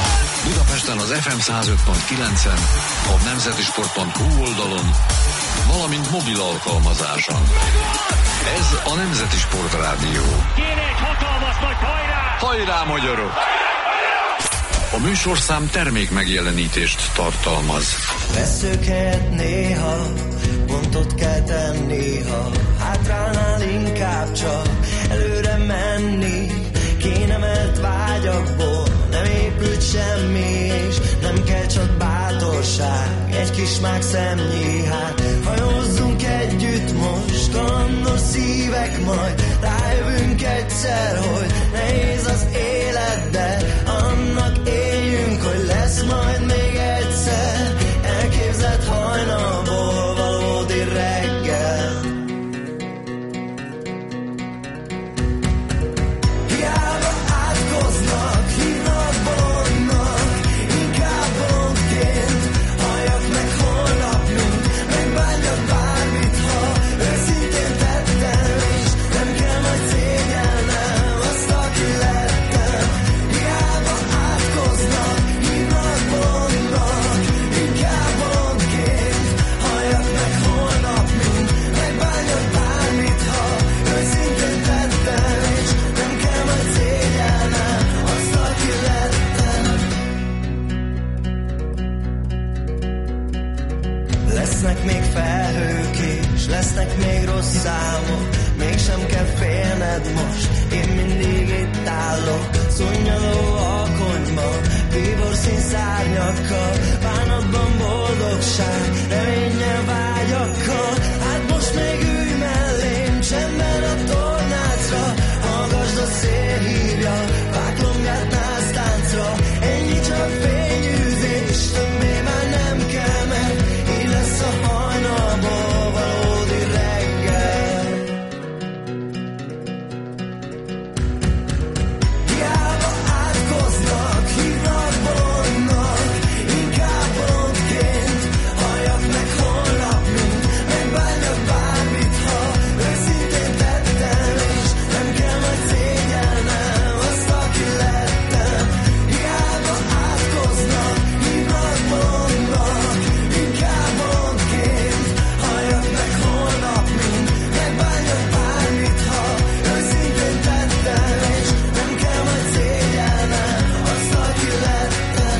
Speaker 1: Budapesten az ef em száz öt pont kilencen, a nemzeti sport pont hu oldalon, valamint mobil alkalmazáson. Ez a Nemzeti Sport Rádió.
Speaker 2: Kéne egy hatalmas nagy hajrá!
Speaker 1: Hajrá, magyarok! A műsorszám termék megjelenítést tartalmaz.
Speaker 3: Veszők helyett néha pontot kell tenni, ha hátránál inkább csak előre menni. Kénemelt vágyakból nem épült semmi, és nem kell csak bátorság, egy kis mágszemnyi. Hát hajózzunk együtt most, kalandos szívek, majd rájövünk egyszer, hogy nehéz az élet, de annak éljünk, hogy lesz majd még egyszer elképzelt hajnalból valódi reggel. Hiába átkoznak, hívnak bolondnak, inkább bolondként halljak meg holnap, mint megbánjak bármit, ha őszintén tettem, és nem kell majd szégyelnem azt, aki lettem. Hiába átkoznak, hívnak bolondnak, inkább bolondként halljak meg holnap, mint megbánjak bármit, ha őszintén tettem, és nem kell majd szégyelnem azt, aki lettem. Lesznek még felhők és lesznek még rossz számok, mégsem kell félned most, én mindig itt állok. Szunnyadó alkonyban, bíborszín szárnyakkal, bánatban boldogság, reménnyel vágyakkal. Hát most még ülj mellém, csendben a tornácra, hallgasd a szél hívja, váglombját nász táncra. Ennyi csak fényűzés, többé már nem kell, mert így lesz a hajnalból valódi reggel. Hiába átkoznak, hívnak bolondnak, inkább bolondként halljak meg holnap, mint megbánjak bármit, ha őszintén tettem, és nem kell majd szégyelnem azt, aki lettem. Hiába átkoznak, hívnak bolondnak, inkább bolondként halljak meg holnap, mint megbánjak bármit, ha őszintén tettem, és nem kell majd szégyelnem azt, aki lettem.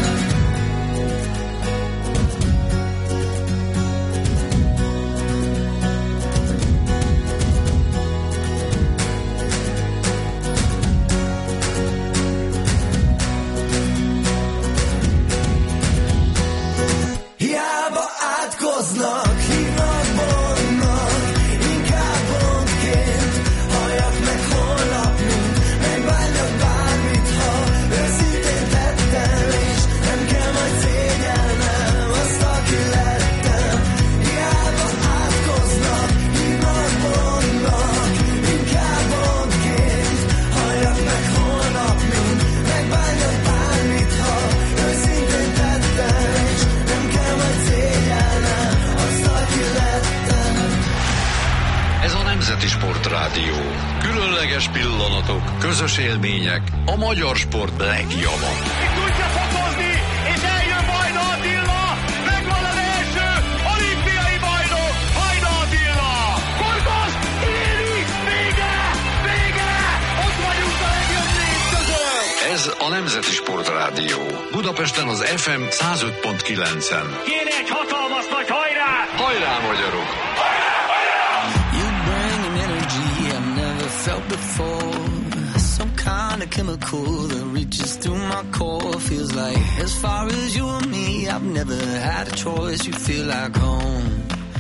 Speaker 3: Hiába átkoznak, hívnak bolondnak, inkább bolondként halljak meg holnap, mint megbánjak bármit, ha őszintén tettem, és nem kell majd szégyelnem azt, aki lettem. Hiába átkoznak, hívnak bolondnak, inkább bolondként halljak meg holnap, mint megbánjak bármit, ha őszintén tettem, és nem kell majd szégyelnem azt, aki lettem.
Speaker 1: Ez a Nemzeti Sport Rádió. Különleges pillanatok, közös élmények, a magyar sport legjava.
Speaker 2: Itt tudja fokozni, és eljön Vajda Attila! Megvan az első olimpiai bajnok, Vajda Attila! Korgos, éri, vége, vége! Ott vagyunk a legjobb négy között!
Speaker 1: Ez a Nemzeti Sport Rádió. Budapesten az ef em száz öt pont kilencen.
Speaker 2: Kéne egy hatalmas nagy hajrá!
Speaker 1: Hajrá, magyarok!
Speaker 3: You bring an energy I've never felt before. Some kind of chemical that reaches through my core. Feels like as far as you and me, I've never had a choice. You feel like home.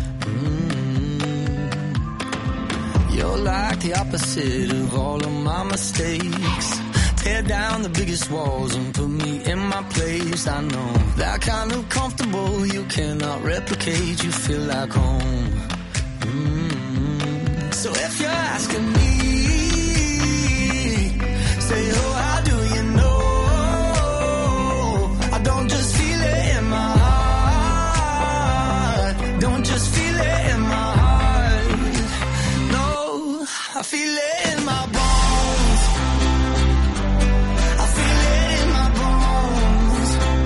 Speaker 3: Mm. You're like the opposite of all of my mistakes. Tear down the biggest walls and put me in my place. I know that kind of comfortable you cannot replicate. You feel like home. Mm. So if you're asking me, say, oh, how do you know? I don't just feel it in my heart. Don't just feel it in my heart. No, I feel it in my bones. I feel it in my bones.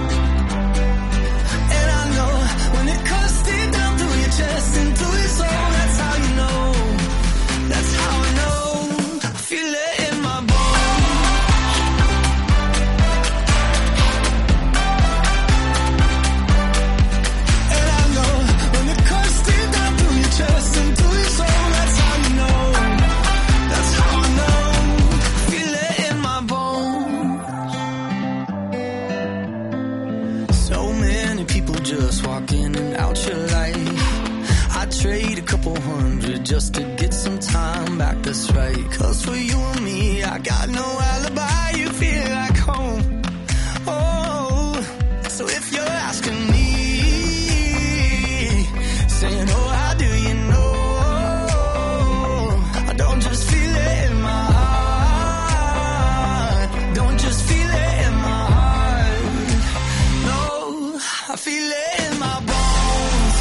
Speaker 3: just to get some time back, that's right. Cause for you and me, I got no alibi, you feel like home. Oh, so if you're asking me, saying, oh, how do you know? I don't just feel it in my heart. Don't just feel it in my heart. No, I feel it in my bones.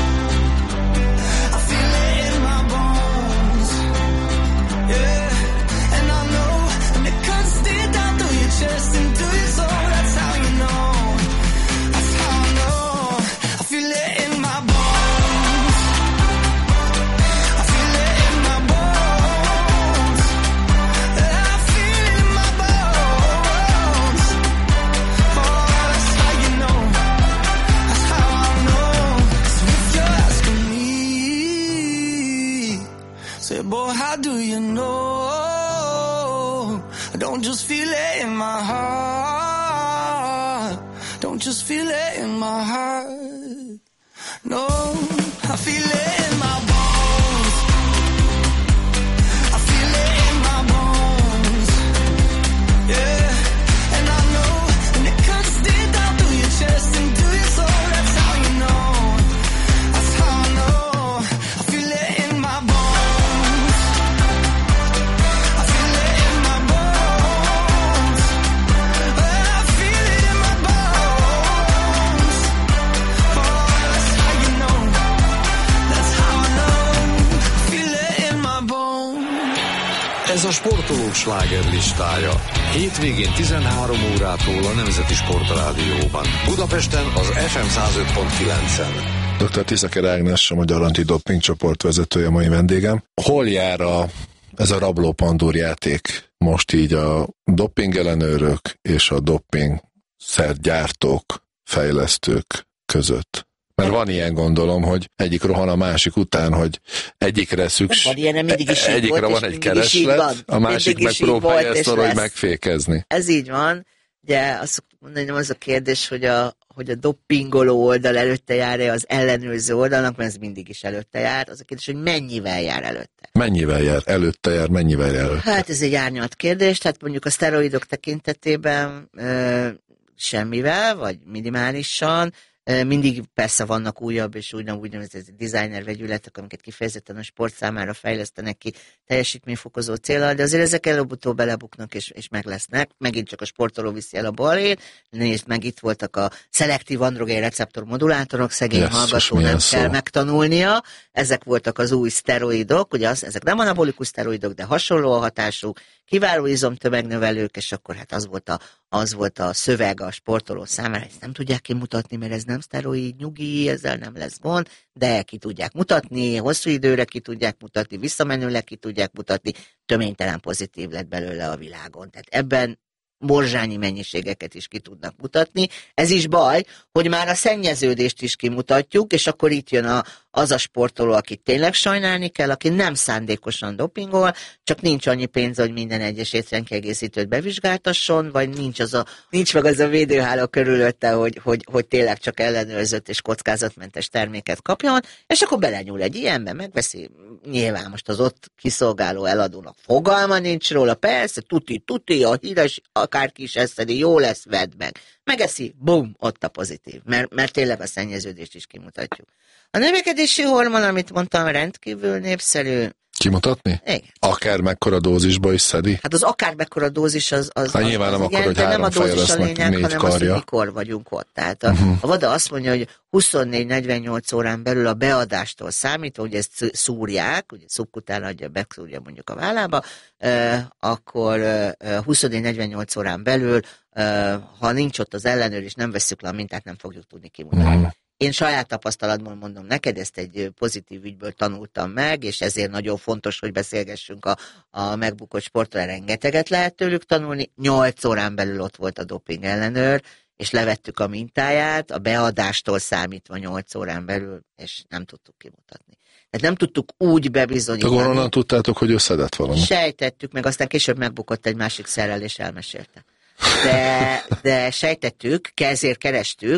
Speaker 3: I feel it in my bones. Yeah, and I know, and it cuts deep down through your chest and through your soul. That's how you know. That's how I know. I feel it in my bones. I feel it in my bones. Yeah, I feel it in my bones. Oh, that's how you know. That's how I know. So if you're asking me, say, boy, how do you know? I don't just feel it in my heart. Don't just feel it in my heart. No, I feel it in my bones. I feel it in my bones. Yeah, and I know, and it cuts deep down through your chest and through your soul. That's how you know. That's how I know. I feel it in my bones. I feel it in my bones. I feel it in my bones. Oh, that's how you know. That's how I know. Feel it in my bones.
Speaker 1: Ez a sportolók slágerlistája. Hétvégén tizenhárom órától a Nemzeti Sportrádióban. Budapesten az ef em száz öt pont kilencen.
Speaker 4: doktor Tiszaker Ágnes, a Magyar Antidoping csoport vezetője, mai vendégem. Hol jár a, ez a rabló pandúr játék most így a doping ellenőrök és a doping szergyártók, fejlesztők között? Mert van ilyen, gondolom, hogy egyik rohan a másik után, hogy egyikre szükség,
Speaker 5: van ilyen, mindig is így
Speaker 4: egyikre
Speaker 5: volt,
Speaker 4: van
Speaker 5: és
Speaker 4: egy
Speaker 5: mindig is így van.
Speaker 4: kereslet, a másik
Speaker 5: Mindig is így
Speaker 4: megpróbálja
Speaker 5: volt,
Speaker 4: ezt
Speaker 5: és
Speaker 4: valahogy
Speaker 5: lesz.
Speaker 4: megfékezni.
Speaker 5: Ez így van. Ugye azt szoktuk mondani, nem az a kérdés, hogy a, hogy a dopingoló oldal előtte jár-e az ellenőrző oldalnak, mert ez mindig is előtte jár. Az a kérdés, hogy mennyivel jár előtte.
Speaker 4: Mennyivel jár? Előtte jár, mennyivel jár előtte?
Speaker 5: Hát ez egy árnyalt kérdés, tehát mondjuk a szteroidok tekintetében ö, semmivel, vagy minimálisan. Mindig persze vannak újabb és újabb úgynevezett designer vegyületek, amiket kifejezetten a sport számára fejlesztenek ki teljesítményfokozó céllal, de azért ezek előbb-utóbb belebuknak és, és meg lesznek. Megint csak a sportoló viszi el a balét. Nézd meg, itt voltak a szelektív androgén receptor modulátorok, szegény
Speaker 4: yes,
Speaker 5: hallgató nem szó. kell megtanulnia. Ezek voltak az új szteroidok, ugye az, ezek nem anabolikus szteroidok, de hasonló a hatásuk, kiváló izomtömegnövelők, és akkor hát az volt a, az volt a szöveg a sportoló számára, ezt nem tudják kimutatni, mert ez nem szteroid, nyugi, ezzel nem lesz gond, de ki tudják mutatni, hosszú időre ki tudják mutatni, visszamenőleg ki tudják mutatni, töménytelen pozitív lett belőle a világon. Tehát ebben morzsányi mennyiségeket is ki tudnak mutatni. Ez is baj, hogy már a szennyeződést is kimutatjuk, és akkor itt jön a, az a sportoló, akit tényleg sajnálni kell, aki nem szándékosan dopingol, csak nincs annyi pénz, hogy minden egyes étrendkiegészítőt bevizsgáltasson, vagy nincs, az a, nincs meg az a védőháló körülötte, hogy, hogy, hogy tényleg csak ellenőrzött és kockázatmentes terméket kapjon, és akkor belenyúl egy ilyenbe, megveszi, nyilván most az ott kiszolgáló eladónak fogalma nincs róla, persze, tuti, tuti, a híres akárki is eszedi, jó lesz, vedd meg. Megeszi, bum, ott a pozitív, mert, mert tényleg a szennyeződést is kimutatjuk. A növekedési hormon, amit mondtam, rendkívül népszerű.
Speaker 4: Kimutatni?
Speaker 5: Igen.
Speaker 4: Akár mekkora dózisba is szedi?
Speaker 5: Hát az akár mekkora dózis az, az,
Speaker 4: hát
Speaker 5: az,
Speaker 4: nyilván
Speaker 5: az
Speaker 4: nem
Speaker 5: igen,
Speaker 4: akkor, hogy
Speaker 5: de nem a
Speaker 4: három feje
Speaker 5: dózis a
Speaker 4: lesznek,
Speaker 5: lényeg,
Speaker 4: négy
Speaker 5: hanem
Speaker 4: karja.
Speaker 5: az, hogy mikor vagyunk ott. Tehát a,
Speaker 4: uh-huh.
Speaker 5: a VADA azt mondja, hogy huszonnégy negyvennyolc órán belül a beadástól számítva, hogy ezt szúrják, ugye szubkután adja, beszúrja mondjuk a vállába, euh, akkor euh, huszonnégy negyvennyolc órán belül, euh, ha nincs ott az ellenőr, és nem vesszük le a mintát, nem fogjuk tudni kimutatni. Uh-huh. Én saját tapasztalatból mondom neked, ezt egy pozitív ügyből tanultam meg, és ezért nagyon fontos, hogy beszélgessünk a, a megbukott sportra, rengeteget lehet tőlük tanulni. Nyolc órán belül ott volt a doping ellenőr, és levettük a mintáját, a beadástól számítva nyolc órán belül, és nem tudtuk kimutatni. Tehát nem tudtuk úgy bebizonyítani.
Speaker 4: Akkor onnan tudtátok, hogy összedett valami?
Speaker 5: Sejtettük, meg aztán később megbukott egy másik szerrel, és elmesélte. De, de sejtettük, ezért kerestük,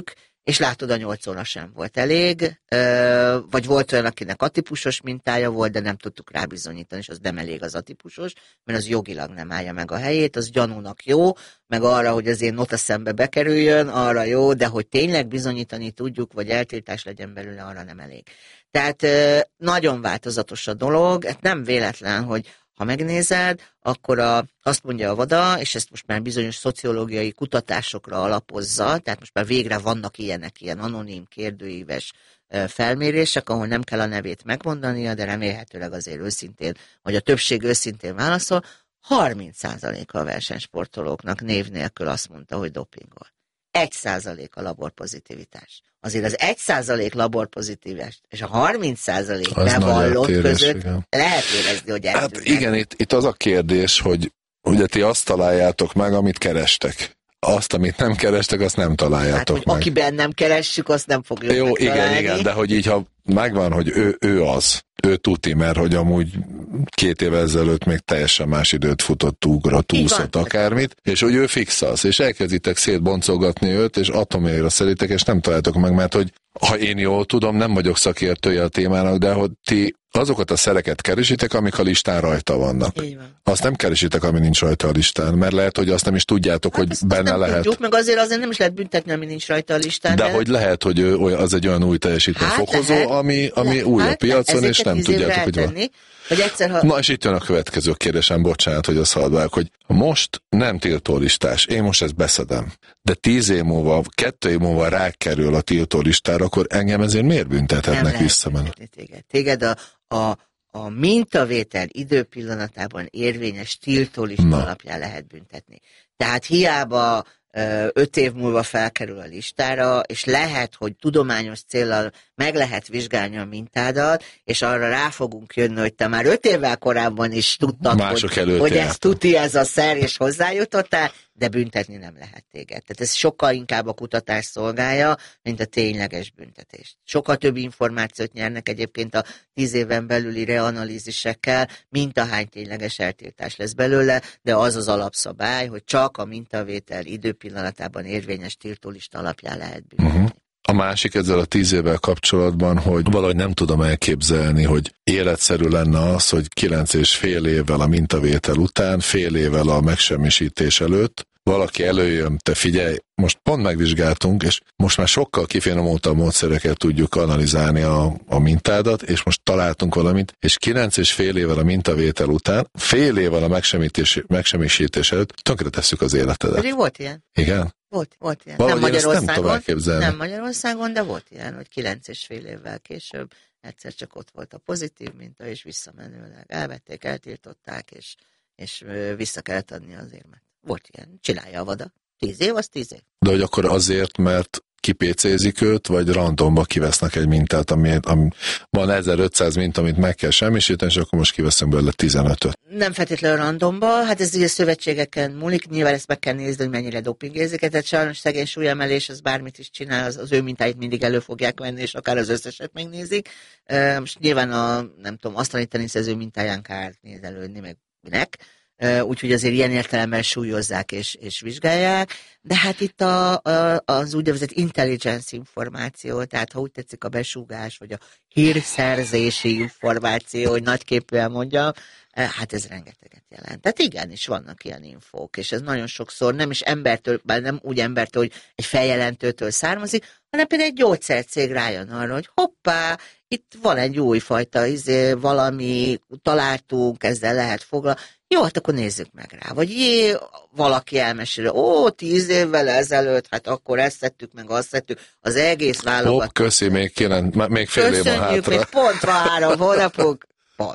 Speaker 5: és látod, a nyolc óra sem volt elég, vagy volt olyan, akinek atípusos mintája volt, de nem tudtuk rá bizonyítani, és az nem elég az atípusos, mert az jogilag nem állja meg a helyét, az gyanúnak jó, meg arra, hogy az én nota szembe bekerüljön, arra jó, de hogy tényleg bizonyítani tudjuk, vagy eltiltás legyen belőle, arra nem elég. Tehát nagyon változatos a dolog, hát nem véletlen, hogy ha megnézed, akkor a, azt mondja a VADA, és ezt most már bizonyos szociológiai kutatásokra alapozza, tehát most már végre vannak ilyenek, ilyen anonim, kérdőíves felmérések, ahol nem kell a nevét megmondania, de remélhetőleg azért őszintén, vagy a többség őszintén válaszol, harminc százaléka a versenysportolóknak név nélkül azt mondta, hogy dopingol. egy százalék a laborpozitivitás. Azért az egy százalék laborpozitivitás és a harminc százalék bevallott között igen. lehet érezni, hogy eltűnnek.
Speaker 4: Hát igen, itt, itt az a kérdés, hogy ugye ti azt találjátok meg, amit kerestek. Azt, amit nem kerestek, azt nem találjátok hát,
Speaker 5: meg. Akiben nem keressük, azt nem fogjuk
Speaker 4: Jó,
Speaker 5: megtalálni.
Speaker 4: igen, igen, de hogy így, ha megvan, hogy ő, ő az, ő tuti, mert hogy amúgy két éve ezelőtt még teljesen más időt futott, ugrott, úszott akármit, és hogy ő fix az, és elkezditek szétboncolgatni őt, és atomjára szeritek, és nem találtok meg, mert hogy ha én jól tudom, nem vagyok szakértője a témának, de hogy ti azokat a szereket keresitek, amik a listán rajta vannak.
Speaker 5: Van.
Speaker 4: Azt nem keresitek, ami nincs rajta a listán, mert lehet, hogy azt nem is tudjátok, hát hogy azt, benne
Speaker 5: azt nem
Speaker 4: lehet.
Speaker 5: Tudjuk, meg azért azért nem is lehet büntetni, ami nincs rajta a listán.
Speaker 4: De, de... hogy lehet, hogy az egy olyan új teljesítményfokozó, hát ami, ami le, új hát, a piacon, és nem tudjátok, hogy van.
Speaker 5: Hogy egyszer, ha...
Speaker 4: Na, és itt jön a következő kérdésem, bocsánat, hogy azt haladválok, hogy most nem tiltólistás, én most ezt beszedem, de tíz év múlva, kettő év múlva rákerül a tiltólistára, akkor engem ezért miért büntethetnek visszamenni?
Speaker 5: Téged, téged a, a, a mintavétel időpillanatában érvényes tiltólista Na. alapján lehet büntetni. Tehát hiába öt év múlva felkerül a listára, és lehet, hogy tudományos céllal meg lehet vizsgálni a mintádat, és arra rá fogunk jönni, hogy te már öt évvel korábban is tudtad, hogy, hogy ez tuti ez a szer, és hozzájutottál, de büntetni nem lehet téged. Tehát ez sokkal inkább a kutatás szolgálja, mint a tényleges büntetést. Sokkal több információt nyernek egyébként a tíz éven belüli reanalízisekkel, mint ahány tényleges eltiltás lesz belőle, de az az alapszabály, hogy csak a mintavétel időpillanatában érvényes tiltólista alapján lehet büntetni. Uh-huh.
Speaker 4: A másik ezzel a tíz évvel kapcsolatban, hogy valahogy nem tudom elképzelni, hogy életszerű lenne az, hogy kilenc és fél évvel a mintavétel után, fél évvel a megsemmisítés előtt valaki előjön, te figyelj, most pont megvizsgáltunk, és most már sokkal kifinomultabb módszerekkel tudjuk analizálni a, a mintádat, és most találtunk valamit, és kilenc és fél évvel a mintavétel után, fél évvel a megsemmisítés, megsemmisítés előtt tönkretesszük az életedet.
Speaker 5: Pedig volt ilyen.
Speaker 4: Igen?
Speaker 5: Volt, volt ilyen.
Speaker 4: Valahogy
Speaker 5: nem Magyarországon,
Speaker 4: nem,
Speaker 5: nem Magyarországon, de volt ilyen, hogy kilenc és fél évvel később egyszer csak ott volt a pozitív minta, és visszamenőleg elvették, eltiltották, és, és vissza kellett adni az érmet. Volt ilyen, csinálja a VADA. Tíz év, az tíz év.
Speaker 4: De hogy akkor azért, mert kipécézik őt, vagy randomba kivesznek egy mintát, ami, ami van ezerötszáz minta, amit meg kell semmisíteni, és akkor most kiveszünk belőle tizenötöt.
Speaker 5: Nem feltétlenül randomba, hát ez ugye szövetségeken múlik, nyilván ezt meg kell nézni, hogy mennyire dopingézik, tehát sajnos szegény súlyemelés, az bármit is csinál, az, az ő mintáit mindig elő fogják venni, és akár az összeset megnézik. Most nyilván a, nem tudom, asztali teniszező mintáján kár nézelődni, meg minek. Úgyhogy azért ilyen értelemben súlyozzák és, és vizsgálják, de hát itt a, a, az úgynevezett intelligence információ, tehát ha úgy tetszik a besúgás, vagy a hírszerzési információ, hogy nagyképűen mondjam, hát ez rengeteget jelent. Tehát igenis vannak ilyen infók, és ez nagyon sokszor nem is embertől, bár nem úgy embertől, hogy egy feljelentőtől származik, hanem például egy gyógyszercég rájön arra, hogy hoppá, itt van egy újfajta izé, valami, találtunk, ezzel lehet foglalkozni. Jó, hát akkor nézzük meg rá. Vagy jé, valaki elmesél, ó, tíz évvel ezelőtt, hát akkor ezt tettük, meg azt tettük, az egész válogató.
Speaker 4: Hopp, köszi, még, kilen, még fél év van hátra.
Speaker 5: Köszönjük, még pont van három hónapunk, pont.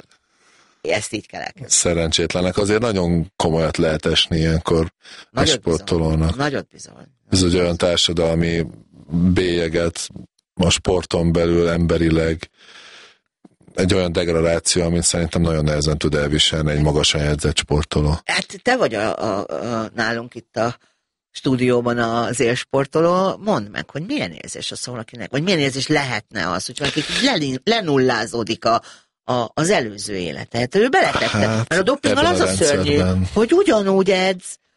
Speaker 5: Ezt így kell elkezdeni.
Speaker 4: Szerencsétlenek, azért nagyon komolyat lehet esni ilyenkor a sportolónak.
Speaker 5: Nagyot bizony.
Speaker 4: Ez egy olyan társadalmi bélyeget a sporton belül emberileg, egy olyan degradáció, amit szerintem nagyon nehezen tud elviselni egy magasan jegyzett sportoló.
Speaker 5: Hát te vagy a, a, a, nálunk itt a stúdióban az élsportoló, mondd meg, hogy milyen érzés az valakinek, vagy milyen érzés lehetne az, hogy valaki lenullázódik a, a, az előző élete. Hát ő beletette, hát, mert a dopinggal az a szörnyű, hogy ugyanúgy edz,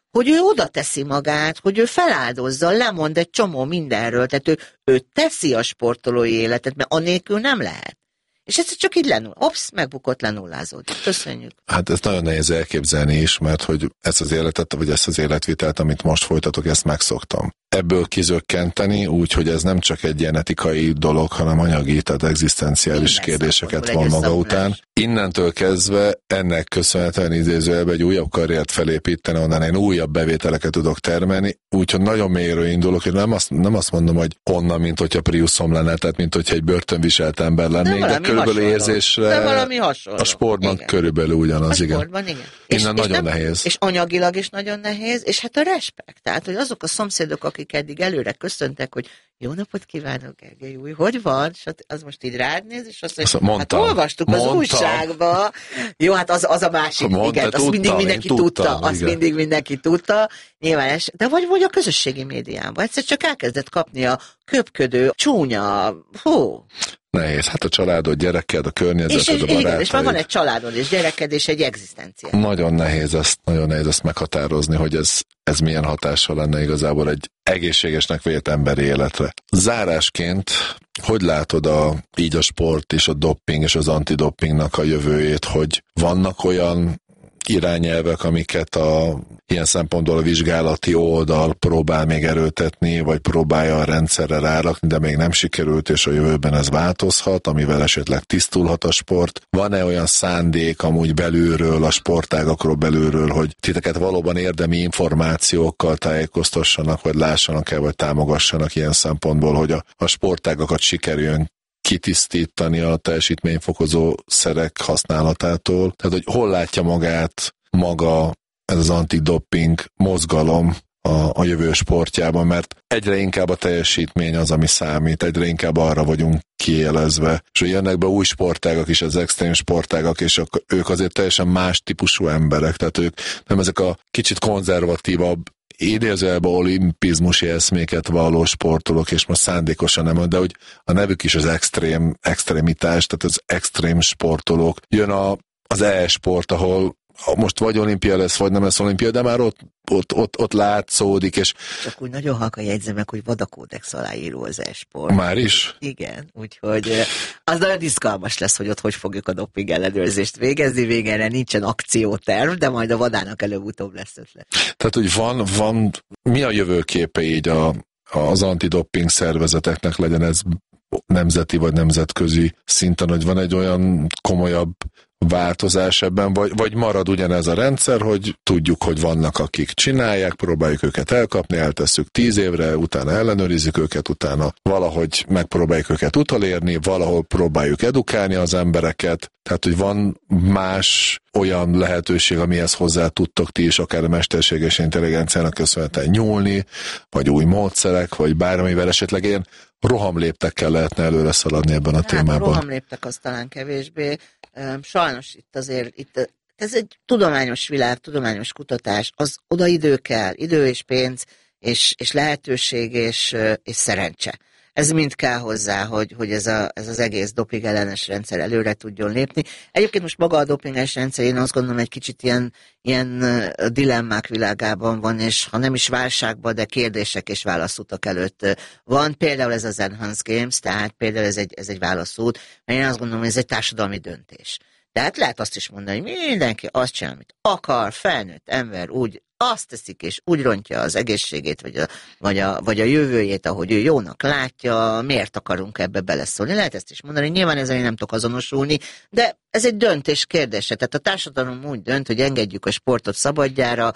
Speaker 5: hogy ő oda teszi magát, hogy ő feláldozza, lemond egy csomó mindenről, tehát ő, ő teszi a sportolói életet, mert anélkül nem lehet. És ez csak így lenull. Ops, megbukott, lenullázódik. Köszönjük.
Speaker 4: Hát ez nagyon nehéz elképzelni is, mert hogy ezt az életet, vagy ezt az életvitelt, amit most folytatok, ezt megszoktam. Ebből kizökkenteni, úgy, hogy ez nem csak egy ilyen etikai dolog, hanem anyagi, tehát egzisztenciális minden kérdéseket von maga után. Innentől kezdve ennek köszönhetően idézőjelben egy újabb karriert felépíteni, onnan én újabb bevételeket tudok termelni, úgyhogy nagyon mélyről indulok, és nem azt, nem azt mondom, hogy onnan, mint hogyha Priuszom lenne, tehát mint hogyha egy börtönviselt ember lennék, de, de körülbelül érzésre
Speaker 5: de valami hasonló.
Speaker 4: A sportban igen. Körülbelül ugyanaz,
Speaker 5: a
Speaker 4: igen.
Speaker 5: Sportban, igen.
Speaker 4: Innen
Speaker 5: és,
Speaker 4: nagyon
Speaker 5: és nem,
Speaker 4: nehéz.
Speaker 5: És anyagilag is nagyon nehéz, és hát a respekt. Tehát, hogy azok a szomszédok, akik eddig előre köszöntek, hogy jó napot kívánok, Gergely új, hogy van? És az most így rád néz, és azt mondja, hát mondtam, olvastuk mondtam. Az újságba. Jó, hát az, az a másik, mondta, igen, azt tudtam, mindig mindenki tudtam, tudta, azt igen. mindig mindenki tudta. Nyilván es, de vagy, vagy a közösségi médiában. Egyszer csak elkezdett kapni a köpködő, csúnya, hú.
Speaker 4: Nehéz, hát a családod, gyereked, a környezeted,
Speaker 5: és,
Speaker 4: a barátaid.
Speaker 5: Igen, és már van egy családod, és gyereked, és egy egzisztencia.
Speaker 4: Nagyon nehéz ezt, nagyon nehéz ezt meghatározni, hogy ez, ez milyen hatással lenne igazából egy egészségesnek vélt emberi életre. Zárásként, hogy látod a, így a sport és a dopping és az antidopingnak a jövőjét, hogy vannak olyan irányelvek, amiket a ilyen szempontból a vizsgálati oldal próbál még erőltetni, vagy próbálja a rendszerre rárakni, de még nem sikerült, és a jövőben ez változhat, amivel esetleg tisztulhat a sport. Van-e olyan szándék amúgy belülről, a sportágakról belülről, hogy titeket valóban érdemi információkkal tájékoztassanak, vagy lássanak el, vagy támogassanak ilyen szempontból, hogy a, a sportágakat sikerüljön kitisztítani a teljesítményfokozó szerek használatától. Tehát, hogy hol látja magát maga ez az antidoping mozgalom a, a jövő sportjában, mert egyre inkább a teljesítmény az, ami számít, egyre inkább arra vagyunk kiélezve, és hogy jönnek be új sportágak is, az extrém sportágak, és ők azért teljesen más típusú emberek, tehát ők nem ezek a kicsit konzervatívabb, idézőjelben olimpizmusi eszméket valló sportolók, és most szándékosan nem, de hogy a nevük is az extrém, extrémitás, tehát az extrém sportolók. Jön a, az e-sport, ahol most vagy olimpia lesz, vagy nem lesz olimpia, de már ott, ott, ott, ott látszódik, és...
Speaker 5: Csak úgy nagyon halkan jegyzem meg, hogy vadakódex aláíró az e-sport.
Speaker 4: Már is?
Speaker 5: Igen, úgyhogy az nagyon izgalmas lesz, hogy ott hogy fogjuk a doping ellenőrzést végezni, végére nincsen akcióterv, de majd a vadának előbb-utóbb lesz ötlet.
Speaker 4: Tehát, hogy van, van, mi a jövőképe így a, az antidoping szervezeteknek, legyen ez nemzeti vagy nemzetközi szinten, hogy van egy olyan komolyabb változás ebben, vagy, vagy marad ugyanez a rendszer, hogy tudjuk, hogy vannak, akik csinálják, próbáljuk őket elkapni, eltesszük tíz évre, utána ellenőrizzük őket, utána valahogy megpróbáljuk őket utolérni, valahol próbáljuk edukálni az embereket, tehát, hogy van más olyan lehetőség, amihez hozzá tudtok ti is, akár a mesterséges intelligenciának köszönhetően nyúlni, vagy új módszerek, vagy bármivel esetleg ilyen rohamléptekkel lehetne előre szaladni ebben a hát, témában.
Speaker 5: Rohamléptek az talán kevésbé. Sajnos itt azért, itt, ez egy tudományos világ, tudományos kutatás, az oda idő kell, idő és pénz, és, és lehetőség, és, és szerencse. Ez mind kell hozzá, hogy, hogy ez, a, ez az egész doping ellenes rendszer előre tudjon lépni. Egyébként most maga a dopinges rendszer, én azt gondolom, egy kicsit ilyen, ilyen dilemmák világában van, és ha nem is válságban, de kérdések és válaszutak előtt van. Például ez az Enhanced Games, tehát például ez egy, ez egy válaszút, mert én azt gondolom, hogy ez egy társadalmi döntés. Tehát lehet azt is mondani, hogy mindenki azt csinál, amit akar, felnőtt ember úgy azt teszik, és úgy rontja az egészségét, vagy a, vagy, a, vagy a jövőjét, ahogy ő jónak látja, miért akarunk ebbe beleszólni. Lehet ezt is mondani, nyilván ezzel én nem tudok azonosulni, de ez egy döntés kérdése. Tehát a társadalom úgy dönt, hogy engedjük a sportot szabadjára,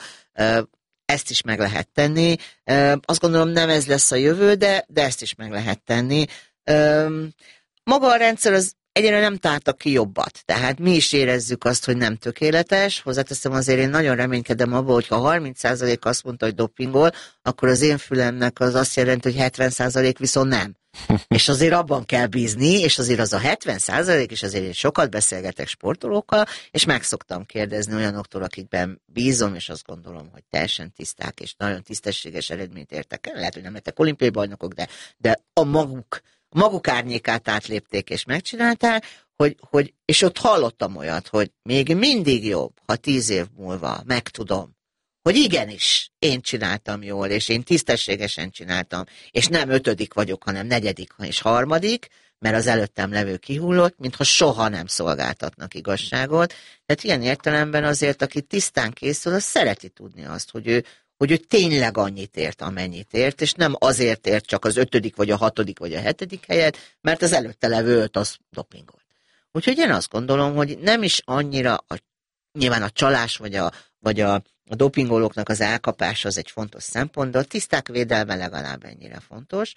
Speaker 5: ezt is meg lehet tenni. Azt gondolom, nem ez lesz a jövő, de, de ezt is meg lehet tenni. Maga a rendszer az egyre nem találtak ki jobbat. Tehát mi is érezzük azt, hogy nem tökéletes. Hozzáteszem, azért én nagyon reménykedem abban, hogy ha harminc százalék azt mondta, hogy dopingol, akkor az én fülemnek az azt jelenti, hogy hetven százalék viszont nem. És azért abban kell bízni, és azért az a hetven százalék, és azért én sokat beszélgetek sportolókkal, és meg szoktam kérdezni olyanoktól, akikben bízom, és azt gondolom, hogy teljesen tiszták, és nagyon tisztességes eredményt értek el. Lehet, hogy nem lettek olimpiai bajnokok, de, de a maguk maguk árnyékát átlépték és megcsinálták, hogy, hogy, és ott hallottam olyat, hogy még mindig jobb, ha tíz év múlva megtudom, hogy igenis, én csináltam jól, és én tisztességesen csináltam, és nem ötödik vagyok, hanem negyedik és harmadik, mert az előttem levő kihullott, mintha soha nem szolgáltatnak igazságot. Tehát ilyen értelemben azért, aki tisztán készül, az szereti tudni azt, hogy ő, hogy ő tényleg annyit ért, amennyit ért, és nem azért ért csak az ötödik, vagy a hatodik, vagy a hetedik helyet, mert az előtte levő öt az dopingolt. Úgyhogy én azt gondolom, hogy nem is annyira, a, nyilván a csalás, vagy a, vagy a, a dopingolóknak az elkapása az egy fontos szempont, de a tiszták védelme legalább ennyire fontos.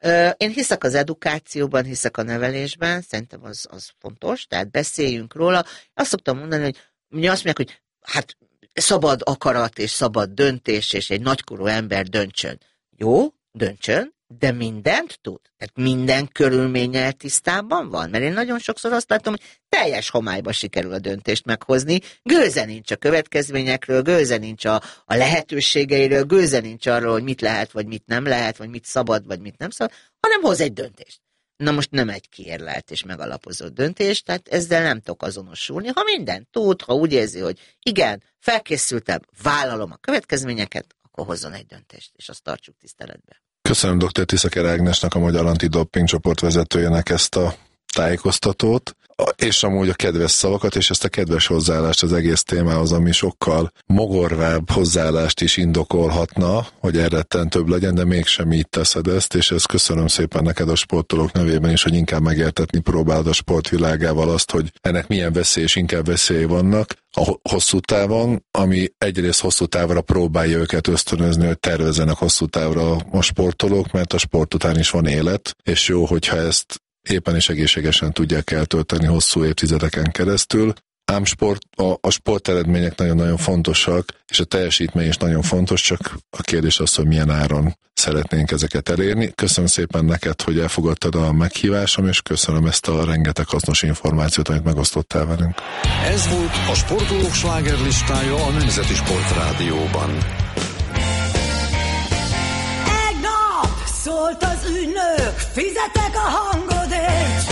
Speaker 5: Én hiszek az edukációban, hiszek a nevelésben, szerintem az, az fontos, tehát beszéljünk róla. Azt szoktam mondani, hogy ugye azt mondják, hogy hát szabad akarat és szabad döntés, és egy nagykorú ember döntsön. Jó, döntsön, de mindent tud. Tehát minden körülménnyel tisztában van. Mert én nagyon sokszor azt látom, hogy teljes homályba sikerül a döntést meghozni, gőze nincs a következményekről, gőze nincs a, a lehetőségeiről, gőze nincs arról, hogy mit lehet, vagy mit nem lehet, vagy mit szabad, vagy mit nem szabad, hanem hoz egy döntést. Na most nem egy kiérlelt és megalapozott döntés, tehát ezzel nem tudok azonosulni. Ha mindent tud, ha úgy érzi, hogy igen, felkészültem, vállalom a következményeket, akkor hozzon egy döntést, és azt tartsuk tiszteletbe.
Speaker 4: Köszönöm dr. Tiszaker Ágnesnek, a Magyar Antidoping csoport vezetőjének ezt a tájékoztatót, és amúgy a kedves szavakat, és ezt a kedves hozzáállást az egész témához, ami sokkal mogorvább hozzáállást is indokolhatna, hogy elrettentőbb legyen, de mégsem így teszed ezt, és ezt köszönöm szépen neked a sportolók nevében is, hogy inkább megértetni próbálod a sportvilágával azt, hogy ennek milyen veszély és inkább veszély vannak a hosszú távon, ami egyrészt hosszú távra próbálja őket ösztönözni, hogy tervezzenek hosszú távra a sportolók, mert a sport után is van élet, és jó, hogyha ezt éppen és egészségesen tudják eltölteni hosszú évtizedeken keresztül. Ám sport, a, a sporteredmények nagyon-nagyon fontosak, és a teljesítmény is nagyon fontos, csak a kérdés az, hogy milyen áron szeretnénk ezeket elérni. Köszönöm szépen neked, hogy elfogadtad a meghívásom, és köszönöm ezt a rengeteg hasznos információt, amit megosztottál velünk.
Speaker 1: Ez volt a Sportolók slágerlistája a Nemzeti Sportrádióban.
Speaker 3: Egy nap szólt az ügynök, fizetek a hangodért.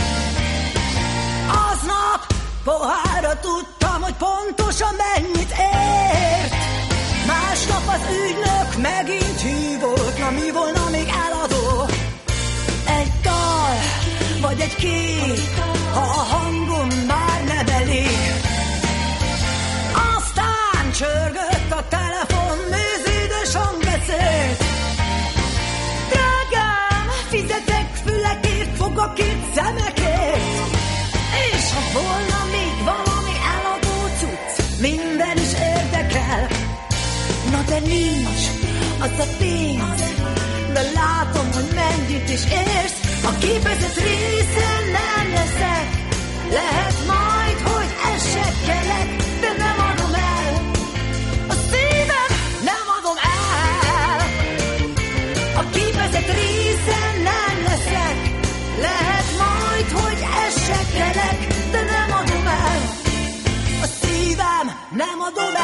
Speaker 3: Aznap pohára tudtam, hogy pontosan mennyit ért. Másnap az ügynök megint hívott, na mi volna még eladó? Egy dal, vagy egy kép, ha a hangom már nem elég. Aztán csörgött a telefon, mézédes hang beszélt. Drágám, fizetek fülekért, fogakért, szemekért. És ha volna még valami eladó cucc, minden is érdekel. Na de nincs az a pénz, de látom, hogy mennyit is érsz. A képezett részen nem leszek, lehet majd, hogy esekkelek, de nem adom el. A szívem nem adom el. A képezett részen nem leszek, lehet majd, hogy esekkelek, de nem adom el. A szívem nem adom